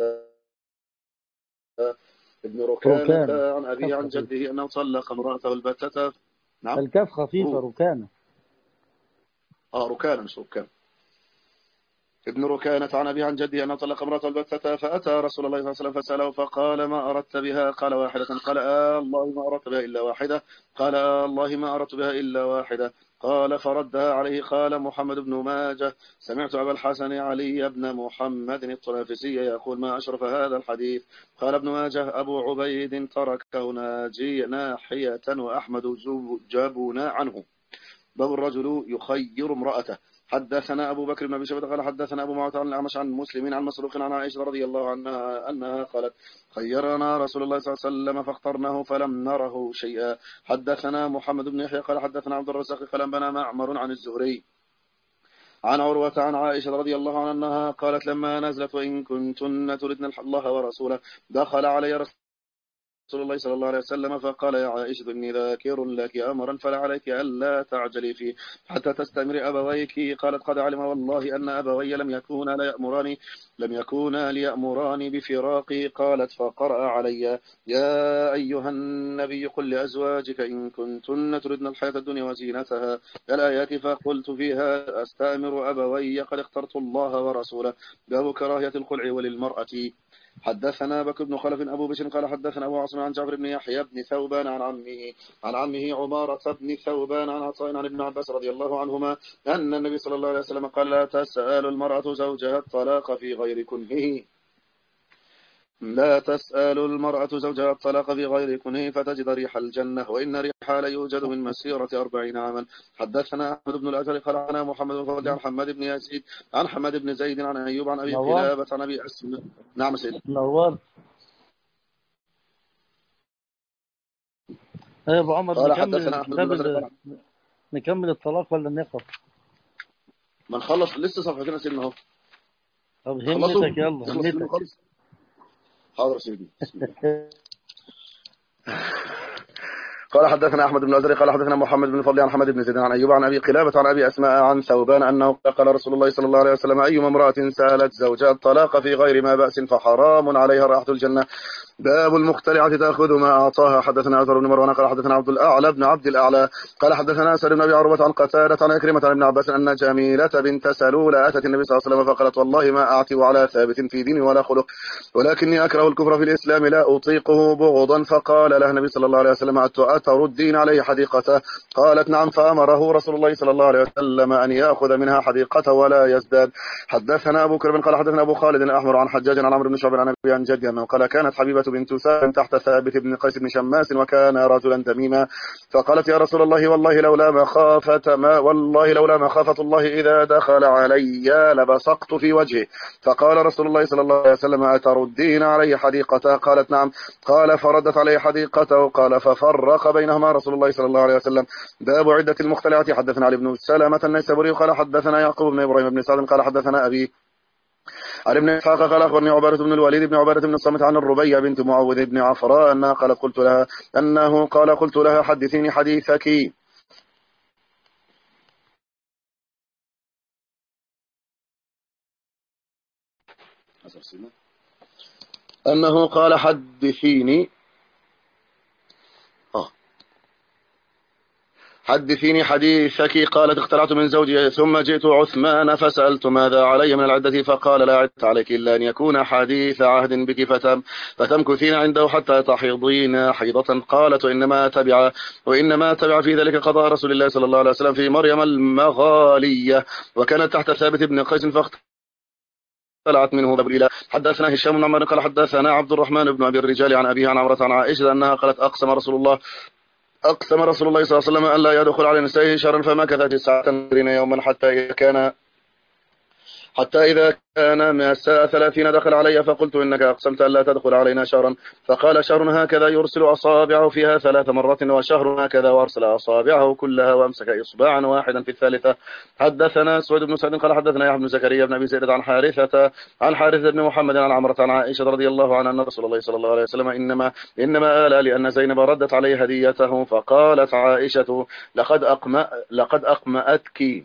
ابن ركانة عن أبيه عن جده أنه طلق امرأته البتة. نعم الكاف خفيفة ركانة. آه ركانة مش ركانة. ابن ركانة عن أبي عن جدي أنه طلق امرأة البتة فأتى رسول الله صلى الله عليه وسلم فسأله فقال ما أردت بها؟ قال واحدة. قال آه الله ما أردت بها إلا واحدة. قال آه الله ما أردت بها إلا واحدة. قال فردها عليه. قال محمد بن ماجه سمعت أبا الحسن علي بن محمد الطرافسي يقول ما أشرف هذا الحديث. قال ابن ماجه أبو عبيد تركه ناجي ناحية وأحمد جابنا عنه. باب الرجل يخير امرأته. حدثنا أبو بكر بن أبي شيبة قال حدثنا أبو معاوية عن الأعمش عن مسلم عن مسروق عن عائشة رضي الله عنها أنها قالت خيرنا رسول الله صلى الله عليه وسلم فاخترناه فلم نره شيئا. حدثنا محمد بن يحيى قال حدثنا عبد الرزاق قال أنبأنا معمر عن الزهري عن عروة عن عائشة رضي الله عنها أنها قالت لما نزلت وإن كنتن تردن الله ورسوله دخل علي رسول رسول الله صلى الله عليه وسلم فقال يا عائشة إني ذاكر لك أمرا فلا عليك ألا تعجلي فيه حتى تستمر أبويك. قالت قد علم والله أن أبوي لم يكونا ليأمراني لم يكونا ليأمراني بفراقي. قالت فقرأ علي يا أيها النبي قل لأزواجك إن كنتن تردن الحياة الدنيا وزينتها الآيات. فقلت فيها أستأمر أبوي قد اخترت الله ورسوله. باب كراهية الخلع وللمرأة. حدثنا بكر بن خلف أبو بشر قال حدثنا أبو عاصم عن جعفر بن يحيى بن ثوبان عن عمه عن عمه عمارة بن ثوبان عن عطاء عن ابن عباس رضي الله عنهما أن النبي صلى الله عليه وسلم قال لا تسأل المرأة زوجها الطلاق في غير كنهه لا تسأل المرأة زوجها الطلاق في غير كنه فتجد ريح الجنة وإن ريحها ليوجد من مسيرة أربعين عاما. حدثنا أحمد بن الأجر قال عن محمد بن فضل عن حماد بن يزيد عن حماد بن زيد عن أيوب عن أبي قلابة عن أبي أسماء. نعم سيدي نور. يا أبو عمر قال نكمل حدثنا أحمد بن الأجر الكتاب، نكمل الطلاق ولا نقف؟ ما نخلص لسه صفحتين سيدنا اهو. طب همتك يلا همتك. حاضر سيدي. قال حدثنا أحمد بن الأزرق قال حدثنا محمد بن فضل عن حمد بن زيد عن أيوب عن أبي قلابة عن أبي أسماء عن ثوبان أنه قال رسول الله صلى الله عليه وسلم أيما امرأة سألت زوجها الطلاق في غير ما بأس فحرام عليها رائحة الجنة. باب المختلعة تأخذ ما أعطاها. حدثنا أثر بن مروان قال حدثنا عبد الأعلى بن عبد الأعلى قال حدثنا أسد بن أبي عروة عن قتادة عن أكرمة عن ابن عباس أن جميلة بنت سلول أتت النبي صلى الله عليه وسلم فقالت والله ما أعتب على ثابت في دين ولا خلق ولكني أكره الكفر في الإسلام لا أطيقه بغضا. فقال لها النبي صلى الله عليه وسلم أتردين عليه حديقته؟ قالت نعم. فأمره رسول الله صلى الله عليه وسلم أن يأخذ منها حديقته ولا يزداد. حدثنا أبو كرب قال حدثنا أبو خالد الأحمر عن حجاج عن عمرو بن شعبة عن أبي عن جدي أنه قال كانت حبيبة بنت سالم تحت ثابت بن قيس بن شماس وكان رجلا تميما فقالت يا رسول الله والله لولا مخافة ما والله لولا مخافة الله إذا دخل علي لبصقت في وجهه. فقال رسول الله صلى الله عليه وسلم أتردين عليه حديقته؟ قالت نعم. قال فردت عليه حديقته. قال ففرق بينهما رسول الله صلى الله عليه وسلم. باب عدة المختلعة. حدثنا علي بن سلمة النيسابوري قال حدثنا يعقوب بن إبراهيم بن سعد قال حدثنا أبي عن ابن إسحاق قال أخبرني عبادة بن الوليد بن عبادة بن الصامت عن الربيع بنت معوذ بن عفراء أنها قالت قلت لها أنه قال قلت لها حدثيني حديثك. أنه قال حدثيني آه. حدثيني حديثك. قالت اختلعت من زوجي ثم جئت عثمان فسألت ماذا علي من العدة فقال لا عدة عليك إلا أن يكون حديث عهد بك فتم فتمكثين عنده حتى تحيضين حيضة. قالت وإنما تبع وإنما تبع في ذلك قضاء رسول الله صلى الله عليه وسلم في مريم المغالية وكانت تحت ثابت بن قيس فاختلعت طلعت منه باب. حدثنا هشام بن عمرو قال حدثنا عبد الرحمن بن أبي الرجال عن أبيه عن عمرة عن عائشة أنها قالت أقسم رسول الله أقسم رسول الله صلى الله عليه وسلم أن لا يدخل على نسائه شهرا فمكث تسعة يوما حتى إذا كان حتى إذا كان من الساعة ثلاثين دخل علي فقلت إنك أقسمت أن لا تدخل علينا شهرا. فقال شهر هكذا يرسل أصابعه فيها ثلاث مرات وشهر هكذا وأرسل أصابعه كلها وأمسك إصبعا واحدا في الثالثة. حدثنا سويد بن سعد قال حدثنا يحيى بن زكريا بن أبي زيد عن حارثة عن حارثة بن محمد عن عمرة عن عائشة رضي الله عنها أن رسول الله صلى الله عليه وسلم إنما إنما آل لأن زينب ردت عليه هديته. فقالت عائشة لقد أقمأ لقد أقمأتك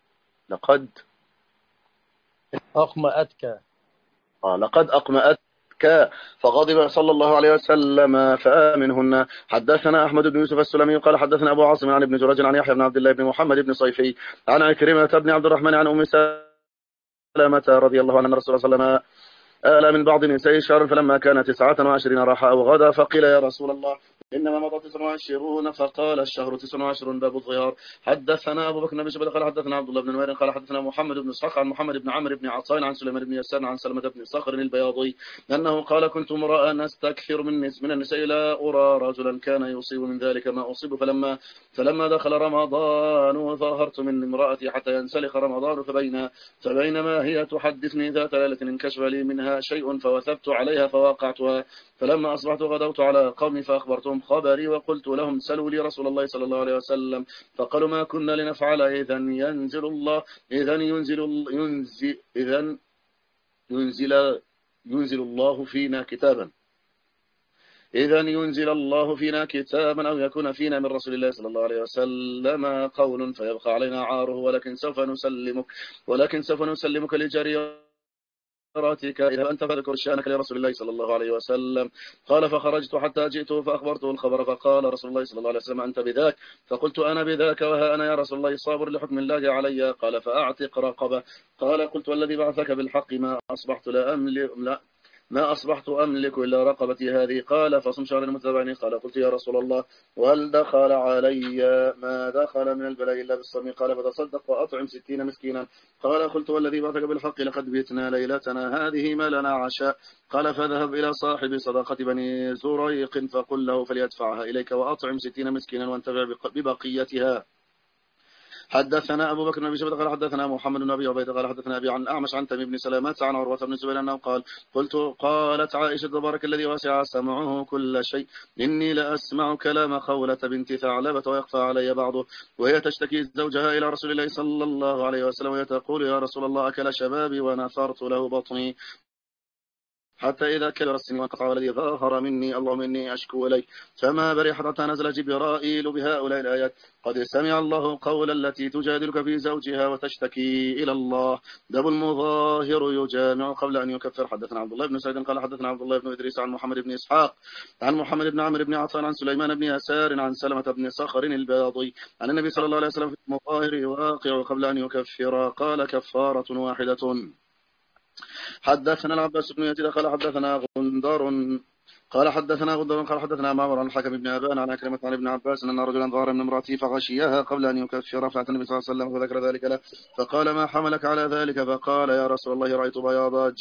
لقد أقمأتك آه لقد أقمأتك ك فغضب صلى الله عليه وسلم فآمنهن. حدثنا أحمد بن يوسف السلمي قال حدثنا أبو عاصم عن ابن جريج عن يحيى بن عبد الله بن محمد بن صيفي عن عكرمة بن عبد الرحمن عن أم سلمة رضي الله عنها أن رسول الله صلى الله عليه وسلم آل من بعض نساء شهر فلما كان تسعة وعشرين راح أو غدا فقيل يا رسول الله إنما مضى تسع وعشرون فقال الشهر تسع وعشرون باب الظهار. حدثنا أبو بكر بن شبل قال حدثنا عبد الله بن نمير قال حدثنا محمد بن اسحاق عن محمد بن عمرو بن عطاء عن سليمان بن يسار عن سلمة بن صخر البياضي أنه قال كنت امرأ نستكثر من من النساء لا أرى رجلا كان يصيب من ذلك ما أصيب فلما فلما دخل رمضان ظاهرت من امرأتي حتى ينسلخ رمضان فبين فبينما هي تحدثني ذات ليلة انكشف لي منها شيء فوثبت عليها فوقعتها فلما أصبحت غدوت على قومي فأخبرتهم خبري وقلت لهم سلوا لي رسول الله صلى الله عليه وسلم فقالوا ما كنا لنفعل إذا ينزل الله إذا ينزل ينزل إذا ينزل ينزل الله فينا كتابا إذا ينزل الله فينا كتابا أو يكون فينا من رسول الله صلى الله عليه وسلم قول فيبقى علينا عاره ولكن سوف نسلمك ولكن سوف نسلمك لجريرتك إذا أنت فذكر شأنك لرسول الله صلى الله عليه وسلم. قال فخرجت حتى جئته فأخبرته الخبر فقال رسول الله صلى الله عليه وسلم أنت بذاك؟ فقلت أنا بذاك وها أنا يا رسول الله صابر لحكم الله علي. قال فأعتق رقبة. قال قلت والذي بعثك بالحق ما أصبحت لا أملك لا ما أصبحت أملك إلا رقبتي هذه. قال فصم شهر المتابعين. قال قلت يا رسول الله وهل دخل علي ما دخل من البلاء إلا بالصوم؟ قال فتصدق وأطعم ستين مسكينا. قال قلت والذي بعثك بالحق لقد بيتنا ليلتنا هذه ما لنا عشاء. قال فذهب إلى صاحب صدقة بني زريق فقل له فليدفعها إليك وأطعم ستين مسكينا وانتفع ببقيتها. حدثنا أبو بكر بن شيبة قال حدثنا محمد بن أبي عبيدة قال حدثنا أبي عن أعمش عن تميم بن سلامة عن عروة بن الزبير أنه قال قلت قالت عائشة تبارك الذي واسع سمعه كل شيء إني لأسمع كلام خولة بنت ثعلبة ويخفى علي بعضه وهي تشتكي زوجها إلى رسول الله صلى الله عليه وسلم وهي تقول يا رسول الله أكل شبابي ونثرت له بطني حتى إذا كبر السن وانقطع والذي ظاهر مني اللهم إني أشكو إليك. فما برح حتى نزل جبرائيل بهؤلاء الآيات قد سمع الله قول التي تجادلك في زوجها وتشتكي إلى الله. دب المظاهر يجامع قبل أن يكفر. حدثنا عبد الله بن سعيد قال حدثنا عبد الله بن إدريس عن محمد بن إسحاق عن محمد بن عمرو بن عطاء عن سليمان بن يسار عن سلمة بن صخر البياضي عن النبي صلى الله عليه وسلم في المظاهر واقع قبل أن يكفر. قال كفارة واحدة. حدثنا العباس بن يزيد قال حدثنا غندر قال حدثنا غندر قال حدثنا معمر عن الحكم بن أبان عن أكرمة عن ابن عباس أن رجلا ظهر من امرأته فغشيها قبل أن يكفر فأتى النبي صلى الله عليه وسلم فذكر ذلك له فقال ما حملك على ذلك؟ فقال يا رسول الله رأيت بياض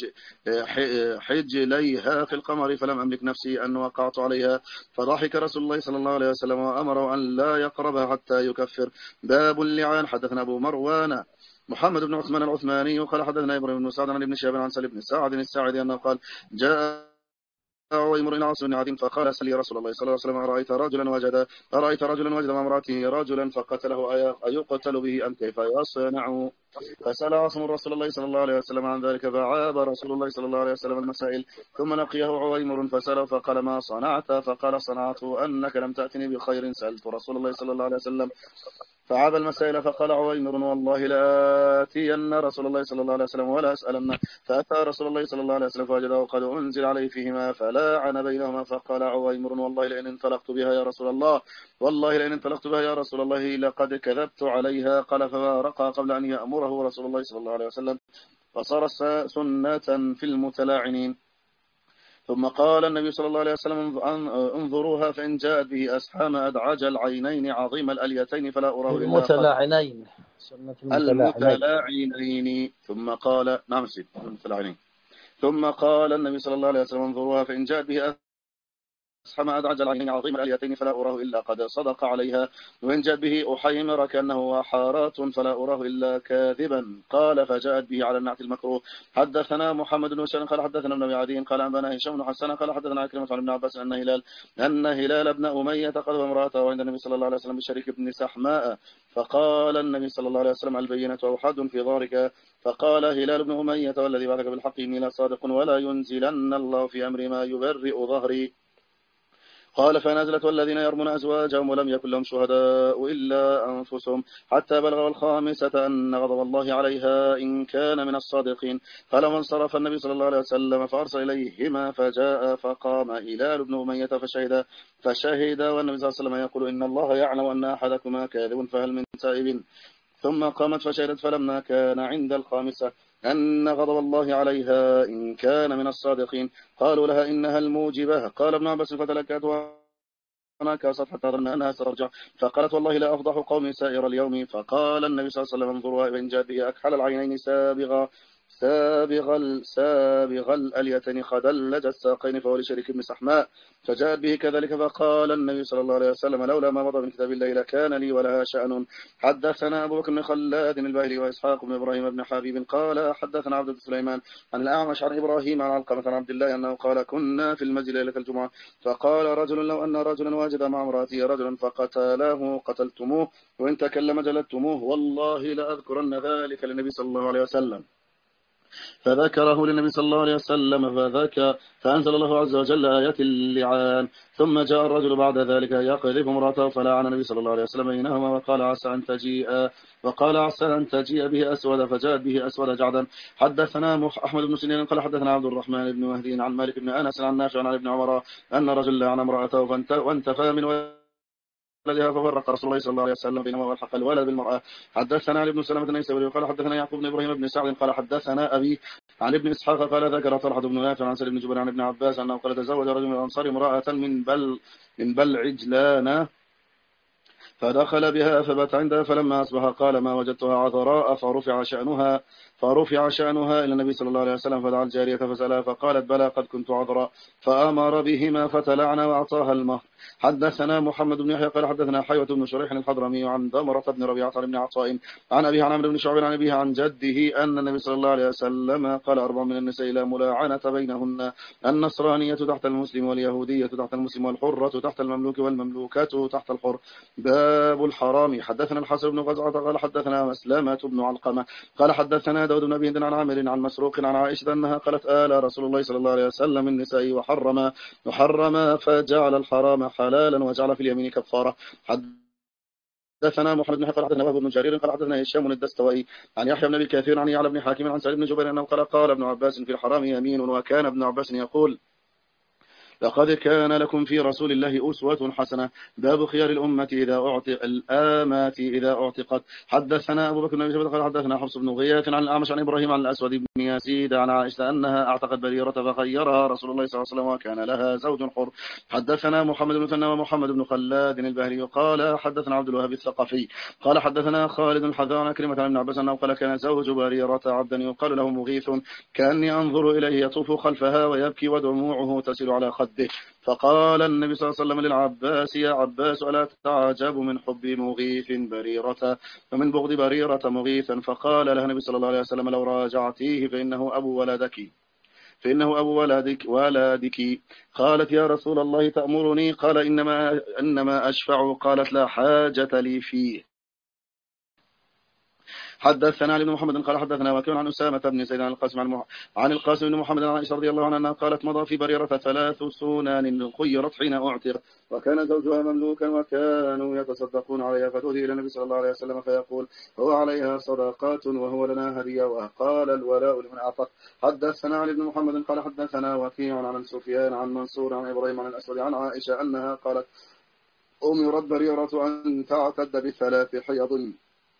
حجليها في القمر فلم أملك نفسي أن وقعت عليها. فضحك رسول الله صلى الله عليه وسلم وأمره أن لا يقربها حتى يكفر. باب اللعان. حدثنا أبو مروان محمد بن عثمان العثماني قال حدثنا إبراهيم بن سعد عن ابن شهاب عن سالم بن سعد الساعدي أنه قال جاء عويمر إلى عاص بن عظيم فقال سل يا رسول الله صلى الله عليه وسلم أرأيت رجلا وجد أرأيت رجلا وجد مع امرأته رجلا فقتله أيقتل به أم كيف يصنع؟ فسأل عاصم رسول الله صلى الله عليه وسلم عن ذلك فعاب رسول الله صلى الله عليه وسلم المسائل ثم لقيه عويمر فسأله فقال ما صنعت؟ فقال صنعت أنك لم تأتني بخير سألت رسول الله صلى الله عليه وسلم فعاب المسائل. فقال عويمر والله لآتين رسول الله صلى الله عليه وسلم ولا أسألن. فأتى رسول الله صلى الله عليه وسلم فوجده قد أنزل عليه فيهما فلاعن بينهما. فقال عويمر والله لئن انطلقت بها يا رسول الله والله لئن انطلقت بها يا رسول الله لقد كذبت عليها. قال فبارقها قبل أن يأمره رسول الله صلى الله عليه وسلم فصار سنة في المتلاعنين. ثم قال النبي صلى الله عليه وسلم انظروها فإن جاءت به أسحام أدعج العينين عظيم الأليتين فلا أراه إلا المتلاعنين سنة المتلاعنين. ثم قال نعم سيد المتلاعنين. ثم قال النبي صلى الله عليه وسلم انظروها فإن جاءت به أسحم أدعج العينين عظيم الأليتين فلا أراه إلا قد صدق عليها وإن جاءت به أحيمر كأنه حارات فلا أراه إلا كاذبا. قال فجاءت به على النعت المكروه. حدثنا محمد بن هشام قال حدثنا ابن أبي عدي قال أنبانا هشام بن حسان قال حدثنا عكرمة عن ابن عباس أن هلال أن هلال بن أمية قذف امرأته عند النبي صلى الله عليه وسلم بشريك بن سحماء. فقال النبي صلى الله عليه وسلم البينة أو حد في ذلك. فقال هلال بن أمية والذي بعثك بالحق إني لا صادق ولا ينزلن الله في أمر ما يبرئ ظهري قال فنزلت والذين يرمون أزواجهم ولم يكن لهم شهداء إلا أنفسهم حتى بلغ الخامسة أن غضب الله عليها إن كان من الصادقين. فلما انصرف النبي صلى الله عليه وسلم فأرسل إليهما فجاء فقام هلال بن أمية فشهد فشهد والنبي صلى الله عليه وسلم يقول إن الله يعلم أن أحدكما كاذب فهل من تائب. ثم قامت فشهدت فلما كان عند الخامسة أن غضب الله عليها إن كان من الصادقين قالوا لها إنها الموجبة. قال ابن عباس فتلكتها أنا كاست حتى ظن أنها سترجع فقالت والله لا أفضح قومي سائر اليوم. فقال النبي صلى الله عليه وسلم انظروا إن جاء به أكحل العينين سابغا سابغ سابغ الأليتين خدلج الساقين فهو لشريك بن سحماء فجاءت به كذلك. فقال النبي صلى الله عليه وسلم لولا ما مضى من كتاب الله لكان لي ولها شأن. حدثنا أبو بكر بن خلاد الباهلي وإسحاق بن إبراهيم بن حبيب قال حدثنا عبد سليمان عن الأعمش عن إبراهيم عن علقمة عن عبد الله أنه قال كنا في المسجد ليلة الجمعة فقال رجل لو أن رجلا واجد مع امرأته رجلا فقتله قتلتموه وإن تكلم جلدتموه والله لأذكرن ذلك للنبي صلى الله عليه وسلم. فذكره للنبي صلى الله عليه وسلم فذكى فأنزل الله عز وجل آيات اللعان. ثم جاء الرجل بعد ذلك يقذف امرأته فلعن النبي صلى الله عليه وسلم بينهما وقال عسى أن تجيء وقال عسى أن تجيء به أسود فجاءت به أسود جعدا. حدثنا أحمد بن سنين قال حدثنا عبد الرحمن بن مهدي عن مالك بن أنس عن نافع عن ابن عمر أن رجل لعن امرأته وانتفى من ولدها ففرق رسول الله صلى الله عليه وسلم بينهما والحق الولد بالمرأة. حدثنا علي بن سلمة النيسابوري قال حدثنا يعقوب بن إبراهيم بن سعد قال حدثنا أبي عن ابن إسحاق قال ذكر طلحة بن نافع عن سلم بن جبير عن ابن عباس أنه قال تزوج رجل من الأنصار امرأة من بل من بل عجلان فدخل بها فبات عندها فلما أصبح قال ما وجدتها عذراء فرفع شأنها فرفع شأنها إلى النبي صلى الله عليه وسلم فدعا الجارية فسألها فقالت بلى قد كنت عذراء فأمر بهما فتلعن وأعطاها المهر. حدثنا محمد بن يحيى قال حدثنا حيوة بن شريح الحضرمي عن ضمرة بن ربيعة بن عطاء عن أبيه عن عمرو بن شعيب عن أبيه عن جده أن النبي صلى الله عليه وسلم قال أربع من النساء لا ملاعنة بينهن النصرانية تحت المسلم واليهودية تحت المسلم والحرة تحت المملوك والمملوكة تحت الحر. باب الحرام. حدثنا الحسن بن غزعة قال حدثنا مسلمة بن علقمة قال حدثنا داود بن أبي هند عن عامر عن مسروق عن عائشة أنها قالت آل رسول الله صلى الله عليه وسلم النساء وحرم وحرم فجعل الحرام حلالا وجعل في اليمين كفارة. حدثنا محمد بن حفص حدثنا وهب بن جرير قال حدثنا هشام الدستوائي عن يحيى بن ابي كثير عن يعلى بن حاكم عن سعيد بن جبير انه قال قال ابن عباس في الحرام يمين وكان ابن عباس يقول لقد كان لكم في رسول الله أسوة حسنة. باب خيار الأمة إذا أعتق الآمات إذا أعتقت. حدثنا أبو بكر بن أبي شيبة قال حدثنا حفص بن غياث عن الأعمش عن إبراهيم عن الأسود بن يزيد عن عائشة أنها أعتقت بريرة فخيرها رسول الله صلى الله عليه وسلم وكان لها زوج حر. حدثنا محمد بن ثنى ومحمد بن خلاد البهلي قال حدثنا عبد الوهاب الثقفي قال حدثنا خالد الحذاء عن كلمة عن ابن عباس أنه قال كان زوج بريرة عبدا يقال له مغيث كأني أنظر إليه يطوف خلفها ويبكي ودموعه تسيل على خده. فقال النبي صلى الله عليه وسلم للعباس يا عباس ألا تعجب من حب مغيث بريرة ومن بغض بريرة مغيثا. فقال له النبي صلى الله عليه وسلم لو راجعتيه فإنه أبو ولدك فإنه أبو ولدك ولدك. قالت يا رسول الله تأمرني قال إنما, إنما أشفع. قالت لا حاجة لي فيه. حدثنا علي بن محمد قال حدثنا وكيع عن أسامة بن زيد عن القاسم عن, مح... عن القاسم بن محمد عن عائشة رضي الله عنها قالت مضى في بريرة ثلاث سنان خيرت حين أعتق وكان زوجها مملوكا وكانوا يتصدقون عليها فتهدي إلى النبي صلى الله عليه وسلم فيقول هو عليها صدقات وهو لنا هدية وقال الولاء لمن أعتق. حدثنا علي بن محمد قال حدثنا وكيع عن سفيان عن منصور عن إبراهيم عن الأسود عن عائشة أنها قالت أمرت بريرة أن تعتد بثلاث حيض.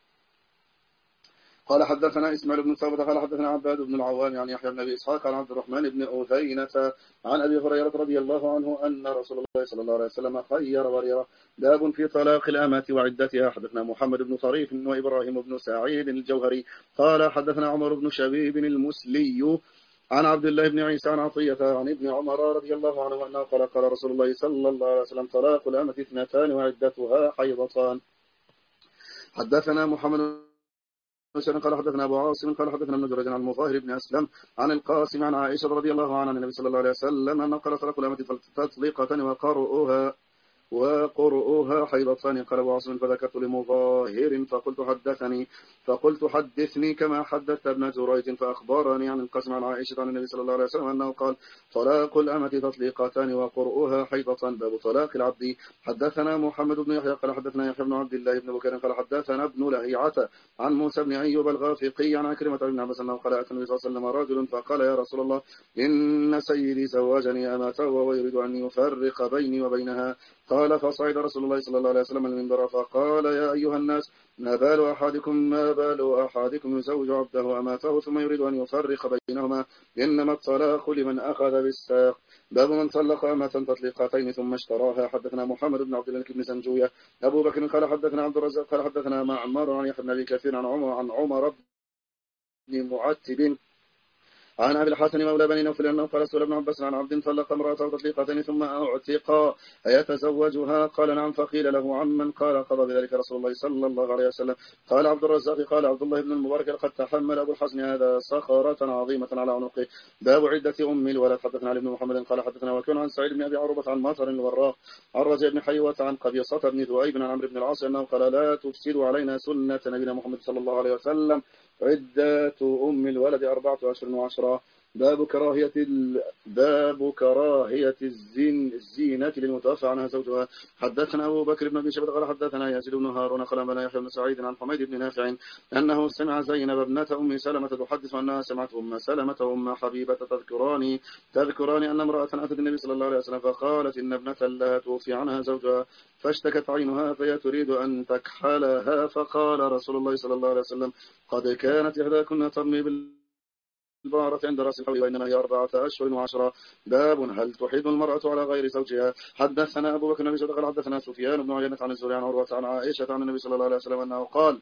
قال حدثنا إسماعيل بن ثابت قال حدثنا عباد بن العوام عن يحيى بن أبي إسحاق عن عبد الرحمن بن أذينة عن أبي هريرة رضي الله عنه أن رسول الله صلى الله عليه وسلم خير بريرة. باب في طلاق الأمة وعدتها. حدثنا محمد بن طريف وإبراهيم بن سعيد الجوهري قال حدثنا عمر بن شبيب المسلي عن عبد الله بن عيسى عن عطية عن ابن عمر رضي الله عنه أنه قال قال رسول الله صلى الله عليه وسلم طلاق الأمة اثنتان وعدتها حيضتان. حدثنا محمد قال حدثنا أبو عاصم قال حدثنا ابن جريج عن المظاهر بن أسلم عن القاسم عن عائشة رضي الله عنها النبي صلى الله عليه وسلم أنه قال طلاق الأمة تطليقة وقرؤوها وقرؤوها وقرؤها حيضتان. قال أبو عاصم فذكرت لمظاهر فقلت حدثني فقلت حدثني كما حدثت ابن جريج فأخبرني عن القاسم عن عائشة عن النبي صلى الله عليه وسلم أنه قال طلاق الأمة تطليقتان وقرؤها حيضتان. باب طلاق العبد. حدثنا محمد بن يحيى قال حدثنا يحيى بن عبد الله بن بكير قال حدثنا ابن لهيعة عن موسى بن أيوب الغافقي عن عكرمة بن عباس أنه قال أتى النبي صلى الله عليه وسلم رجل فقال يا رسول الله إن سيدي زوجني أمته ويريد أن يفرق بيني وبينها. قال فصعد رسول الله صلى الله عليه وسلم المنبر فقال يا أيها الناس ما بال أحدكم ما بال أحدكم يزوج عبده أمته ثم يريد أن يفرق بينهما إنما الطلاق لمن أخذ بالساق. باب من طلق أمة تطليقتين ثم اشتراها. حدثنا محمد بن عبد الله بن زنجوية أبو بكر قال حدثنا عبد الرزاق قال حدثنا معمر عن يحيى بن أبي كثير عن عمر عن عمر بن معتب عن أبي الحسن مولى بني نوفل أنه قال سئل ابن عباس عن عبد طلق امرأته تطليقتين ثم أعتق أيتزوجها؟ قال نعم. فقيل له عمن؟ قال قضى بذلك رسول الله صلى الله عليه وسلم. قال عبد الرزاق قال عبد الله بن المبارك لقد تحمل أبو الحسن هذا صخرة عظيمة على عنقه. باب عدة أم الولد. حدثنا علي بن محمد قال حدثنا وكيع عن سعيد بن أبي عروبة عن مطر الوراق عن رجاء بن حيوة عن قبيصة بن ذؤيب عن عمرو بن العاص أنه قال لا تفسدوا علينا سنة نبينا محمد صلى الله عليه وسلم عدة أم الولد أربعة أشهر وعشرة. باب كراهية ال... باب كراهية الزين الزينة للمتوفى عنها زوجها. حدثنا أبو بكر بن أبي شيبة قال حدثنا يزيد بن هارون قال بنا يحيى بن سعيد عن حميد بن نافع أنه سمع زينب ابنة أم سلمة تحدث أنها سمعت أم سلمة وأم حبيبة تذكران تذكران أن امرأة أتت النبي صلى الله عليه وسلم فقالت إن ابنة لها توفي عنها زوجها فاشتكت عينها فهي تريد أن تكحلها فقال رسول الله صلى الله عليه وسلم قد كانت إحداكن ترمي بال البارة عند رأس الحول وإنما هي أربعة أشهر وعشرة. باب هل تحيض المرأة على غير زوجها. حدثنا أبو بكر بن أبي قال حدثنا سفيان بن عيينة عن الزهري عن عروة عن عائشة عن النبي صلى الله عليه وسلم أنه قال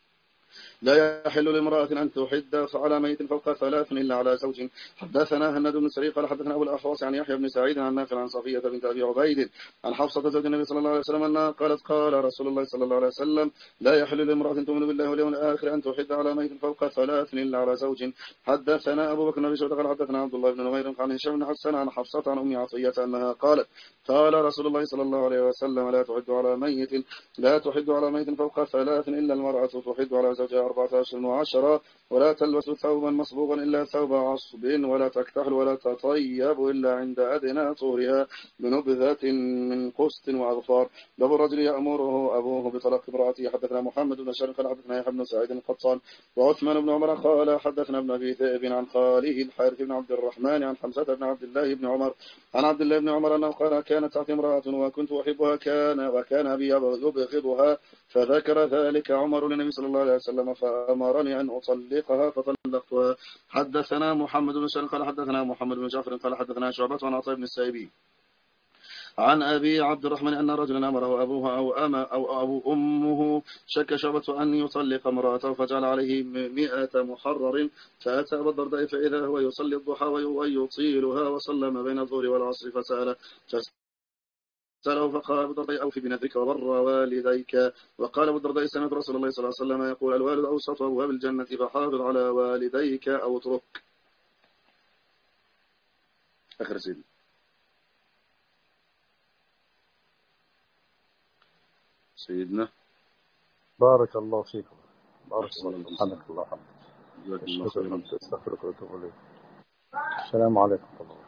لا يحل لامرأة أن تحد على ميت فوق ثلاث إلا على زوج. حدثنا هناد بن سري قال حدثنا أبو الأحوص عن يحيى بن سعيد عن نافع عن صفية بنت أبي عبيد عن حفصة زوج النبي صلى الله عليه وسلم أنها قالت قال رسول الله صلى الله عليه وسلم لا يحل لامرأة تؤمن بالله واليوم الآخر أن تحد على ميت فوق ثلاث إلا على زوج. حدثنا أبو بكر بن أبي قال حدثنا عبد الله بن نمير عن هشام بن حسان عن حفصة عن أم عطية أنها قالت قال رسول الله صلى الله عليه وسلم لا تحد على ميت لا تحد على ميت فوق ثلاث إلا المرأة تحد على زوجها أربعة أشهر وعشرة ولا تلبس ثوبا مصبوغا إلا ثوب عصب ولا تكتحل ولا تطيب إلا عند أدنى طهرها بنبذة من قسط وأظفار. له الرجل يأمره أبوه بطلاق امرأته. حدثنا محمد بن شرق قال حدثنا يحيى بن سعيد القطان وعثمان بن عمر قال حدثنا ابن أبي ذئب عن خاله الحارث بن عبد الرحمن عن حمزة بن عبد الله بن عمر عن عبد الله بن عمر أنه قال كانت تحت امرأة وكنت أحبها كان وكان أبي يبغضها فذكر ذلك عمر للنبي صلى الله عليه وسلم فأمرني أن أطلقها فطلقتها. حدثنا محمد بن شرق قال حدثنا محمد بن جعفر قال حدثنا شعبة عن عطاء بن السائبي عن أبي عبد الرحمن أن رجلا أمره أبوه أو أما أو أبو أمه شك شعبة أن يطلق امرأته فجعل عليه مئة محرر فأتى أبا الدرداء فإذا هو يصلي الضحى ويطيلها وصلى ما بين الظهر والعصر فسأل سأله فقال أبو الدرداء أوفي بنذرك وبر والديك. وقال أبو الدرداء سمعت رسول الله صلى الله عليه وسلم يقول الوالد أوسط أبواب الجنة فحافظ على والديك أو اترك. آخر سيدي سيدنا بارك الله فيكم. بارك الله فيكم. سبحانك الله وبحمدك. أستغفرك وأتوب إليك. السلام عليكم ورحمة الله.